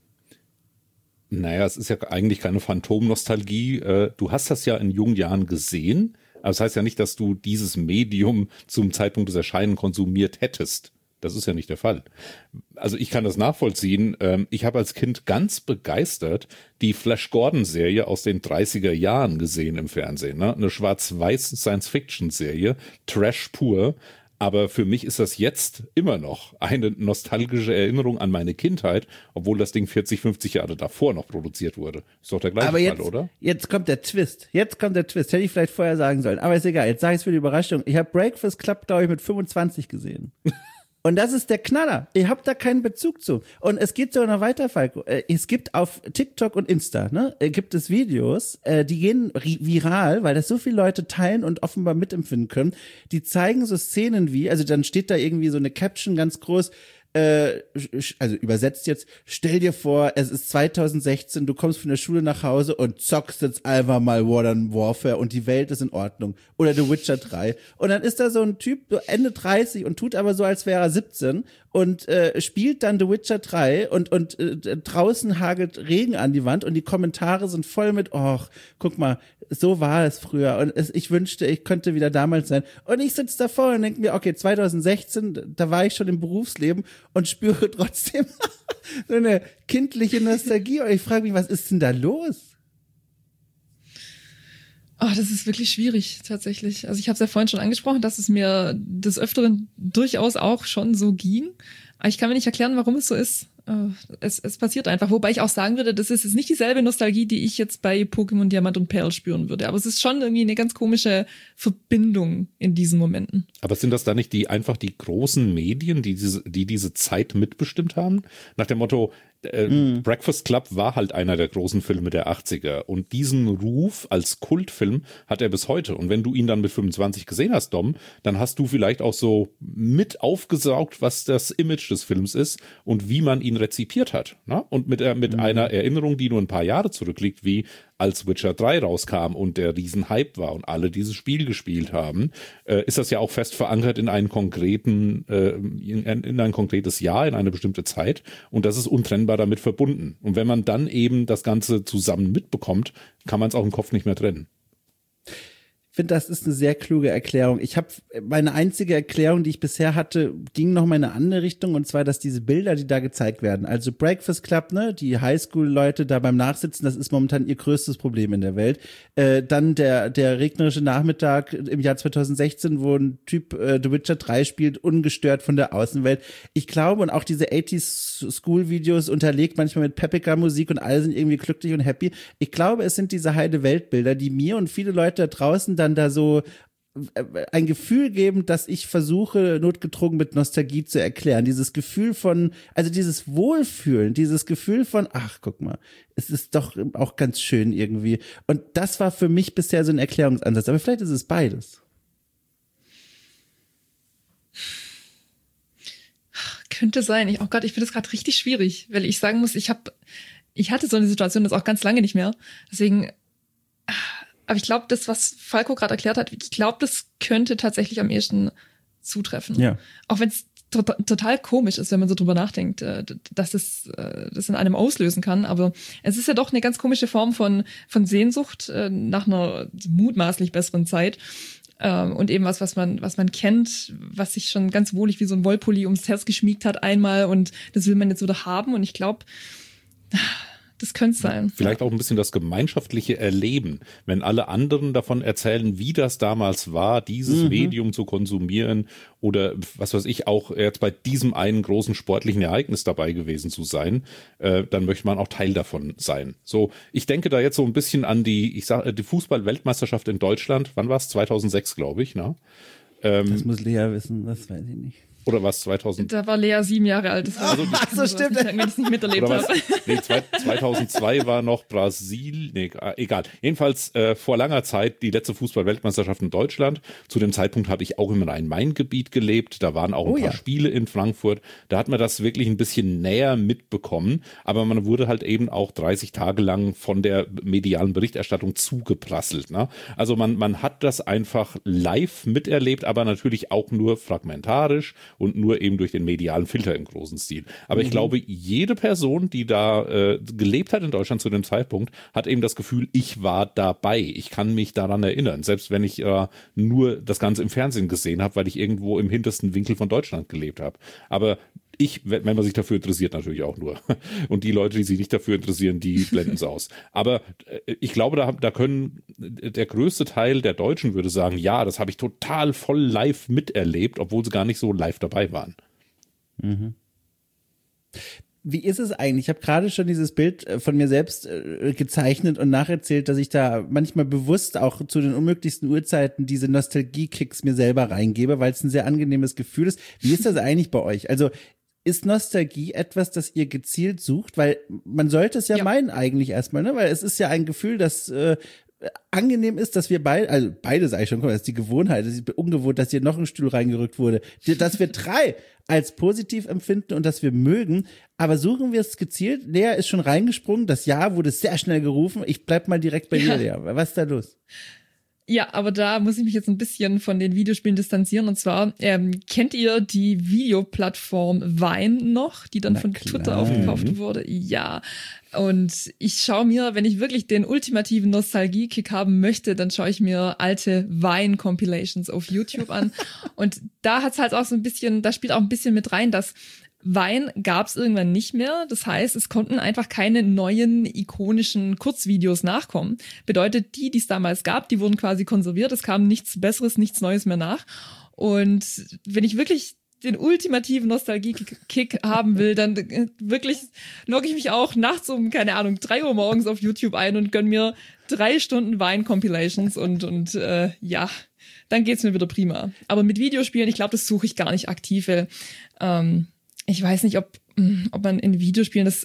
Naja, es ist ja eigentlich keine Phantomnostalgie. Du hast das ja in jungen Jahren gesehen, aber das heißt ja nicht, dass du dieses Medium zum Zeitpunkt des Erscheinens konsumiert hättest. Das ist ja nicht der Fall. Also ich kann das nachvollziehen. Ich habe als Kind ganz begeistert die Flash Gordon-Serie aus den dreißiger Jahren gesehen im Fernsehen. Ne? Eine schwarz-weiß Science-Fiction-Serie, Trash pur. Aber für mich ist das jetzt immer noch eine nostalgische Erinnerung an meine Kindheit, obwohl das Ding vierzig, fünfzig Jahre davor noch produziert wurde. Ist doch der gleiche aber jetzt, Fall, oder? Jetzt kommt der Twist. Jetzt kommt der Twist. Hätte ich vielleicht vorher sagen sollen. Aber ist egal. Jetzt sage ich es für die Überraschung. Ich habe Breakfast Club, glaube ich, mit fünfundzwanzig gesehen. Und das ist der Knaller. Ihr habt da keinen Bezug zu. Und es geht sogar noch weiter, Falco. Es gibt auf TikTok und Insta, ne, gibt es Videos, die gehen viral, weil das so viele Leute teilen und offenbar mitempfinden können. Die zeigen so Szenen wie, also dann steht da irgendwie so eine Caption ganz groß, äh, also übersetzt jetzt, stell dir vor, es ist zweitausendsechzehn, du kommst von der Schule nach Hause und zockst jetzt einfach mal Modern Warfare und die Welt ist in Ordnung. Oder The Witcher drei. Und dann ist da so ein Typ, so Ende dreißig und tut aber so, als wäre er siebzehn und äh, spielt dann The Witcher drei und und äh, draußen hagelt Regen an die Wand und die Kommentare sind voll mit, och, guck mal, so war es früher und es, ich wünschte, ich könnte wieder damals sein. Und ich sitze davor und denke mir, okay, zweitausendsechzehn, da war ich schon im Berufsleben und spüre trotzdem so eine kindliche Nostalgie. Und ich frage mich, was ist denn da los? Oh, das ist wirklich schwierig, tatsächlich. Also ich habe es ja vorhin schon angesprochen, dass es mir des Öfteren durchaus auch schon so ging. Aber ich kann mir nicht erklären, warum es so ist. Es, es passiert einfach. Wobei ich auch sagen würde, das ist jetzt nicht dieselbe Nostalgie, die ich jetzt bei Pokémon Diamant und Perl spüren würde. Aber es ist schon irgendwie eine ganz komische Verbindung in diesen Momenten. Aber sind das da nicht die einfach die großen Medien, die diese, die diese Zeit mitbestimmt haben? Nach dem Motto, äh, mm. Breakfast Club war halt einer der großen Filme der achtziger. Und diesen Ruf als Kultfilm hat er bis heute. Und wenn du ihn dann mit fünfundzwanzig gesehen hast, Dom, dann hast du vielleicht auch so mit aufgesaugt, was das Image des Films ist und wie man ihn rezipiert hat. Ne? Und mit, äh, mit mhm. einer Erinnerung, die nur ein paar Jahre zurückliegt, wie als Witcher drei rauskam und der Riesenhype war und alle dieses Spiel gespielt haben, äh, ist das ja auch fest verankert in einen konkreten, äh, in, in ein konkretes Jahr, in eine bestimmte Zeit. Und das ist untrennbar damit verbunden. Und wenn man dann eben das Ganze zusammen mitbekommt, kann man es auch im Kopf nicht mehr trennen. Ich finde, das ist eine sehr kluge Erklärung. Ich habe meine einzige Erklärung, die ich bisher hatte, ging noch mal in eine andere Richtung, und zwar, dass diese Bilder, die da gezeigt werden, also Breakfast Club, ne, die Highschool-Leute da beim Nachsitzen, das ist momentan ihr größtes Problem in der Welt. Äh, dann der der regnerische Nachmittag im Jahr zweitausendsechzehn, wo ein Typ äh, The Witcher drei spielt, ungestört von der Außenwelt. Ich glaube, und auch diese achtziger School-Videos unterlegt manchmal mit peppiger Musik und alle sind irgendwie glücklich und happy. Ich glaube, es sind diese Heide-Welt-Bilder, die mir und viele Leute da draußen dann da so ein Gefühl geben, dass ich versuche, notgedrungen mit Nostalgie zu erklären. Dieses Gefühl von, also dieses Wohlfühlen, dieses Gefühl von, ach, guck mal, es ist doch auch ganz schön irgendwie. Und das war für mich bisher so ein Erklärungsansatz. Aber vielleicht ist es beides. Könnte sein. Ich, oh Gott, ich finde das gerade richtig schwierig, weil ich sagen muss, ich habe ich hatte so eine Situation jetzt auch ganz lange nicht mehr. Deswegen, aber ich glaube, das, was Falco gerade erklärt hat, ich glaube, das könnte tatsächlich am ehesten zutreffen. Ja. Auch wenn es to- total komisch ist, wenn man so drüber nachdenkt, äh, dass es äh, das in einem auslösen kann. Aber es ist ja doch eine ganz komische Form von, von Sehnsucht äh, nach einer mutmaßlich besseren Zeit. Ähm, und eben was, was man, was man kennt, was sich schon ganz wohlig wie so ein Wollpulli ums Herz geschmiegt hat einmal und das will man jetzt wieder haben. Und ich glaube, das könnte es sein. Vielleicht auch ein bisschen das gemeinschaftliche Erleben, wenn alle anderen davon erzählen, wie das damals war, dieses mhm. Medium zu konsumieren oder was weiß ich, auch jetzt bei diesem einen großen sportlichen Ereignis dabei gewesen zu sein, äh, dann möchte man auch Teil davon sein. So, ich denke da jetzt so ein bisschen an die, ich sag, die Fußball-Weltmeisterschaft in Deutschland. Wann war es? zweitaunsechs, glaube ich, ne? Ähm, das muss Lea wissen, das weiß ich nicht. Oder was, zweitausend? Da war Lea sieben Jahre alt. Das also, ach, so stimmt. Wenn ich es nicht miterlebt habe. Nee, zweitausendzwei war noch Brasil, nee, egal. Jedenfalls äh, vor langer Zeit die letzte Fußball-Weltmeisterschaft in Deutschland. Zu dem Zeitpunkt hatte ich auch im Rhein-Main-Gebiet gelebt. Da waren auch ein oh, paar ja. Spiele in Frankfurt. Da hat man das wirklich ein bisschen näher mitbekommen. Aber man wurde halt eben auch dreißig Tage lang von der medialen Berichterstattung zugeprasselt. Ne? Also man, man hat das einfach live miterlebt, aber natürlich auch nur fragmentarisch und nur eben durch den medialen Filter im großen Stil. Aber mhm. ich glaube, jede Person, die da äh, gelebt hat in Deutschland zu dem Zeitpunkt, hat eben das Gefühl, ich war dabei. Ich kann mich daran erinnern, selbst wenn ich äh, nur das Ganze im Fernsehen gesehen habe, weil ich irgendwo im hintersten Winkel von Deutschland gelebt habe. Aber ich, wenn man sich dafür interessiert, natürlich auch nur. Und die Leute, die sich nicht dafür interessieren, die blenden es aus. Aber äh, ich glaube, da, da können der größte Teil der Deutschen würde sagen, ja, das habe ich total voll live miterlebt, obwohl sie gar nicht so live dabei waren. Mhm. Wie ist es eigentlich? Ich habe gerade schon dieses Bild von mir selbst äh, gezeichnet und nacherzählt, dass ich da manchmal bewusst auch zu den unmöglichsten Uhrzeiten diese Nostalgie-Kicks mir selber reingebe, weil es ein sehr angenehmes Gefühl ist. Wie ist das eigentlich bei euch? Also ist Nostalgie etwas, das ihr gezielt sucht? Weil man sollte es ja, ja. meinen eigentlich erstmal, ne? Weil es ist ja ein Gefühl, das äh, angenehm ist, dass wir beide, also beide sage ich schon, das ist die Gewohnheit, das ist ungewohnt, dass hier noch ein Stuhl reingerückt wurde, dass wir drei als positiv empfinden und dass wir mögen, aber suchen wir es gezielt? Lea ist schon reingesprungen, das Ja wurde sehr schnell gerufen, ich bleib mal direkt bei ja. dir, Lea. Was ist da los? Ja, aber da muss ich mich jetzt ein bisschen von den Videospielen distanzieren. Und zwar, ähm, kennt ihr die Videoplattform Vine noch, die dann Na von klar. Twitter aufgekauft wurde? Ja. Und ich schaue mir, wenn ich wirklich den ultimativen Nostalgie-Kick haben möchte, dann schaue ich mir alte Vine-Compilations auf YouTube an. Und da hat's halt auch so ein bisschen, da spielt auch ein bisschen mit rein, dass Vine gab's irgendwann nicht mehr. Das heißt, es konnten einfach keine neuen ikonischen Kurzvideos nachkommen. Bedeutet, die, die es damals gab, die wurden quasi konserviert. Es kam nichts Besseres, nichts Neues mehr nach. Und wenn ich wirklich den ultimativen Nostalgie-Kick haben will, dann wirklich logge ich mich auch nachts um, keine Ahnung, drei Uhr morgens auf YouTube ein und gönn mir drei Stunden Vine-Compilations und, und äh, ja, dann geht's mir wieder prima. Aber mit Videospielen, ich glaube, das suche ich gar nicht aktiv, weil ähm, ich weiß nicht, ob, ob man in Videospielen das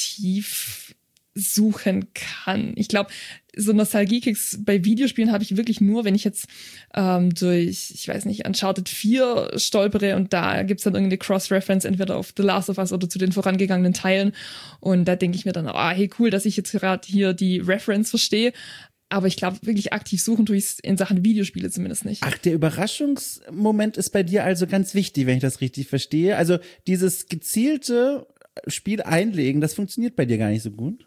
aktiv suchen kann. Ich glaube, so Nostalgie-Kicks bei Videospielen habe ich wirklich nur, wenn ich jetzt ähm, durch, ich weiß nicht, Uncharted vier stolpere und da gibt's dann irgendeine Cross-Reference entweder auf The Last of Us oder zu den vorangegangenen Teilen und da denke ich mir dann, ah, hey, cool, dass ich jetzt gerade hier die Reference verstehe. Aber ich glaube, wirklich aktiv suchen tue ich es in Sachen Videospiele zumindest nicht. Ach, der Überraschungsmoment ist bei dir also ganz wichtig, wenn ich das richtig verstehe. Also dieses gezielte Spiel einlegen, das funktioniert bei dir gar nicht so gut?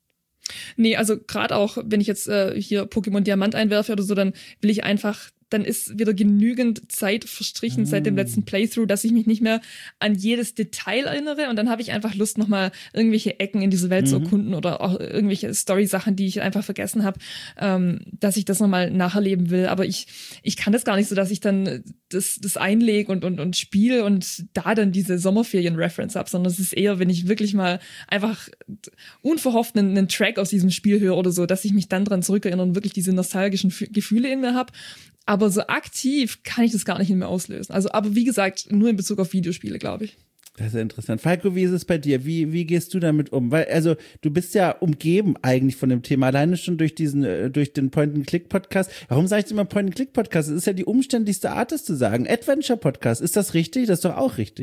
Nee, also gerade auch, wenn ich jetzt äh, hier Pokémon Diamant einwerfe oder so, dann will ich einfach, dann ist wieder genügend Zeit verstrichen mm. seit dem letzten Playthrough, dass ich mich nicht mehr an jedes Detail erinnere und dann habe ich einfach Lust, nochmal irgendwelche Ecken in diese Welt mm. zu erkunden oder auch irgendwelche Story-Sachen, die ich einfach vergessen habe, ähm, dass ich das nochmal nacherleben will. Aber ich ich kann das gar nicht so, dass ich dann das das einlege und und und spiele und da dann diese Sommerferien-Reference habe, sondern es ist eher, wenn ich wirklich mal einfach unverhofft einen, einen Track aus diesem Spiel höre oder so, dass ich mich dann dran zurückerinnere und wirklich diese nostalgischen F- Gefühle in mir habe. Aber so aktiv kann ich das gar nicht in mir auslösen. Also, aber wie gesagt, nur in Bezug auf Videospiele, glaube ich. Das ist ja interessant. Falco, wie ist es bei dir? Wie, wie gehst du damit um? Weil, also, du bist ja umgeben eigentlich von dem Thema, alleine schon durch diesen, durch den Point-and-Click-Podcast. Warum sage ich immer Point-and-Click-Podcast? Das ist ja die umständlichste Art, das zu sagen. Adventure-Podcast. Ist das richtig? Das ist doch auch richtig.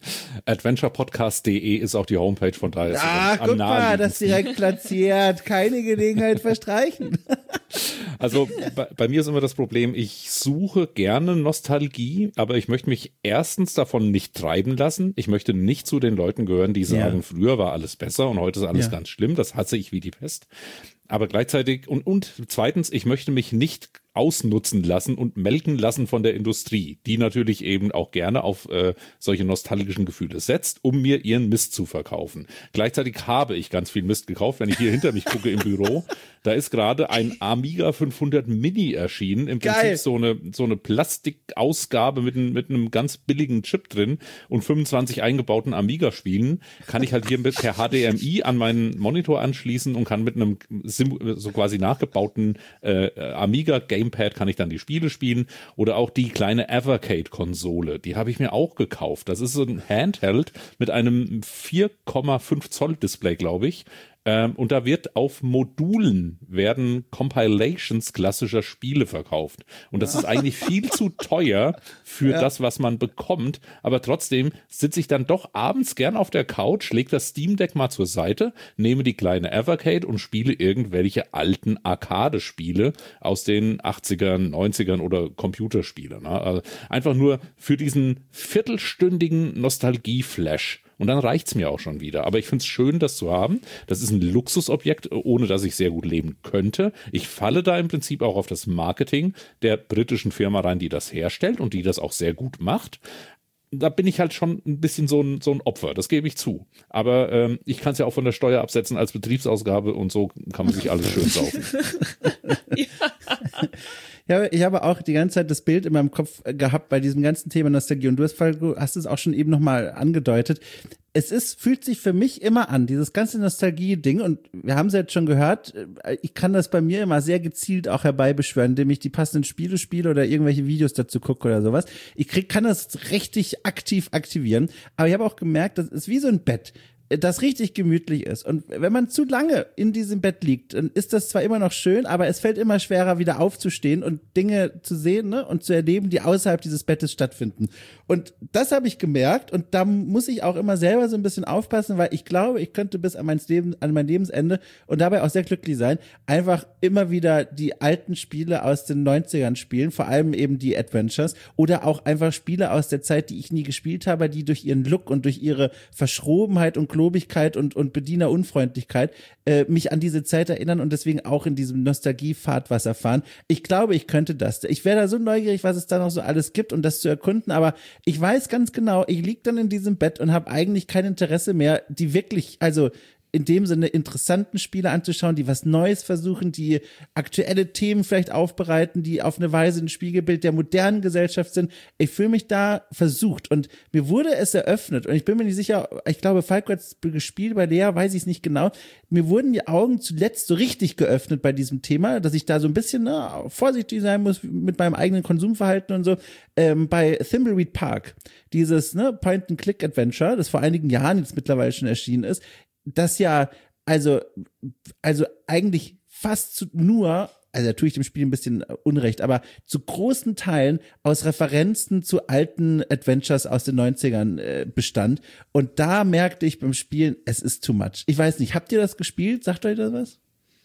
adventurepodcast punkt de ist auch die Homepage, von daher ist Ach, guck mal, das direkt platziert. Keine Gelegenheit verstreichen. Also bei, bei mir ist immer das Problem, ich suche gerne Nostalgie, aber ich möchte mich erstens davon nicht treiben lassen. Ich möchte nicht zu den Leuten gehören, die sagen, ja. früher war alles besser und heute ist alles ja. ganz schlimm. Das hasse ich wie die Pest. Aber gleichzeitig und, und zweitens, ich möchte mich nicht ausnutzen lassen und melken lassen von der Industrie, die natürlich eben auch gerne auf äh, solche nostalgischen Gefühle setzt, um mir ihren Mist zu verkaufen. Gleichzeitig habe ich ganz viel Mist gekauft, wenn ich hier hinter mich gucke im Büro. Da ist gerade ein Amiga fünfhundert Mini erschienen, im Prinzip Geil. so eine so eine Plastikausgabe mit, ein, mit einem ganz billigen Chip drin und fünfundzwanzig eingebauten Amiga-Spielen. Kann ich halt hier mit per H D M I an meinen Monitor anschließen und kann mit einem so quasi nachgebauten äh, Amiga Gamepad kann ich dann die Spiele spielen oder auch die kleine Evercade-Konsole, die habe ich mir auch gekauft. Das ist so ein Handheld mit einem vier Komma fünf Zoll Display, glaube ich. Ähm, und da wird auf Modulen werden Compilations klassischer Spiele verkauft. Und das ist eigentlich viel zu teuer für ja. das, was man bekommt. Aber trotzdem sitze ich dann doch abends gern auf der Couch, lege das Steam Deck mal zur Seite, nehme die kleine Evercade und spiele irgendwelche alten Arcade-Spiele aus den achtzigern, neunzigern oder Computerspiele. Ne? Also einfach nur für diesen viertelstündigen Nostalgie-Flash. Und dann reicht's mir auch schon wieder. Aber ich find's schön, das zu haben. Das ist ein Luxusobjekt, ohne dass ich sehr gut leben könnte. Ich falle da im Prinzip auch auf das Marketing der britischen Firma rein, die das herstellt und die das auch sehr gut macht. Da bin ich halt schon ein bisschen so ein, so ein Opfer, das gebe ich zu. Aber ähm, ich kann es ja auch von der Steuer absetzen als Betriebsausgabe und so kann man sich alles schön saufen. Ja. Ja, ich habe auch die ganze Zeit das Bild in meinem Kopf gehabt bei diesem ganzen Thema Nostalgie und du hast, du hast es auch schon eben nochmal angedeutet. Es ist, fühlt sich für mich immer an, dieses ganze Nostalgie-Ding, und wir haben es jetzt schon gehört, ich kann das bei mir immer sehr gezielt auch herbeibeschwören, indem ich die passenden Spiele spiele oder irgendwelche Videos dazu gucke oder sowas. Ich krieg, kann das richtig aktiv aktivieren, aber ich habe auch gemerkt, das ist wie so ein Bett, das richtig gemütlich ist. Und wenn man zu lange in diesem Bett liegt, dann ist das zwar immer noch schön, aber es fällt immer schwerer, wieder aufzustehen und Dinge zu sehen, ne, und zu erleben, die außerhalb dieses Bettes stattfinden. Und das habe ich gemerkt, und da muss ich auch immer selber so ein bisschen aufpassen, weil ich glaube, ich könnte bis an mein Leben, an mein Lebensende und dabei auch sehr glücklich sein, einfach immer wieder die alten Spiele aus den neunzigern spielen, vor allem eben die Adventures, oder auch einfach Spiele aus der Zeit, die ich nie gespielt habe, die durch ihren Look und durch ihre Verschrobenheit und Globigkeit und, und Bedienerunfreundlichkeit äh, mich an diese Zeit erinnern und deswegen auch in diesem Nostalgie-Fahrtwasser fahren. Ich glaube, ich könnte das. Ich wäre da so neugierig, was es da noch so alles gibt und das zu erkunden, aber ich weiß ganz genau, ich lieg dann in diesem Bett und habe eigentlich kein Interesse mehr, die wirklich, also in dem Sinne interessanten Spiele anzuschauen, die was Neues versuchen, die aktuelle Themen vielleicht aufbereiten, die auf eine Weise ein Spiegelbild der modernen Gesellschaft sind. Ich fühle mich da versucht und mir wurde es eröffnet und ich bin mir nicht sicher, ich glaube, Falco hat es gespielt, bei Lea weiß ich es nicht genau. Mir wurden die Augen zuletzt so richtig geöffnet bei diesem Thema, dass ich da so ein bisschen ne, vorsichtig sein muss mit meinem eigenen Konsumverhalten und so. Ähm, bei Thimbleweed Park, dieses ne, Point-and-Click-Adventure, das vor einigen Jahren jetzt mittlerweile schon erschienen ist, das ja, also, also eigentlich fast zu, nur, also da tue ich dem Spiel ein bisschen Unrecht, aber zu großen Teilen aus Referenzen zu alten Adventures aus den neunzigern äh, bestand. Und da merkte ich beim Spielen, es ist too much. Ich weiß nicht, habt ihr das gespielt? Sagt euch das was?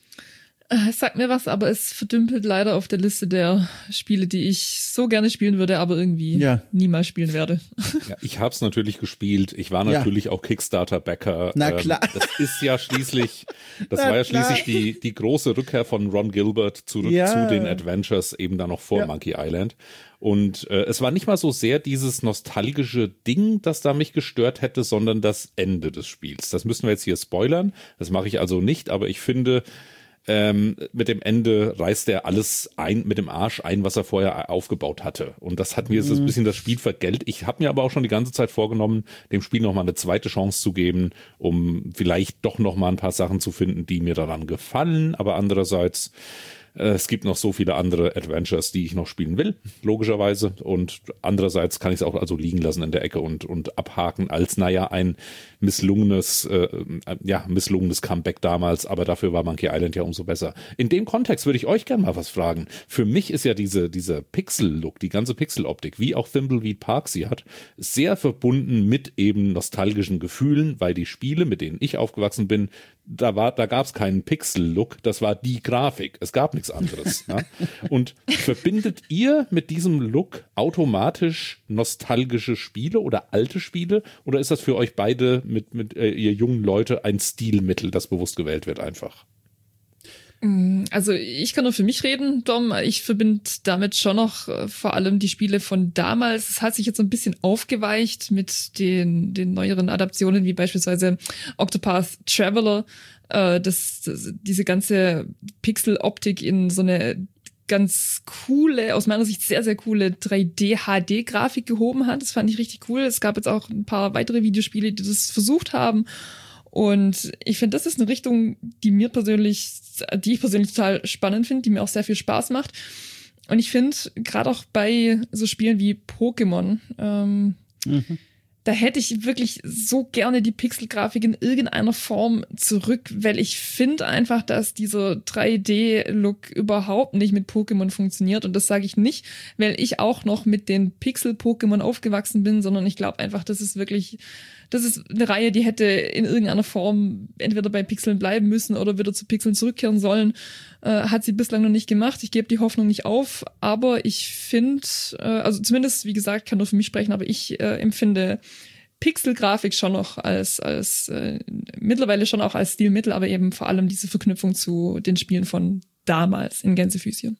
Es sagt mir was, aber es verdümpelt leider auf der Liste der Spiele, die ich so gerne spielen würde, aber irgendwie ja. niemals spielen werde. Ja, ich habe es natürlich gespielt. Ich war natürlich ja. auch Kickstarter-Backer. Na klar. Ähm, das ist ja schließlich, das Na war ja schließlich die, die große Rückkehr von Ron Gilbert zurück ja. zu den Adventures, eben dann noch vor ja. Monkey Island. Und äh, es war nicht mal so sehr dieses nostalgische Ding, das da mich gestört hätte, sondern das Ende des Spiels. Das müssen wir jetzt hier spoilern. Das mache ich also nicht, aber ich finde, Ähm, mit dem Ende reißt er alles ein, mit dem Arsch ein, was er vorher aufgebaut hatte. Und das hat mir mhm. so ein bisschen das Spiel vergällt. Ich habe mir aber auch schon die ganze Zeit vorgenommen, dem Spiel nochmal eine zweite Chance zu geben, um vielleicht doch nochmal ein paar Sachen zu finden, die mir daran gefallen. Aber andererseits Es gibt noch so viele andere Adventures, die ich noch spielen will, logischerweise. Und andererseits kann ich es auch also liegen lassen in der Ecke und, und abhaken als, naja, ein misslungenes, äh, ja, misslungenes Comeback damals. Aber dafür war Monkey Island ja umso besser. In dem Kontext würde ich euch gerne mal was fragen. Für mich ist ja diese, dieser Pixel-Look, die ganze Pixel-Optik, wie auch Thimbleweed Park sie hat, sehr verbunden mit eben nostalgischen Gefühlen, weil die Spiele, mit denen ich aufgewachsen bin, da war, da gab es keinen Pixel-Look, das war die Grafik. Es gab nichts anderes. Ja? Und verbindet ihr mit diesem Look automatisch nostalgische Spiele oder alte Spiele? Oder ist das für euch beide mit, mit äh, ihr jungen Leute ein Stilmittel, das bewusst gewählt wird einfach? Also ich kann nur für mich reden, Dom. Ich verbinde damit schon noch äh, vor allem die Spiele von damals. Es hat sich jetzt so ein bisschen aufgeweicht mit den, den neueren Adaptionen, wie beispielsweise Octopath Traveler. Äh, das, das, diese ganze Pixel-Optik in so eine ganz coole, aus meiner Sicht sehr, sehr coole drei D H D-Grafik gehoben hat. Das fand ich richtig cool. Es gab jetzt auch ein paar weitere Videospiele, die das versucht haben. Und ich finde, das ist eine Richtung, die mir persönlich, die ich persönlich total spannend finde, die mir auch sehr viel Spaß macht. Und ich finde, gerade auch bei so Spielen wie Pokémon, ähm, mhm. da hätte ich wirklich so gerne die Pixelgrafik in irgendeiner Form zurück, weil ich finde einfach, dass dieser drei D-Look überhaupt nicht mit Pokémon funktioniert. Und das sage ich nicht, weil ich auch noch mit den Pixel-Pokémon aufgewachsen bin, sondern ich glaube einfach, das ist wirklich, das ist eine Reihe, die hätte in irgendeiner Form entweder bei Pixeln bleiben müssen oder wieder zu Pixeln zurückkehren sollen. Äh, hat sie bislang noch nicht gemacht. Ich gebe die Hoffnung nicht auf, aber ich finde, äh, also zumindest, wie gesagt, kann nur für mich sprechen, aber ich äh, empfinde Pixelgrafik schon noch als, als äh, mittlerweile schon auch als Stilmittel, aber eben vor allem diese Verknüpfung zu den Spielen von damals in Gänsefüßchen.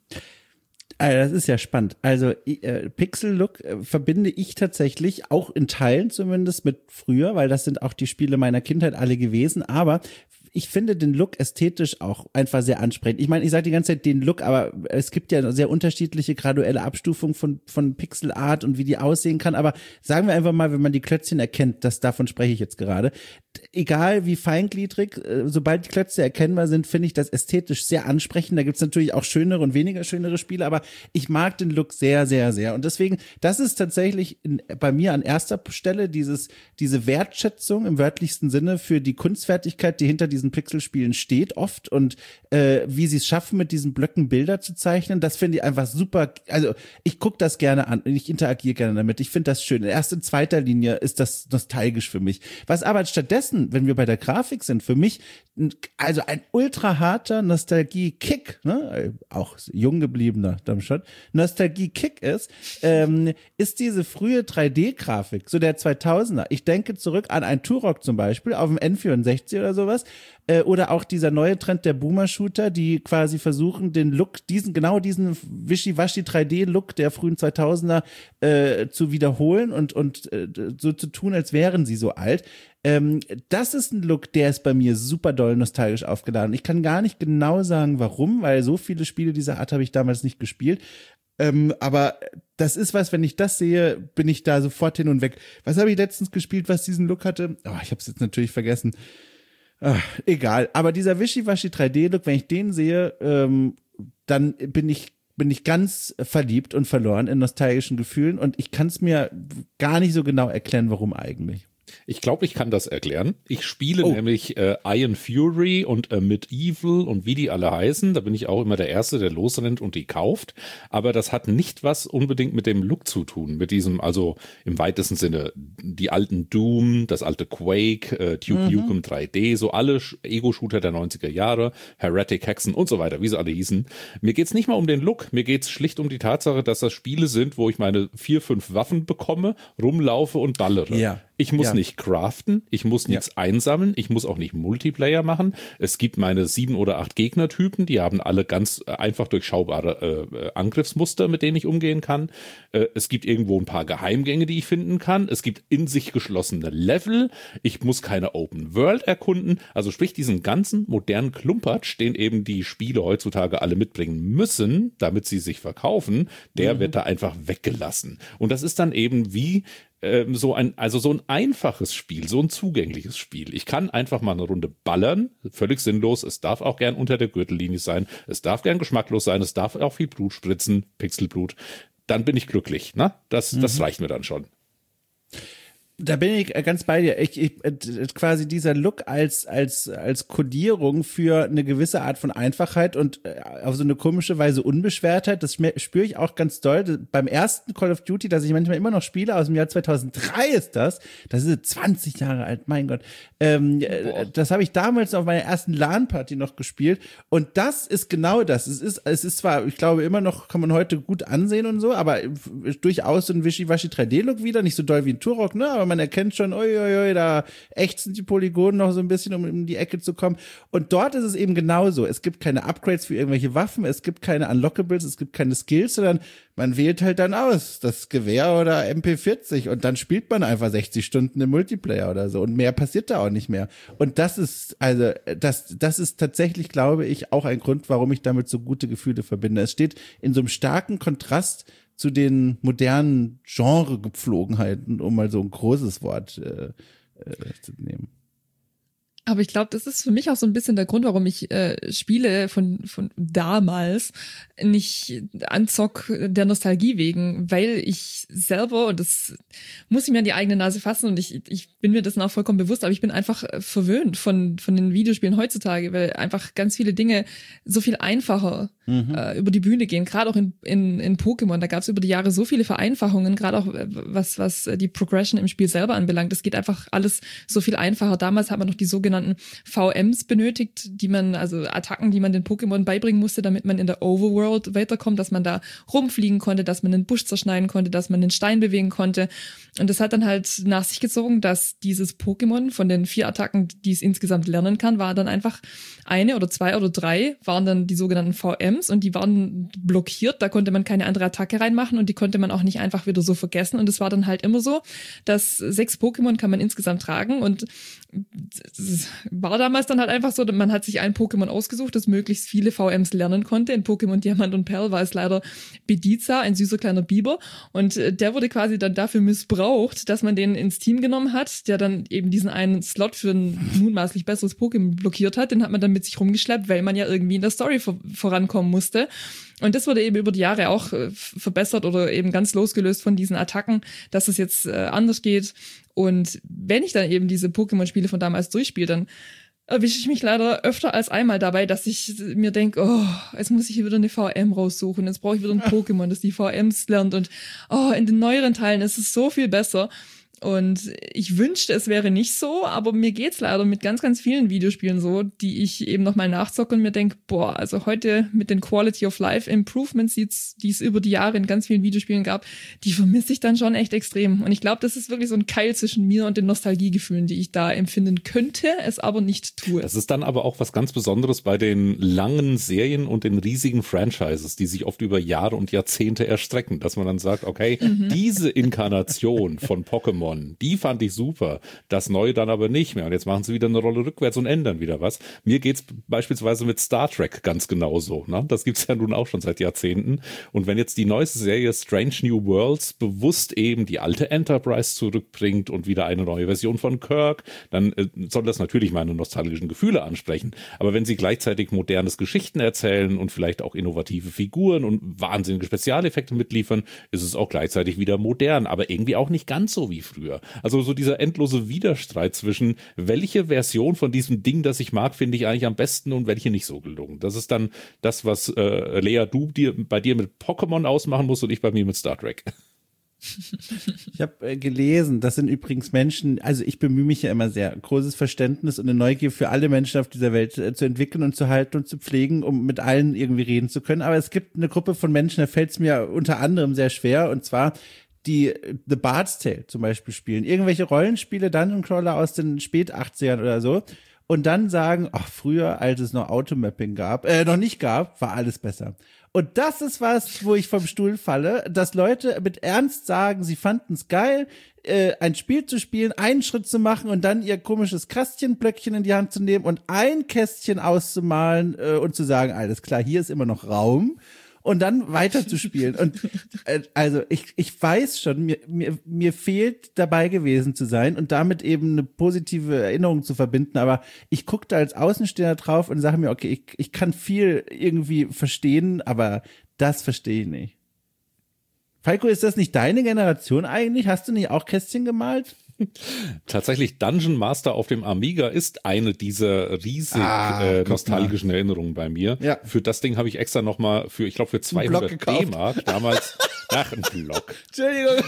Also das ist ja spannend. Also äh, Pixel-Look äh, verbinde ich tatsächlich auch in Teilen zumindest mit früher, weil das sind auch die Spiele meiner Kindheit alle gewesen, aber ich finde den Look ästhetisch auch einfach sehr ansprechend. Ich meine, ich sage die ganze Zeit den Look, aber es gibt ja sehr unterschiedliche graduelle Abstufungen von von Pixelart und wie die aussehen kann. Aber sagen wir einfach mal, wenn man die Klötzchen erkennt, das davon spreche ich jetzt gerade. Egal wie feingliedrig, sobald die Klötze erkennbar sind, finde ich das ästhetisch sehr ansprechend. Da gibt's natürlich auch schönere und weniger schönere Spiele, aber ich mag den Look sehr, sehr, sehr. Und deswegen, das ist tatsächlich in, bei mir an erster Stelle dieses diese Wertschätzung im wörtlichsten Sinne für die Kunstfertigkeit, die hinter diesen Pixelspielen steht oft und äh, wie sie es schaffen, mit diesen Blöcken Bilder zu zeichnen, das finde ich einfach super. Also ich gucke das gerne an, ich interagiere gerne damit, ich finde das schön. Erst in zweiter Linie ist das nostalgisch für mich. Was aber stattdessen, wenn wir bei der Grafik sind, für mich also ein ultra harter Nostalgie-Kick, ne? Auch jung gebliebener Dumbshot, Nostalgie-Kick ist, ähm, ist diese frühe drei D-Grafik, so der zweitausender. Ich denke zurück an ein Turok zum Beispiel auf dem N vierundsechzig oder sowas, äh, oder auch dieser neue Trend der Boomer-Shooter, die quasi versuchen, den Look, diesen genau diesen wischiwaschi drei D-Look der frühen zweitausender äh, zu wiederholen und und äh, so zu tun, als wären sie so alt. Ähm, das ist ein Look, der ist bei mir super doll nostalgisch aufgeladen. Ich kann gar nicht genau sagen, warum, weil so viele Spiele dieser Art habe ich damals nicht gespielt. Ähm, aber das ist was, wenn ich das sehe, bin ich da sofort hin und weg. Was habe ich letztens gespielt, was diesen Look hatte? Oh, ich habe es jetzt natürlich vergessen. Ach, egal. Aber dieser wischiwaschi drei D-Look, wenn ich den sehe, ähm, dann bin ich bin ich ganz verliebt und verloren in nostalgischen Gefühlen und ich kann es mir gar nicht so genau erklären, warum eigentlich. Ich glaube, ich kann das erklären. Ich spiele oh. nämlich äh, Iron Fury und äh, Medieval und wie die alle heißen. Da bin ich auch immer der Erste, der losrennt und die kauft. Aber das hat nicht was unbedingt mit dem Look zu tun. Mit diesem, also im weitesten Sinne, die alten Doom, das alte Quake, äh, Duke mhm. Nukem drei D, so alle Ego-Shooter der neunziger Jahre, Heretic, Hexen und so weiter, wie sie alle hießen. Mir geht's nicht mal um den Look. Mir geht's schlicht um die Tatsache, dass das Spiele sind, wo ich meine vier, fünf Waffen bekomme, rumlaufe und ballere. Ja. Ich muss ja. nicht craften, ich muss nichts ja. einsammeln, ich muss auch nicht Multiplayer machen. Es gibt meine sieben oder acht Gegnertypen, die haben alle ganz einfach durchschaubare äh, Angriffsmuster, mit denen ich umgehen kann. Äh, es gibt irgendwo ein paar Geheimgänge, die ich finden kann. Es gibt in sich geschlossene Level. Ich muss keine Open World erkunden. Also sprich diesen ganzen modernen Klumpatsch, den eben die Spiele heutzutage alle mitbringen müssen, damit sie sich verkaufen, der mhm. wird da einfach weggelassen. Und das ist dann eben wie ähm, so ein, also so ein einfaches Spiel, so ein zugängliches Spiel. Ich kann einfach mal eine Runde ballern, völlig sinnlos. Es darf auch gern unter der Gürtellinie sein. Es darf gern geschmacklos sein. Es darf auch viel Blut spritzen, Pixelblut. Dann bin ich glücklich, ne? Das, mhm. das reicht mir dann schon. Da bin ich ganz bei dir. Ich, ich, quasi dieser Look als als als Kodierung für eine gewisse Art von Einfachheit und auf so eine komische Weise Unbeschwertheit, das spüre ich auch ganz doll. Beim ersten Call of Duty, das ich manchmal immer noch spiele, aus dem Jahr zweitausenddrei ist das, das ist zwanzig Jahre alt, mein Gott. Ähm, das habe ich damals auf meiner ersten LAN-Party noch gespielt und das ist genau das. Es ist es ist zwar, ich glaube immer noch, kann man heute gut ansehen und so, aber durchaus so ein Wischiwaschi drei D-Look wieder, nicht so doll wie ein Turok, ne, aber man erkennt schon, oi, oi, oi, da ächzen die Polygone noch so ein bisschen, um in die Ecke zu kommen. Und dort ist es eben genauso. Es gibt keine Upgrades für irgendwelche Waffen, es gibt keine Unlockables, es gibt keine Skills, sondern man wählt halt dann aus, das Gewehr oder M P vierzig und dann spielt man einfach sechzig Stunden im Multiplayer oder so und mehr passiert da auch nicht mehr. Und das ist, also, das, das ist tatsächlich, glaube ich, auch ein Grund, warum ich damit so gute Gefühle verbinde. Es steht in so einem starken Kontrast zu den modernen Genregepflogenheiten, um mal so ein großes Wort äh, äh, zu nehmen. Aber ich glaube, das ist für mich auch so ein bisschen der Grund, warum ich äh, Spiele von von damals nicht anzock der Nostalgie wegen, weil ich selber, und das muss ich mir an die eigene Nase fassen und ich ich bin mir dessen auch vollkommen bewusst, aber ich bin einfach verwöhnt von von den Videospielen heutzutage, weil einfach ganz viele Dinge so viel einfacher mhm. äh, über die Bühne gehen, gerade auch in in in Pokémon, da gab es über die Jahre so viele Vereinfachungen, gerade auch was was die Progression im Spiel selber anbelangt. Das geht einfach alles so viel einfacher. Damals hat man noch die sogenannten V Ms benötigt, die man, also Attacken, die man den Pokémon beibringen musste, damit man in der Overworld weiterkommt, dass man da rumfliegen konnte, dass man einen Busch zerschneiden konnte, dass man den Stein bewegen konnte. Und das hat dann halt nach sich gezogen, dass dieses Pokémon von den vier Attacken, die es insgesamt lernen kann, war dann einfach eine oder zwei oder drei, waren dann die sogenannten V Ms und die waren blockiert, da konnte man keine andere Attacke reinmachen und die konnte man auch nicht einfach wieder so vergessen. Und es war dann halt immer so, dass sechs Pokémon kann man insgesamt tragen und das war damals dann halt einfach so, man hat sich ein Pokémon ausgesucht, das möglichst viele V Ms lernen konnte. In Pokémon Diamant und Perl war es leider Bediza, ein süßer kleiner Biber. Und der wurde quasi dann dafür missbraucht, dass man den ins Team genommen hat, der dann eben diesen einen Slot für ein mutmaßlich besseres Pokémon blockiert hat. Den hat man dann mit sich rumgeschleppt, weil man ja irgendwie in der Story vor- vorankommen musste. Und das wurde eben über die Jahre auch äh, verbessert oder eben ganz losgelöst von diesen Attacken, dass es jetzt äh, anders geht. Und wenn ich dann eben diese Pokémon-Spiele von damals durchspiele, dann erwische ich mich leider öfter als einmal dabei, dass ich mir denke, oh, jetzt muss ich hier wieder eine V M raussuchen, jetzt brauche ich wieder ein Pokémon, das die V Ms lernt und oh, in den neueren Teilen ist es so viel besser. Und ich wünschte, es wäre nicht so, aber mir geht's leider mit ganz, ganz vielen Videospielen so, die ich eben nochmal nachzocke und mir denke, boah, also heute mit den Quality of Life Improvements, die es über die Jahre in ganz vielen Videospielen gab, die vermisse ich dann schon echt extrem. Und ich glaube, das ist wirklich so ein Keil zwischen mir und den Nostalgiegefühlen, die ich da empfinden könnte, es aber nicht tue. Das ist dann aber auch was ganz Besonderes bei den langen Serien und den riesigen Franchises, die sich oft über Jahre und Jahrzehnte erstrecken, dass man dann sagt, okay, mhm. diese Inkarnation von Pokémon, die fand ich super, das Neue dann aber nicht mehr. Und jetzt machen sie wieder eine Rolle rückwärts und ändern wieder was. Mir geht's beispielsweise mit Star Trek ganz genauso. Ne? Das gibt's ja nun auch schon seit Jahrzehnten. Und wenn jetzt die neueste Serie Strange New Worlds bewusst eben die alte Enterprise zurückbringt und wieder eine neue Version von Kirk, dann äh, soll das natürlich meine nostalgischen Gefühle ansprechen. Aber wenn sie gleichzeitig modernes Geschichten erzählen und vielleicht auch innovative Figuren und wahnsinnige Spezialeffekte mitliefern, ist es auch gleichzeitig wieder modern, aber irgendwie auch nicht ganz so wie früher. Also so dieser endlose Widerstreit zwischen, welche Version von diesem Ding, das ich mag, finde ich eigentlich am besten und welche nicht so gelungen. Das ist dann das, was äh, Lea, du dir, bei dir mit Pokémon ausmachen musst und ich bei mir mit Star Trek. Ich habe äh, gelesen, das sind übrigens Menschen, also ich bemühe mich ja immer sehr, großes Verständnis und eine Neugier für alle Menschen auf dieser Welt äh, zu entwickeln und zu halten und zu pflegen, um mit allen irgendwie reden zu können. Aber es gibt eine Gruppe von Menschen, da fällt es mir unter anderem sehr schwer, und zwar die The Bard's Tale zum Beispiel spielen, irgendwelche Rollenspiele, Dungeon Crawler aus den Spät-achtzigern oder so, und dann sagen, ach, früher, als es noch Automapping gab, äh, noch nicht gab, war alles besser. Und das ist was, wo ich vom Stuhl falle, dass Leute mit Ernst sagen, sie fanden es geil, äh, ein Spiel zu spielen, einen Schritt zu machen und dann ihr komisches Kästchenblöckchen in die Hand zu nehmen und ein Kästchen auszumalen äh, und zu sagen, alles klar, hier ist immer noch Raum. und dann weiterzuspielen. Und äh, also ich, ich weiß schon, mir, mir, mir fehlt dabei gewesen zu sein und damit eben eine positive Erinnerung zu verbinden, aber ich gucke da als Außenstehender drauf und sage mir, okay, ich, ich kann viel irgendwie verstehen, aber das verstehe ich nicht. Falco, ist das nicht deine Generation eigentlich? Hast du nicht auch Kästchen gemalt? Tatsächlich, Dungeon Master auf dem Amiga ist eine dieser riesig Ah, äh, guck nostalgischen Erinnerungen bei mir. Ja. Für das Ding habe ich extra nochmal für, ich glaube, für zweihundert D-Mark damals, ach, ein Block. Entschuldigung.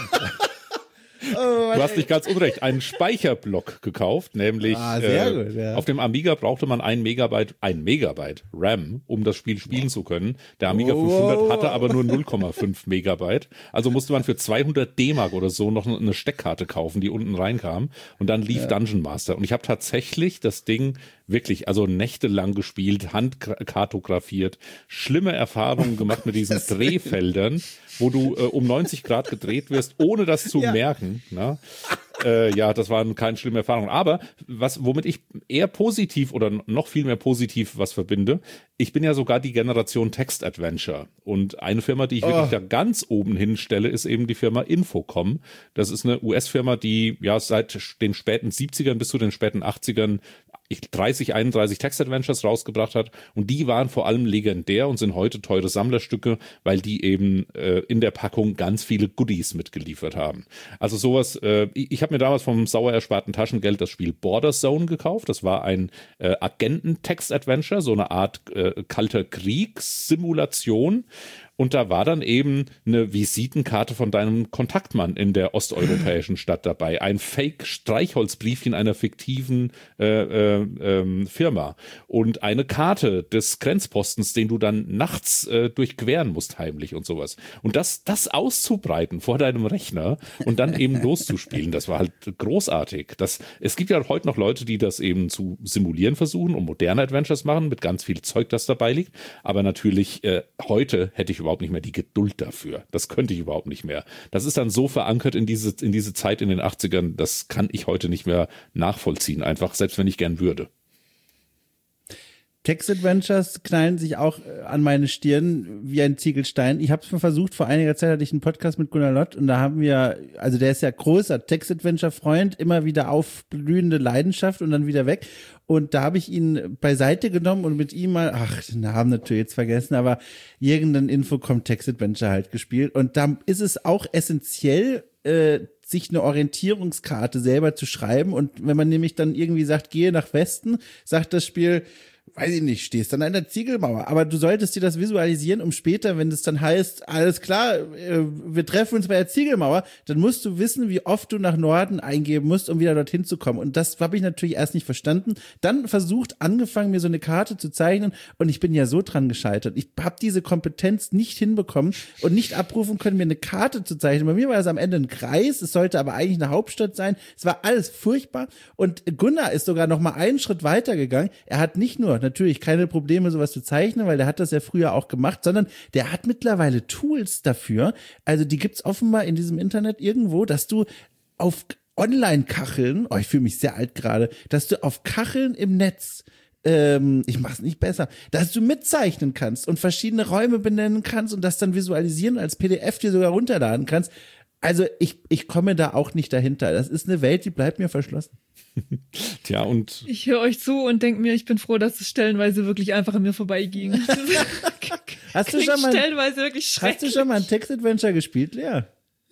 Oh, Du hast nicht ganz unrecht, einen Speicherblock gekauft, nämlich Ah, sehr äh, gut, ja. auf dem Amiga brauchte man ein Megabyte, ein Megabyte RAM, um das Spiel spielen zu können. Der Amiga Wow. fünfhundert hatte aber nur null Komma fünf Megabyte. Also musste man für zweihundert D-Mark oder so noch eine Steckkarte kaufen, die unten reinkam. Und dann lief ja. Dungeon Master. Und ich habe tatsächlich das Ding wirklich, also nächtelang gespielt, handkartografiert, schlimme Erfahrungen gemacht mit diesen Drehfeldern, wo du äh, um neunzig Grad gedreht wirst, ohne das zu ja. merken. Na? Äh, ja, das waren keine schlimme Erfahrungen. Aber was, womit ich eher positiv oder noch viel mehr positiv was verbinde, ich bin ja sogar die Generation Text-Adventure. Und eine Firma, die ich oh. wirklich da ganz oben hinstelle, ist eben die Firma Infocom. Das ist eine U S-Firma, die ja seit den späten siebzigern bis zu den späten achtzigern dreißig, einunddreißig Text-Adventures rausgebracht hat und die waren vor allem legendär und sind heute teure Sammlerstücke, weil die eben äh, in der Packung ganz viele Goodies mitgeliefert haben. Also sowas, äh, ich, ich habe mir damals vom sauer ersparten Taschengeld das Spiel Border Zone gekauft, das war ein äh, Agenten-Text-Adventure, so eine Art äh, kalter Kriegssimulation. Und da war dann eben eine Visitenkarte von deinem Kontaktmann in der osteuropäischen Stadt dabei. Ein Fake-Streichholzbriefchen einer fiktiven äh, äh, äh, Firma. Und eine Karte des Grenzpostens, den du dann nachts äh, durchqueren musst heimlich und sowas. Und das, das auszubreiten vor deinem Rechner und dann eben loszuspielen, das war halt großartig. Das, es gibt ja heute noch Leute, die das eben zu simulieren versuchen und moderne Adventures machen mit ganz viel Zeug, das dabei liegt. Aber natürlich äh, heute hätte ich überhaupt nicht mehr die Geduld dafür. Das könnte ich überhaupt nicht mehr. Das ist dann so verankert in diese, in diese Zeit in den achtzigern, das kann ich heute nicht mehr nachvollziehen, einfach, selbst wenn ich gern würde. Text-Adventures knallen sich auch an meine Stirn wie ein Ziegelstein. Ich habe es mal versucht, vor einiger Zeit hatte ich einen Podcast mit Gunnar Lott und da haben wir, also der ist ja großer Text-Adventure-Freund, immer wieder aufblühende Leidenschaft und dann wieder weg. Und da habe ich ihn beiseite genommen und mit ihm mal, ach, den Namen natürlich jetzt vergessen, aber irgendein Infocom-Text-Adventure halt gespielt. Und da ist es auch essentiell, äh, sich eine Orientierungskarte selber zu schreiben. Und wenn man nämlich dann irgendwie sagt, gehe nach Westen, sagt das Spiel, weiß ich nicht, stehst dann an der Ziegelmauer. Aber du solltest dir das visualisieren, um später, wenn es dann heißt, alles klar, wir treffen uns bei der Ziegelmauer, dann musst du wissen, wie oft du nach Norden eingeben musst, um wieder dorthin zu kommen. Und das habe ich natürlich erst nicht verstanden. Dann versucht, angefangen, mir so eine Karte zu zeichnen und ich bin ja so dran gescheitert. Ich habe diese Kompetenz nicht hinbekommen und nicht abrufen können, mir eine Karte zu zeichnen. Bei mir war es am Ende ein Kreis, es sollte aber eigentlich eine Hauptstadt sein. Es war alles furchtbar und Gunnar ist sogar noch mal einen Schritt weiter gegangen. Er hat nicht nur natürlich keine Probleme, sowas zu zeichnen, weil der hat das ja früher auch gemacht, sondern der hat mittlerweile Tools dafür. Also die gibt's offenbar in diesem Internet irgendwo, dass du auf Online-Kacheln, oh, ich fühle mich sehr alt gerade, dass du auf Kacheln im Netz, ähm, ich mach's nicht besser, dass du mitzeichnen kannst und verschiedene Räume benennen kannst und das dann visualisieren als P D F dir sogar runterladen kannst. Also ich, ich komme da auch nicht dahinter. Das ist eine Welt, die bleibt mir verschlossen. Tja, und ich höre euch zu und denke mir, ich bin froh, dass es stellenweise wirklich einfach an mir vorbeiging. Hast du schon mal, stellenweise wirklich schrecklich. Hast du schon mal ein Text-Adventure gespielt, Lea?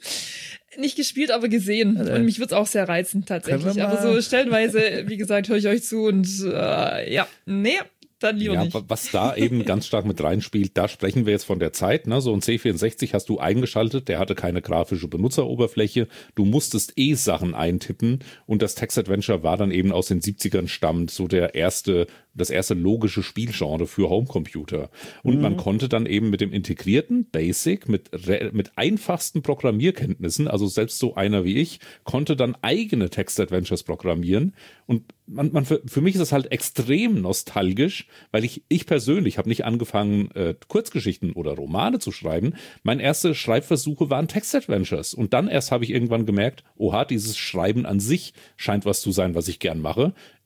Nicht gespielt, aber gesehen. Also, und mich wird's auch sehr reizen, tatsächlich. Aber so stellenweise, wie gesagt, höre ich euch zu und äh, ja, nee, dann lieber ja, nicht. Was da eben ganz stark mit reinspielt, da sprechen wir jetzt von der Zeit, ne? So ein C vierundsechzig hast du eingeschaltet, der hatte keine grafische Benutzeroberfläche, du musstest eh Sachen eintippen und das Text-Adventure war dann eben aus den siebzigern stammend, so der erste, das erste logische Spielgenre für Homecomputer. Und mhm. man konnte dann eben mit dem integrierten Basic, mit, mit einfachsten Programmierkenntnissen, also selbst so einer wie ich, konnte dann eigene Text-Adventures programmieren. Und man, man für, für mich ist das halt extrem nostalgisch, weil ich, ich persönlich habe nicht angefangen, äh, Kurzgeschichten oder Romane zu schreiben. Meine erste Schreibversuche waren Text-Adventures. Und dann erst habe ich irgendwann gemerkt, oha, dieses Schreiben an sich scheint was zu sein, was ich gern mache.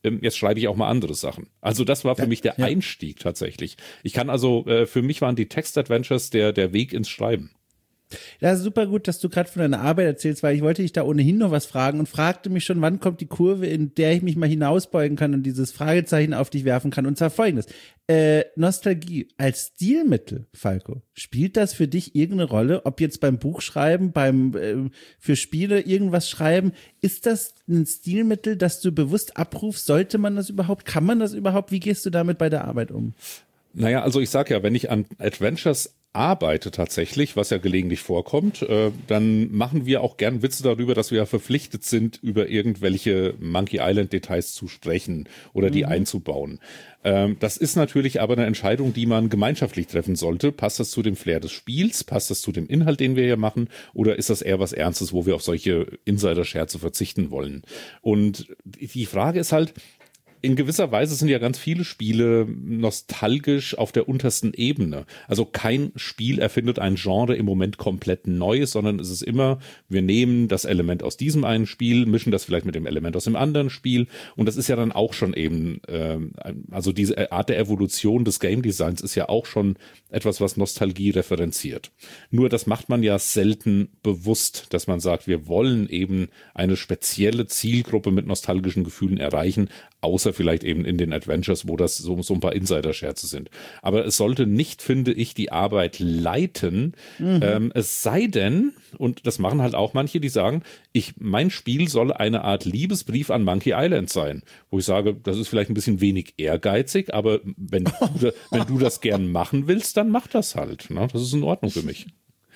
ähm, jetzt schreibe ich auch mal andere Sachen. Also das war für ja, mich der ja. Einstieg tatsächlich. Ich kann also, äh, für mich waren die Text-Adventures der, der Weg ins Schreiben. Ja, super gut, dass du gerade von deiner Arbeit erzählst, weil ich wollte dich da ohnehin noch was fragen und fragte mich schon, wann kommt die Kurve, in der ich mich mal hinausbeugen kann und dieses Fragezeichen auf dich werfen kann. Und zwar folgendes. Äh, Nostalgie als Stilmittel, Falco, spielt das für dich irgendeine Rolle? Ob jetzt beim Buchschreiben, beim äh, für Spiele irgendwas schreiben, ist das ein Stilmittel, das du bewusst abrufst? Sollte man das überhaupt? Kann man das überhaupt? Wie gehst du damit bei der Arbeit um? Naja, also ich sag ja, wenn ich an Adventures arbeite tatsächlich, was ja gelegentlich vorkommt, äh, dann machen wir auch gern Witze darüber, dass wir ja verpflichtet sind, über irgendwelche Monkey Island Details zu sprechen oder die mhm. einzubauen. Ähm, das ist natürlich aber eine Entscheidung, die man gemeinschaftlich treffen sollte. Passt das zu dem Flair des Spiels? Passt das zu dem Inhalt, den wir hier machen? Oder ist das eher was Ernstes, wo wir auf solche Insider-Scherze verzichten wollen? Und die Frage ist halt, in gewisser Weise sind ja ganz viele Spiele nostalgisch auf der untersten Ebene. Also kein Spiel erfindet ein Genre im Moment komplett neu, sondern es ist immer, wir nehmen das Element aus diesem einen Spiel, mischen das vielleicht mit dem Element aus dem anderen Spiel und das ist ja dann auch schon eben, äh, also diese Art der Evolution des Game Designs ist ja auch schon etwas, was Nostalgie referenziert. Nur das macht man ja selten bewusst, dass man sagt, wir wollen eben eine spezielle Zielgruppe mit nostalgischen Gefühlen erreichen, außer vielleicht eben in den Adventures, wo das so, so ein paar Insider-Scherze sind. Aber es sollte nicht, finde ich, die Arbeit leiten, mhm. ähm, es sei denn, und das machen halt auch manche, die sagen, ich, mein Spiel soll eine Art Liebesbrief an Monkey Island sein, wo ich sage, das ist vielleicht ein bisschen wenig ehrgeizig, aber wenn du, wenn du das gern machen willst, dann mach das halt. Ne? Das ist in Ordnung für mich.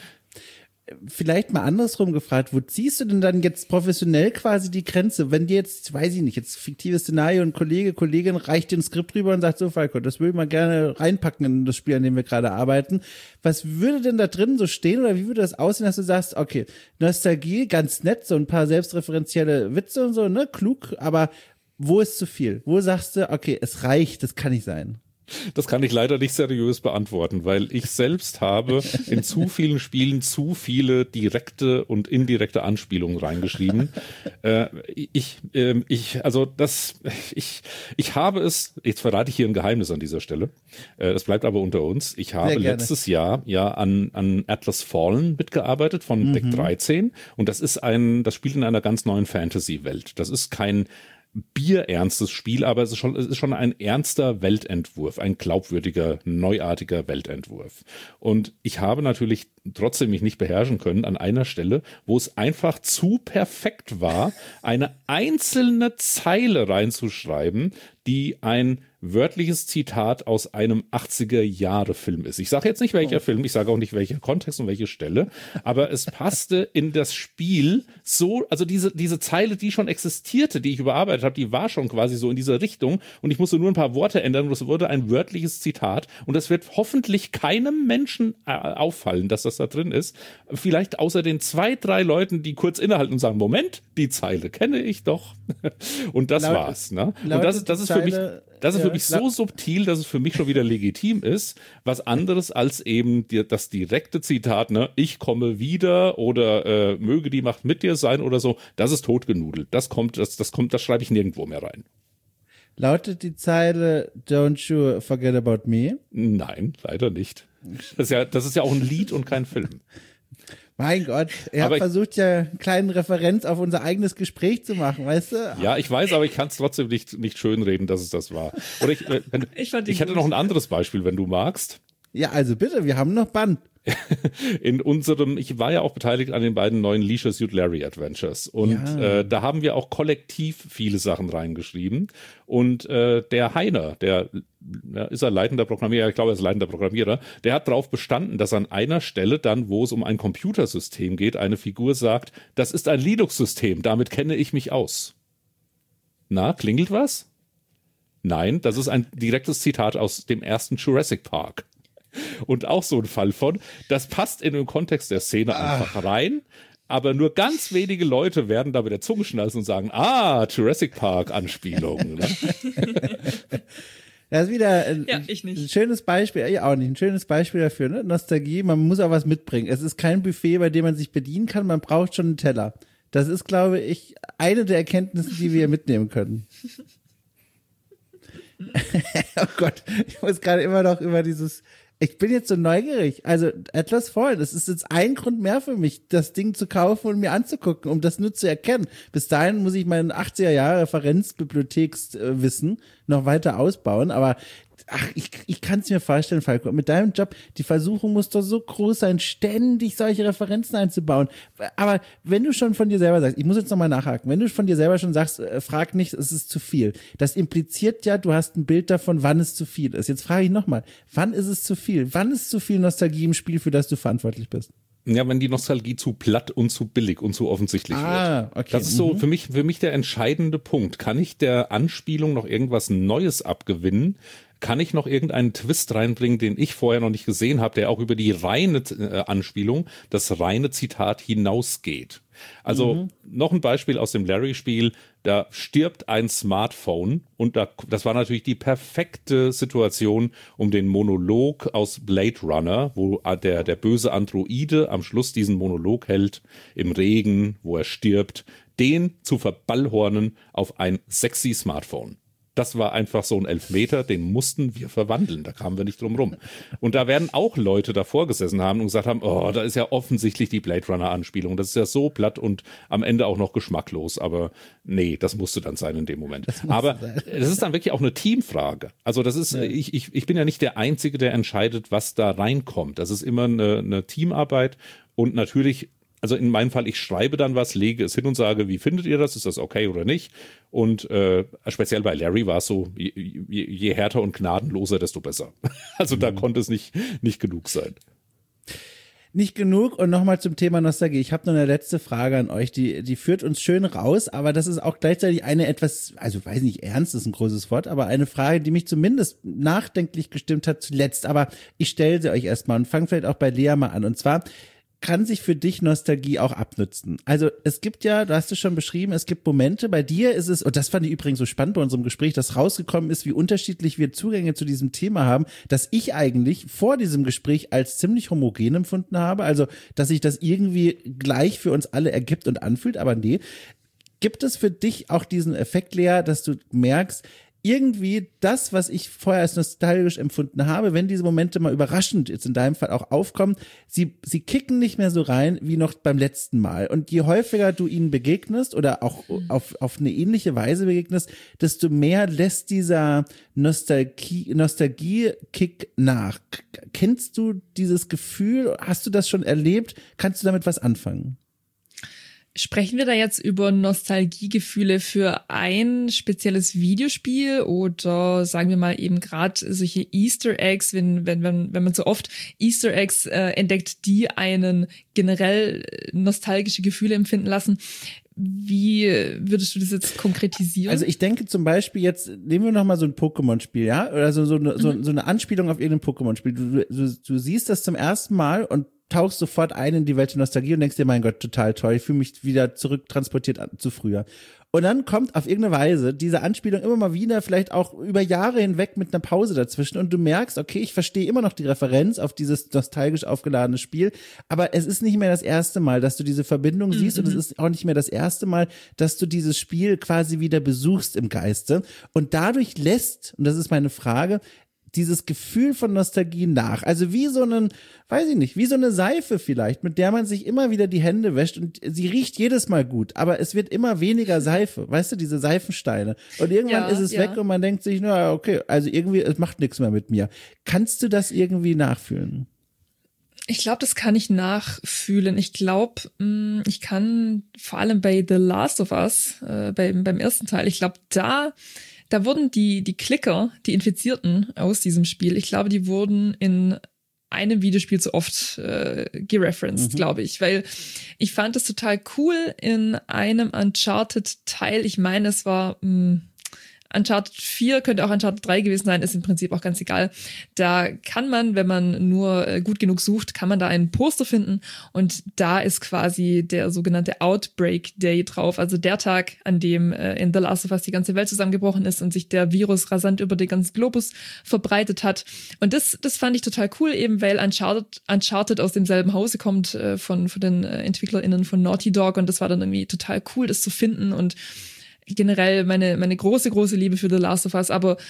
Vielleicht mal andersrum gefragt, wo ziehst du denn dann jetzt professionell quasi die Grenze, wenn dir jetzt, weiß ich nicht, jetzt fiktives Szenario und Kollege, Kollegin reicht dir ein Skript rüber und sagt so, Falco, das würde ich mal gerne reinpacken in das Spiel, an dem wir gerade arbeiten. Was würde denn da drin so stehen oder wie würde das aussehen, dass du sagst, okay, Nostalgie, ganz nett, so ein paar selbstreferenzielle Witze und so, ne, klug, aber wo ist zu viel? Wo sagst du, okay, es reicht, das kann nicht sein? Das kann ich leider nicht seriös beantworten, weil ich selbst habe in zu vielen Spielen zu viele direkte und indirekte Anspielungen reingeschrieben. Äh, ich, äh, ich, also das, ich, ich habe es, jetzt verrate ich hier ein Geheimnis an dieser Stelle, äh, das bleibt aber unter uns. Ich habe letztes Jahr ja an, an Atlas Fallen mitgearbeitet von mhm. Deck dreizehn und das ist ein, das spielt in einer ganz neuen Fantasy-Welt. Das ist kein bierernstes Spiel, aber es ist schon, es ist schon ein ernster Weltentwurf, ein glaubwürdiger, neuartiger Weltentwurf. Und ich habe natürlich trotzdem mich nicht beherrschen können an einer Stelle, wo es einfach zu perfekt war, eine einzelne Zeile reinzuschreiben, die ein wörtliches Zitat aus einem achtziger-Jahre-Film ist. Ich sage jetzt nicht, welcher oh. Film, ich sage auch nicht, welcher Kontext und welche Stelle, aber es passte in das Spiel so, also diese, diese Zeile, die schon existierte, die ich überarbeitet habe, die war schon quasi so in dieser Richtung und ich musste nur ein paar Worte ändern und es wurde ein wörtliches Zitat und das wird hoffentlich keinem Menschen äh, auffallen, dass das da drin ist. Vielleicht außer den zwei, drei Leuten, die kurz innehalten und sagen, Moment, die Zeile kenne ich doch. Und das laut, war's. Ne? Und das, das ist für mich, das ist ja, für mich so subtil, dass es für mich schon wieder legitim ist. Was anderes als eben die, das direkte Zitat, ne, ich komme wieder oder äh, möge die Macht mit dir sein oder so, das ist totgenudelt. Das kommt, das, das kommt, das schreibe ich nirgendwo mehr rein. Lautet die Zeile Don't you forget about me? Nein, leider nicht. Das ist ja, das ist ja auch ein Lied und kein Film. Mein Gott, er hat versucht ja eine kleine Referenz auf unser eigenes Gespräch zu machen, weißt du? Ja, ich weiß, aber ich kann es trotzdem nicht, nicht schönreden, dass es das war. Oder ich, wenn, ich, ich hätte noch ein anderes Beispiel, wenn du magst. Ja, also bitte, wir haben noch Band. In unserem, ich war ja auch beteiligt an den beiden neuen Leisure Suit Larry Adventures und ja. äh, da haben wir auch kollektiv viele Sachen reingeschrieben und äh, der Heiner, der ja, ist er leitender Programmierer, ich glaube, er ist leitender Programmierer, der hat darauf bestanden, dass an einer Stelle dann, wo es um ein Computersystem geht, eine Figur sagt, das ist ein Linux-System, damit kenne ich mich aus. Na, klingelt was? Nein, das ist ein direktes Zitat aus dem ersten Jurassic Park. Und auch so ein Fall von, das passt in den Kontext der Szene einfach ah. rein, aber nur ganz wenige Leute werden da mit der Zunge schnalzen und sagen, ah, Jurassic Park Anspielung. Ne? Das ist wieder ein, ja, ich nicht. ein schönes Beispiel, ich auch nicht, ein schönes Beispiel dafür, ne? Nostalgie, man muss auch was mitbringen. Es ist kein Buffet, bei dem man sich bedienen kann, man braucht schon einen Teller. Das ist, glaube ich, eine der Erkenntnisse, die wir mitnehmen können. Oh Gott, ich muss gerade immer noch über dieses, ich bin jetzt so neugierig. Also Atlas Fallen, das ist jetzt ein Grund mehr für mich, das Ding zu kaufen und mir anzugucken, um das nur zu erkennen. Bis dahin muss ich mein achtziger Jahre Referenzbibliothekswissen noch weiter ausbauen, aber ach, ich, ich kann es mir vorstellen, Falco, mit deinem Job, die Versuchung muss doch so groß sein, ständig solche Referenzen einzubauen. Aber wenn du schon von dir selber sagst, ich muss jetzt nochmal nachhaken, wenn du von dir selber schon sagst, äh, frag nicht, es ist zu viel. Das impliziert ja, du hast ein Bild davon, wann es zu viel ist. Jetzt frage ich nochmal, wann ist es zu viel? Wann ist zu viel Nostalgie im Spiel, für das du verantwortlich bist? Ja, wenn die Nostalgie zu platt und zu billig und zu offensichtlich ah, wird. Okay. Das ist so für mich, für mich der entscheidende Punkt. Kann ich der Anspielung noch irgendwas Neues abgewinnen? Kann ich noch irgendeinen Twist reinbringen, den ich vorher noch nicht gesehen habe, der auch über die reine äh, Anspielung, das reine Zitat hinausgeht? Also mhm. noch ein Beispiel aus dem Larry-Spiel, da stirbt ein Smartphone und da, das war natürlich die perfekte Situation, um den Monolog aus Blade Runner, wo der, der böse Androide am Schluss diesen Monolog hält, im Regen, wo er stirbt, den zu verballhornen auf ein sexy Smartphone. Das war einfach so ein Elfmeter, den mussten wir verwandeln, da kamen wir nicht drum rum. Und da werden auch Leute davor gesessen haben und gesagt haben, oh, da ist ja offensichtlich die Blade Runner Anspielung, das ist ja so platt und am Ende auch noch geschmacklos, aber nee, das musste dann sein in dem Moment. Das aber sein. Das ist dann wirklich auch eine Teamfrage. Also das ist, ja. ich, ich, ich bin ja nicht der Einzige, der entscheidet, was da reinkommt. Das ist immer eine, eine Teamarbeit und natürlich. Also in meinem Fall, ich schreibe dann was, lege es hin und sage, wie findet ihr das? Ist das okay oder nicht? Und äh, speziell bei Larry war es so, je, je, je härter und gnadenloser, desto besser. Also mhm. da konnte es nicht, nicht genug sein. Nicht genug und nochmal zum Thema Nostalgie. Ich habe noch eine letzte Frage an euch, die die führt uns schön raus, aber das ist auch gleichzeitig eine etwas, also weiß nicht, ernst ist ein großes Wort, aber eine Frage, die mich zumindest nachdenklich gestimmt hat zuletzt. Aber ich stelle sie euch erstmal und fange vielleicht auch bei Lea mal an. Und zwar, kann sich für dich Nostalgie auch abnützen? Also es gibt ja, du hast es schon beschrieben, es gibt Momente, bei dir ist es, und das fand ich übrigens so spannend bei unserem Gespräch, dass rausgekommen ist, wie unterschiedlich wir Zugänge zu diesem Thema haben, dass ich eigentlich vor diesem Gespräch als ziemlich homogen empfunden habe, also dass sich das irgendwie gleich für uns alle ergibt und anfühlt, aber nee. Gibt es für dich auch diesen Effekt, Lea, dass du merkst, irgendwie das, was ich vorher als nostalgisch empfunden habe, wenn diese Momente mal überraschend jetzt in deinem Fall auch aufkommen, sie, sie kicken nicht mehr so rein wie noch beim letzten Mal. Und je häufiger du ihnen begegnest oder auch auf, auf eine ähnliche Weise begegnest, desto mehr lässt dieser Nostalgie, Nostalgie-Kick nach. Kennst du dieses Gefühl? Hast du das schon erlebt? Kannst du damit was anfangen? Sprechen wir da jetzt über Nostalgiegefühle für ein spezielles Videospiel oder sagen wir mal eben gerade solche Easter Eggs, wenn, wenn, wenn, wenn man so oft Easter Eggs äh, entdeckt, die einen generell nostalgische Gefühle empfinden lassen? Wie würdest du das jetzt konkretisieren? Also ich denke zum Beispiel jetzt, nehmen wir nochmal so ein Pokémon-Spiel, ja? Oder so, so, eine, mhm. so, so eine Anspielung auf irgendein Pokémon-Spiel. Du, du, du siehst das zum ersten Mal und tauchst sofort ein in die Welt der Nostalgie und denkst dir, mein Gott, total toll, ich fühle mich wieder zurücktransportiert an, zu früher. Und dann kommt auf irgendeine Weise diese Anspielung immer mal wieder, vielleicht auch über Jahre hinweg mit einer Pause dazwischen und du merkst, okay, ich verstehe immer noch die Referenz auf dieses nostalgisch aufgeladene Spiel, aber es ist nicht mehr das erste Mal, dass du diese Verbindung siehst mhm. und es ist auch nicht mehr das erste Mal, dass du dieses Spiel quasi wieder besuchst im Geiste und dadurch lässt, und das ist meine Frage, dieses Gefühl von Nostalgie nach. Also wie so einen, weiß ich nicht, wie so eine Seife vielleicht, mit der man sich immer wieder die Hände wäscht und sie riecht jedes Mal gut, aber es wird immer weniger Seife, weißt du, diese Seifensteine. Und irgendwann ja, ist es ja. weg und man denkt sich, na okay, also irgendwie, es macht nichts mehr mit mir. Kannst du das irgendwie nachfühlen? Ich glaube, das kann ich nachfühlen. Ich glaube, ich kann vor allem bei The Last of Us, äh, beim, beim ersten Teil, ich glaube, da Da wurden die, die Klicker, die Infizierten aus diesem Spiel, ich glaube, die wurden in einem Videospiel zu oft äh, gereferenced, mhm. glaube ich, weil ich fand es total cool in einem Uncharted-Teil, ich meine, es war mh, Uncharted vier, könnte auch Uncharted drei gewesen sein, ist im Prinzip auch ganz egal. Da kann man, wenn man nur gut genug sucht, kann man da einen Poster finden und da ist quasi der sogenannte Outbreak Day drauf, also der Tag, an dem äh, in The Last of Us die ganze Welt zusammengebrochen ist und sich der Virus rasant über den ganzen Globus verbreitet hat. Und das das fand ich total cool, eben weil Uncharted, Uncharted aus demselben Hause kommt äh, von, von den äh, EntwicklerInnen von Naughty Dog und das war dann irgendwie total cool, das zu finden und generell meine meine große, große Liebe für The Last of Us, aber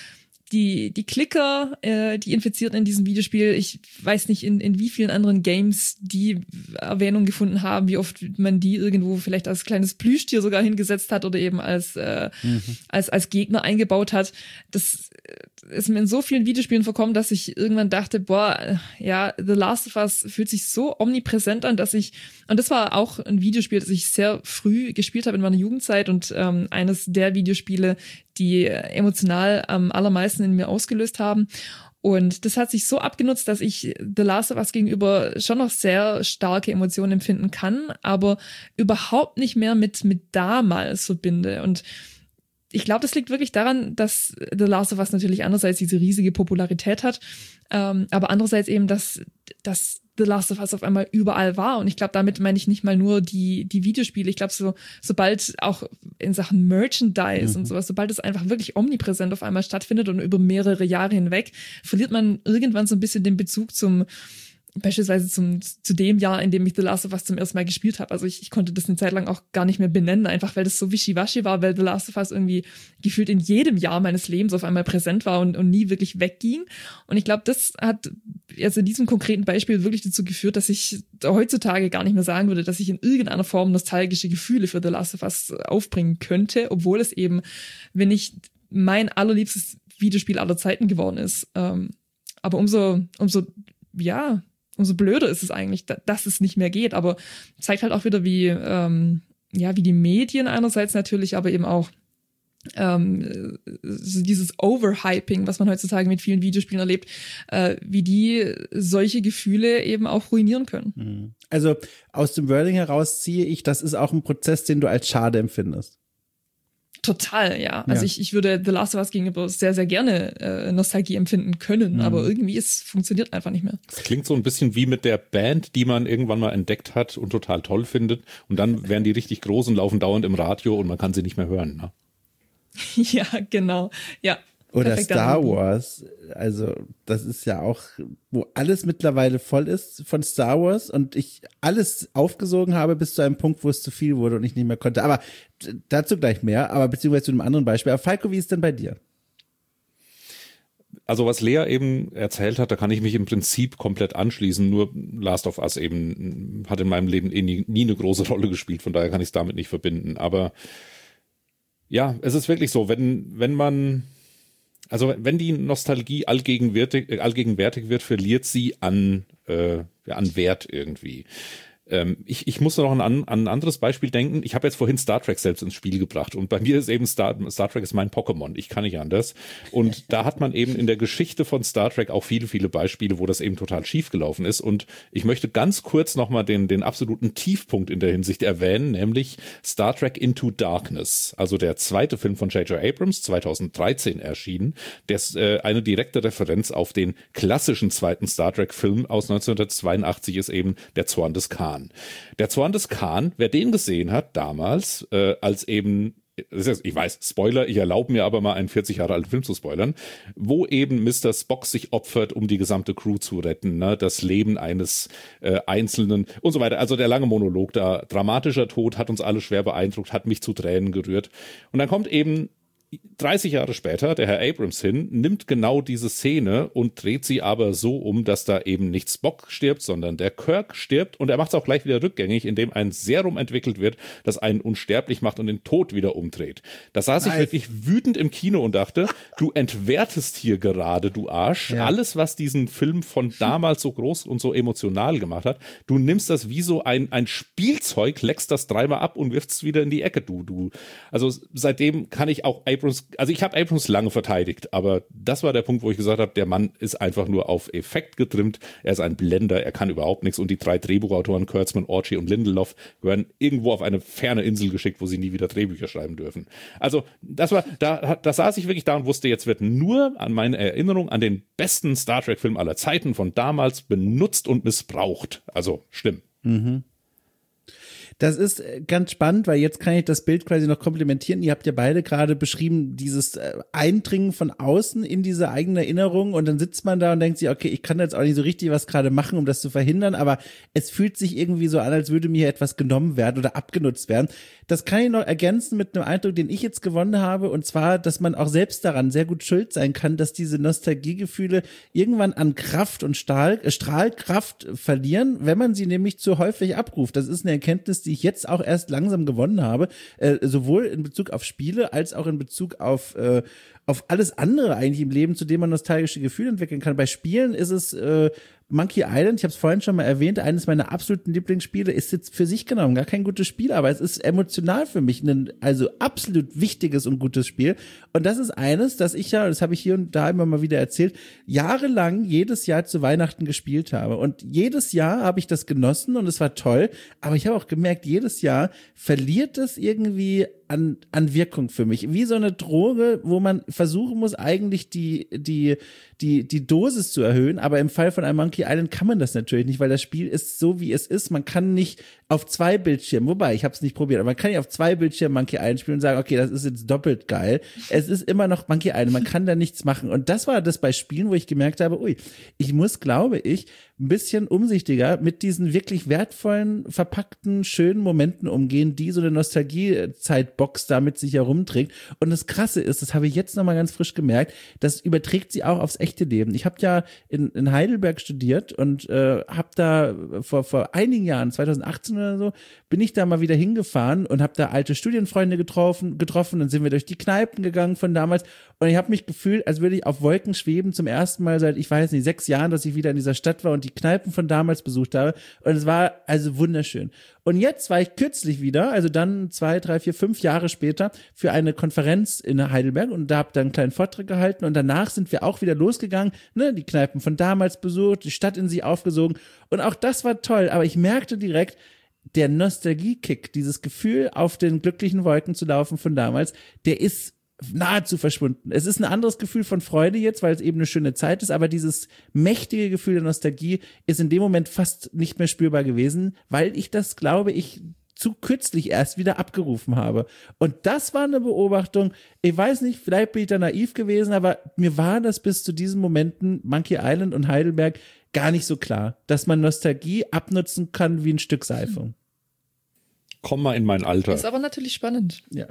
die die Klicker, äh, die Infizierten in diesem Videospiel, ich weiß nicht, in, in wie vielen anderen Games die Erwähnung gefunden haben, wie oft man die irgendwo vielleicht als kleines Plüschtier sogar hingesetzt hat oder eben als äh, mhm. als als Gegner eingebaut hat. Das ist mir in so vielen Videospielen vorkommen, dass ich irgendwann dachte, boah, ja, The Last of Us fühlt sich so omnipräsent an, dass ich, und das war auch ein Videospiel, das ich sehr früh gespielt habe in meiner Jugendzeit und ähm, eines der Videospiele, die emotional am allermeisten in mir ausgelöst haben. Und das hat sich so abgenutzt, dass ich The Last of Us gegenüber schon noch sehr starke Emotionen empfinden kann, aber überhaupt nicht mehr mit, mit damals verbinde. Und ich glaube, das liegt wirklich daran, dass The Last of Us natürlich einerseits diese riesige Popularität hat, ähm, aber andererseits eben, dass, dass The Last of Us auf einmal überall war. Und ich glaube, damit meine ich nicht mal nur die, die Videospiele. Ich glaube, so, sobald auch in Sachen Merchandise mhm. und sowas, sobald es einfach wirklich omnipräsent auf einmal stattfindet und über mehrere Jahre hinweg, verliert man irgendwann so ein bisschen den Bezug zum beispielsweise zum, zu dem Jahr, in dem ich The Last of Us zum ersten Mal gespielt habe. Also ich, ich konnte das eine Zeit lang auch gar nicht mehr benennen, einfach weil das so wischiwaschi war, weil The Last of Us irgendwie gefühlt in jedem Jahr meines Lebens auf einmal präsent war und, und nie wirklich wegging. Und ich glaube, das hat jetzt in diesem konkreten Beispiel wirklich dazu geführt, dass ich heutzutage gar nicht mehr sagen würde, dass ich in irgendeiner Form nostalgische Gefühle für The Last of Us aufbringen könnte, obwohl es eben, wenn nicht mein allerliebstes Videospiel aller Zeiten geworden ist. Ähm, aber umso, umso, ja, umso blöder ist es eigentlich, dass es nicht mehr geht. Aber zeigt halt auch wieder, wie, ähm, ja, wie die Medien einerseits natürlich, aber eben auch ähm, so dieses Overhyping, was man heutzutage mit vielen Videospielen erlebt, äh, wie die solche Gefühle eben auch ruinieren können. Also aus dem Wording heraus ziehe ich, das ist auch ein Prozess, den du als schade empfindest. Total, ja. Also ja. ich, ich würde The Last of Us gegenüber sehr, sehr gerne äh, Nostalgie empfinden können, mhm. aber irgendwie es funktioniert einfach nicht mehr. Das klingt so ein bisschen wie mit der Band, die man irgendwann mal entdeckt hat und total toll findet und dann werden die richtig groß und laufen dauernd im Radio und man kann sie nicht mehr hören. Ne? Ja, genau. Ja. Oder Star Wars, also das ist ja auch, wo alles mittlerweile voll ist von Star Wars und ich alles aufgesogen habe bis zu einem Punkt, wo es zu viel wurde und ich nicht mehr konnte. Aber dazu gleich mehr, aber beziehungsweise zu einem anderen Beispiel. Aber Falco, wie ist denn bei dir? Also was Lea eben erzählt hat, da kann ich mich im Prinzip komplett anschließen, nur Last of Us eben hat in meinem Leben eh nie, nie eine große Rolle gespielt, von daher kann ich es damit nicht verbinden. Aber ja, es ist wirklich so, wenn, wenn man Also wenn die Nostalgie allgegenwärtig, allgegenwärtig wird, verliert sie an, äh, an Wert irgendwie. Ähm, ich, ich muss noch an, an ein anderes Beispiel denken. Ich habe jetzt vorhin Star Trek selbst ins Spiel gebracht und bei mir ist eben Star, Star Trek ist mein Pokémon. Ich kann nicht anders. Und da hat man eben in der Geschichte von Star Trek auch viele, viele Beispiele, wo das eben total schief gelaufen ist. Und ich möchte ganz kurz nochmal den, den absoluten Tiefpunkt in der Hinsicht erwähnen, nämlich Star Trek Into Darkness. Also der zweite Film von J J Abrams, zweitausenddreizehn erschienen. Der ist äh, eine direkte Referenz auf den klassischen zweiten Star Trek Film aus neunzehnhundertzweiundachtzig ist eben Der Zorn des Khan. Der Zorn des Khan, wer den gesehen hat damals, äh, als eben, ich weiß, Spoiler, ich erlaube mir aber mal einen vierzig Jahre alten Film zu spoilern, wo eben Mister Spock sich opfert, um die gesamte Crew zu retten, ne? Das Leben eines äh, Einzelnen und so weiter. Also der lange Monolog da, dramatischer Tod, hat uns alle schwer beeindruckt, hat mich zu Tränen gerührt. Und dann kommt eben dreißig Jahre später der Herr Abrams hin, nimmt genau diese Szene und dreht sie aber so um, dass da eben nicht Spock stirbt, sondern der Kirk stirbt und er macht es auch gleich wieder rückgängig, indem ein Serum entwickelt wird, das einen unsterblich macht und den Tod wieder umdreht. Da saß nice. Ich wirklich wütend im Kino und dachte, du entwertest hier gerade, du Arsch, ja. Alles, was diesen Film von damals so groß und so emotional gemacht hat, du nimmst das wie so ein, ein Spielzeug, leckst das dreimal ab und wirfst es wieder in die Ecke, du, du. Also seitdem kann ich auch Abrams, also ich habe Abrams lange verteidigt, aber das war der Punkt, wo ich gesagt habe, der Mann ist einfach nur auf Effekt getrimmt, er ist ein Blender, er kann überhaupt nichts und die drei Drehbuchautoren, Kurtzman, Orci und Lindelof, werden irgendwo auf eine ferne Insel geschickt, wo sie nie wieder Drehbücher schreiben dürfen. Also das war, da, da saß ich wirklich da und wusste, jetzt wird nur an meine Erinnerung an den besten Star Trek Film aller Zeiten von damals benutzt und missbraucht. Also schlimm. Mhm. Das ist ganz spannend, weil jetzt kann ich das Bild quasi noch komplementieren. Ihr habt ja beide gerade beschrieben, dieses Eindringen von außen in diese eigene Erinnerung und dann sitzt man da und denkt sich, okay, ich kann jetzt auch nicht so richtig was gerade machen, um das zu verhindern, aber es fühlt sich irgendwie so an, als würde mir etwas genommen werden oder abgenutzt werden. Das kann ich noch ergänzen mit einem Eindruck, den ich jetzt gewonnen habe, und zwar, dass man auch selbst daran sehr gut schuld sein kann, dass diese Nostalgiegefühle irgendwann an Kraft und Stahl, äh, Strahlkraft verlieren, wenn man sie nämlich zu häufig abruft. Das ist eine Erkenntnis, die ich jetzt auch erst langsam gewonnen habe, äh, sowohl in Bezug auf Spiele als auch in Bezug auf äh, auf alles andere eigentlich im Leben, zu dem man nostalgische Gefühle entwickeln kann. Bei Spielen ist es äh, Monkey Island, ich habe es vorhin schon mal erwähnt, eines meiner absoluten Lieblingsspiele, ist jetzt für sich genommen gar kein gutes Spiel, aber es ist emotional für mich ein also absolut wichtiges und gutes Spiel. Und das ist eines, das ich ja, das habe ich hier und da immer mal wieder erzählt, jahrelang jedes Jahr zu Weihnachten gespielt habe. Und jedes Jahr habe ich das genossen und es war toll, aber ich habe auch gemerkt, jedes Jahr verliert es irgendwie an, an Wirkung für mich. Wie so eine Droge, wo man versuchen muss, eigentlich die, die, die, die Dosis zu erhöhen. Aber im Fall von einem Monkey Island kann man das natürlich nicht, weil das Spiel ist so, wie es ist. Man kann nicht auf zwei Bildschirmen, wobei, ich habe es nicht probiert, aber man kann nicht auf zwei Bildschirmen Monkey Island spielen und sagen, okay, das ist jetzt doppelt geil. Es ist immer noch Monkey Island, man kann da nichts machen. Und das war das bei Spielen, wo ich gemerkt habe, ui, ich muss, glaube ich, ein bisschen umsichtiger mit diesen wirklich wertvollen, verpackten, schönen Momenten umgehen, die so eine Nostalgie-Zeitbox da mit sich herumträgt. Und das Krasse ist, das habe ich jetzt nochmal ganz frisch gemerkt, das überträgt sie auch aufs echte Leben. Ich habe ja in, in Heidelberg studiert und äh, habe da vor, vor einigen Jahren, zwanzig achtzehn oder so, bin ich da mal wieder hingefahren und habe da alte Studienfreunde getroffen, getroffen. Dann sind wir durch die Kneipen gegangen von damals und ich habe mich gefühlt, als würde ich auf Wolken schweben, zum ersten Mal seit, ich weiß nicht, sechs Jahren, dass ich wieder in dieser Stadt war und die Kneipen von damals besucht habe. Und es war also wunderschön. Und jetzt war ich kürzlich wieder, also dann zwei, drei, vier, fünf Jahre später, für eine Konferenz in Heidelberg und da habe dann einen kleinen Vortrag gehalten und danach sind wir auch wieder losgegangen, ne, die Kneipen von damals besucht, die Stadt in sich aufgesogen und auch das war toll, aber ich merkte direkt, der Nostalgie-Kick, dieses Gefühl, auf den glücklichen Wolken zu laufen von damals, der ist nahezu verschwunden. Es ist ein anderes Gefühl von Freude jetzt, weil es eben eine schöne Zeit ist, aber dieses mächtige Gefühl der Nostalgie ist in dem Moment fast nicht mehr spürbar gewesen, weil ich das, glaube ich, zu kürzlich erst wieder abgerufen habe. Und das war eine Beobachtung, ich weiß nicht, vielleicht bin ich da naiv gewesen, aber mir war das bis zu diesen Momenten, Monkey Island und Heidelberg, gar nicht so klar, dass man Nostalgie abnutzen kann wie ein Stück Seife. Komm mal in mein Alter. Ist aber natürlich spannend. Ja.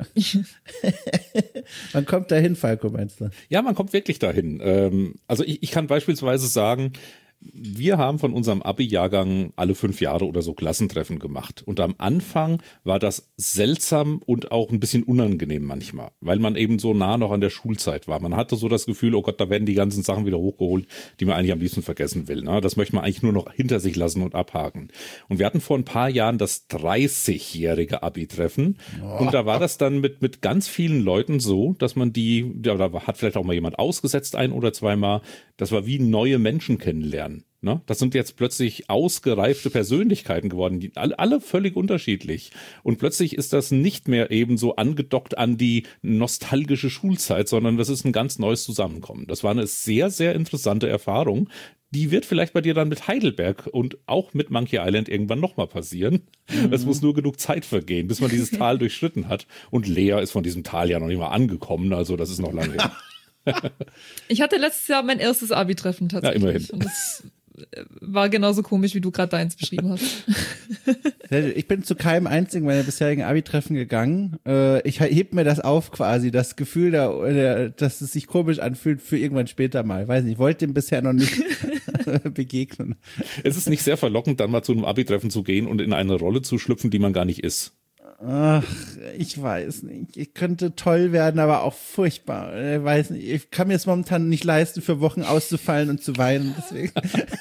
Man kommt dahin, Falco, meinst du? Ja, man kommt wirklich dahin. Ähm, also ich, ich kann beispielsweise sagen, wir haben von unserem Abi-Jahrgang alle fünf Jahre oder so Klassentreffen gemacht. Und am Anfang war das seltsam und auch ein bisschen unangenehm manchmal, weil man eben so nah noch an der Schulzeit war. Man hatte so das Gefühl, oh Gott, da werden die ganzen Sachen wieder hochgeholt, die man eigentlich am liebsten vergessen will. Ne? Das möchte man eigentlich nur noch hinter sich lassen und abhaken. Und wir hatten vor ein paar Jahren das dreißigjährige Abi-Treffen. Oh. Und da war das dann mit, mit ganz vielen Leuten so, dass man die, ja, da hat vielleicht auch mal jemand ausgesetzt, ein oder zweimal, das war wie neue Menschen kennenlernen. Ne? Das sind jetzt plötzlich ausgereifte Persönlichkeiten geworden, die alle, alle völlig unterschiedlich. Und plötzlich ist das nicht mehr eben so angedockt an die nostalgische Schulzeit, sondern das ist ein ganz neues Zusammenkommen. Das war eine sehr, sehr interessante Erfahrung. Die wird vielleicht bei dir dann mit Heidelberg und auch mit Monkey Island irgendwann nochmal passieren. Mhm. Es muss nur genug Zeit vergehen, bis man dieses Tal durchschritten hat. Und Lea ist von diesem Tal ja noch nicht mal angekommen, also das ist noch lange her. Ich hatte letztes Jahr mein erstes Abi-Treffen tatsächlich. Ja, immerhin. Und das war genauso komisch, wie du gerade deins beschrieben hast. Ich bin zu keinem einzigen meiner bisherigen Abi-Treffen gegangen. Ich heb mir das auf quasi, das Gefühl, da, dass es sich komisch anfühlt für irgendwann später mal. Weiß nicht, ich wollte dem bisher noch nicht begegnen. Es ist nicht sehr verlockend, dann mal zu einem Abi-Treffen zu gehen und in eine Rolle zu schlüpfen, die man gar nicht ist. Ach, ich weiß nicht. Ich könnte toll werden, aber auch furchtbar. Ich weiß nicht. Ich kann mir es momentan nicht leisten, für Wochen auszufallen und zu weinen. Deswegen.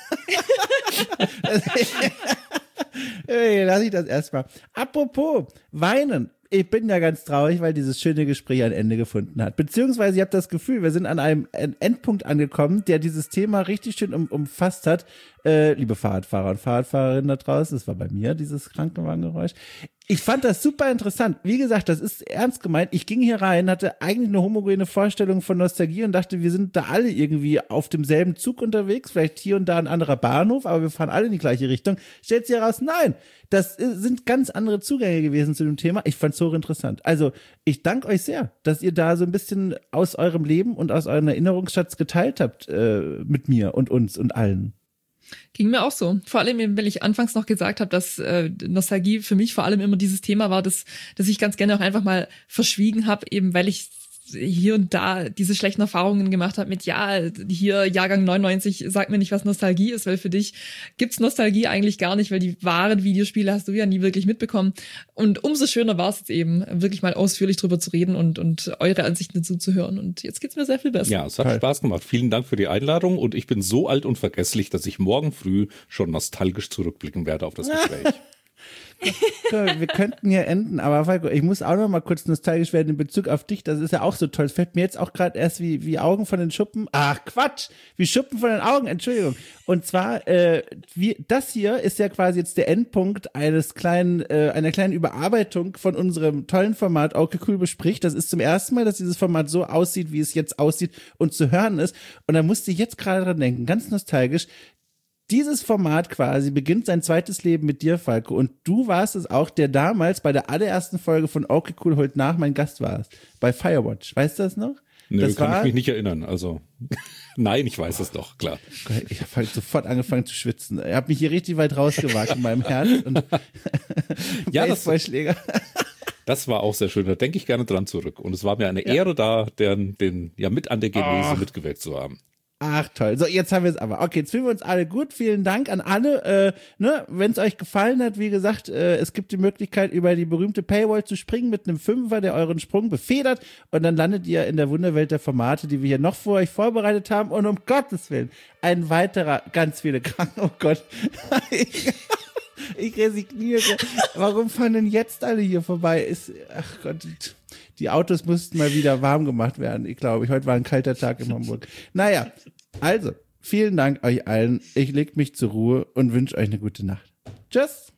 Deswegen lass ich das erstmal. Apropos Weinen. Ich bin ja ganz traurig, weil dieses schöne Gespräch ein Ende gefunden hat. Beziehungsweise ich habe das Gefühl, wir sind an einem Endpunkt angekommen, der dieses Thema richtig schön um, umfasst hat. Äh, liebe Fahrradfahrer und Fahrradfahrerinnen da draußen, das war bei mir, dieses Krankenwagengeräusch. Ich fand das super interessant. Wie gesagt, das ist ernst gemeint. Ich ging hier rein, hatte eigentlich eine homogene Vorstellung von Nostalgie und dachte, wir sind da alle irgendwie auf demselben Zug unterwegs, vielleicht hier und da ein anderer Bahnhof, aber wir fahren alle in die gleiche Richtung. Stellt sich heraus, nein, das sind ganz andere Zugänge gewesen zu dem Thema. Ich fand's hochinteressant. Also, ich danke euch sehr, dass ihr da so ein bisschen aus eurem Leben und aus eurem Erinnerungsschatz geteilt habt äh, mit mir und uns und allen. Ging mir auch so. Vor allem, eben, weil ich anfangs noch gesagt habe, dass äh, Nostalgie für mich vor allem immer dieses Thema war, das, das ich ganz gerne auch einfach mal verschwiegen habe, eben weil ich hier und da diese schlechten Erfahrungen gemacht habe mit, ja, hier Jahrgang neunundneunzig, sag mir nicht, was Nostalgie ist, weil für dich gibt's Nostalgie eigentlich gar nicht, weil die wahren Videospiele hast du ja nie wirklich mitbekommen. Und umso schöner war es jetzt eben, wirklich mal ausführlich drüber zu reden und, und eure Ansichten dazu zu hören. Und jetzt geht's mir sehr viel besser. Ja, es hat Spaß gemacht. Vielen Dank für die Einladung und ich bin so alt und vergesslich, dass ich morgen früh schon nostalgisch zurückblicken werde auf das Gespräch. Wir könnten hier enden, aber Falco, ich muss auch noch mal kurz nostalgisch werden in Bezug auf dich. Das ist ja auch so toll. Es fällt mir jetzt auch gerade erst wie, wie Augen von den Schuppen. Ach, Quatsch! Wie Schuppen von den Augen, Entschuldigung. Und zwar, äh, wie, das hier ist ja quasi jetzt der Endpunkt eines kleinen, äh, einer kleinen Überarbeitung von unserem tollen Format Okay Cool bespricht. Das ist zum ersten Mal, dass dieses Format so aussieht, wie es jetzt aussieht und zu hören ist. Und da musste ich jetzt gerade dran denken, ganz nostalgisch. Dieses Format quasi beginnt sein zweites Leben mit dir, Falco. Und du warst es auch, der damals bei der allerersten Folge von Okay Cool holt nach mein Gast warst. Bei Firewatch. Weißt du das noch? Nö, das kann war, ich mich nicht erinnern. Also, nein, ich weiß es doch, klar. Ich habe halt sofort angefangen zu schwitzen. Ich habe mich hier richtig weit rausgewagt in meinem Herz. Und ja, das, Baseballschläger. Das war auch sehr schön. Da denke ich gerne dran zurück. Und es war mir eine ja. Ehre, da den, den, ja, mit an der Genese oh. mitgewirkt zu haben. Ach toll. So, jetzt haben wir es aber. Okay, jetzt fühlen wir uns alle gut. Vielen Dank an alle. Äh, ne, wenn es euch gefallen hat, wie gesagt, äh, es gibt die Möglichkeit, über die berühmte Paywall zu springen mit einem Fünfer, der euren Sprung befedert. Und dann landet ihr in der Wunderwelt der Formate, die wir hier noch für euch vorbereitet haben. Und um Gottes Willen, ein weiterer, ganz viele Kranken. Oh Gott. ich, ich resigniere. Warum fahren denn jetzt alle hier vorbei? Ist, ach Gott. Die Autos mussten mal wieder warm gemacht werden. Ich glaube, heute war ein kalter Tag in Hamburg. Naja, also, vielen Dank euch allen. Ich leg mich zur Ruhe und wünsche euch eine gute Nacht. Tschüss.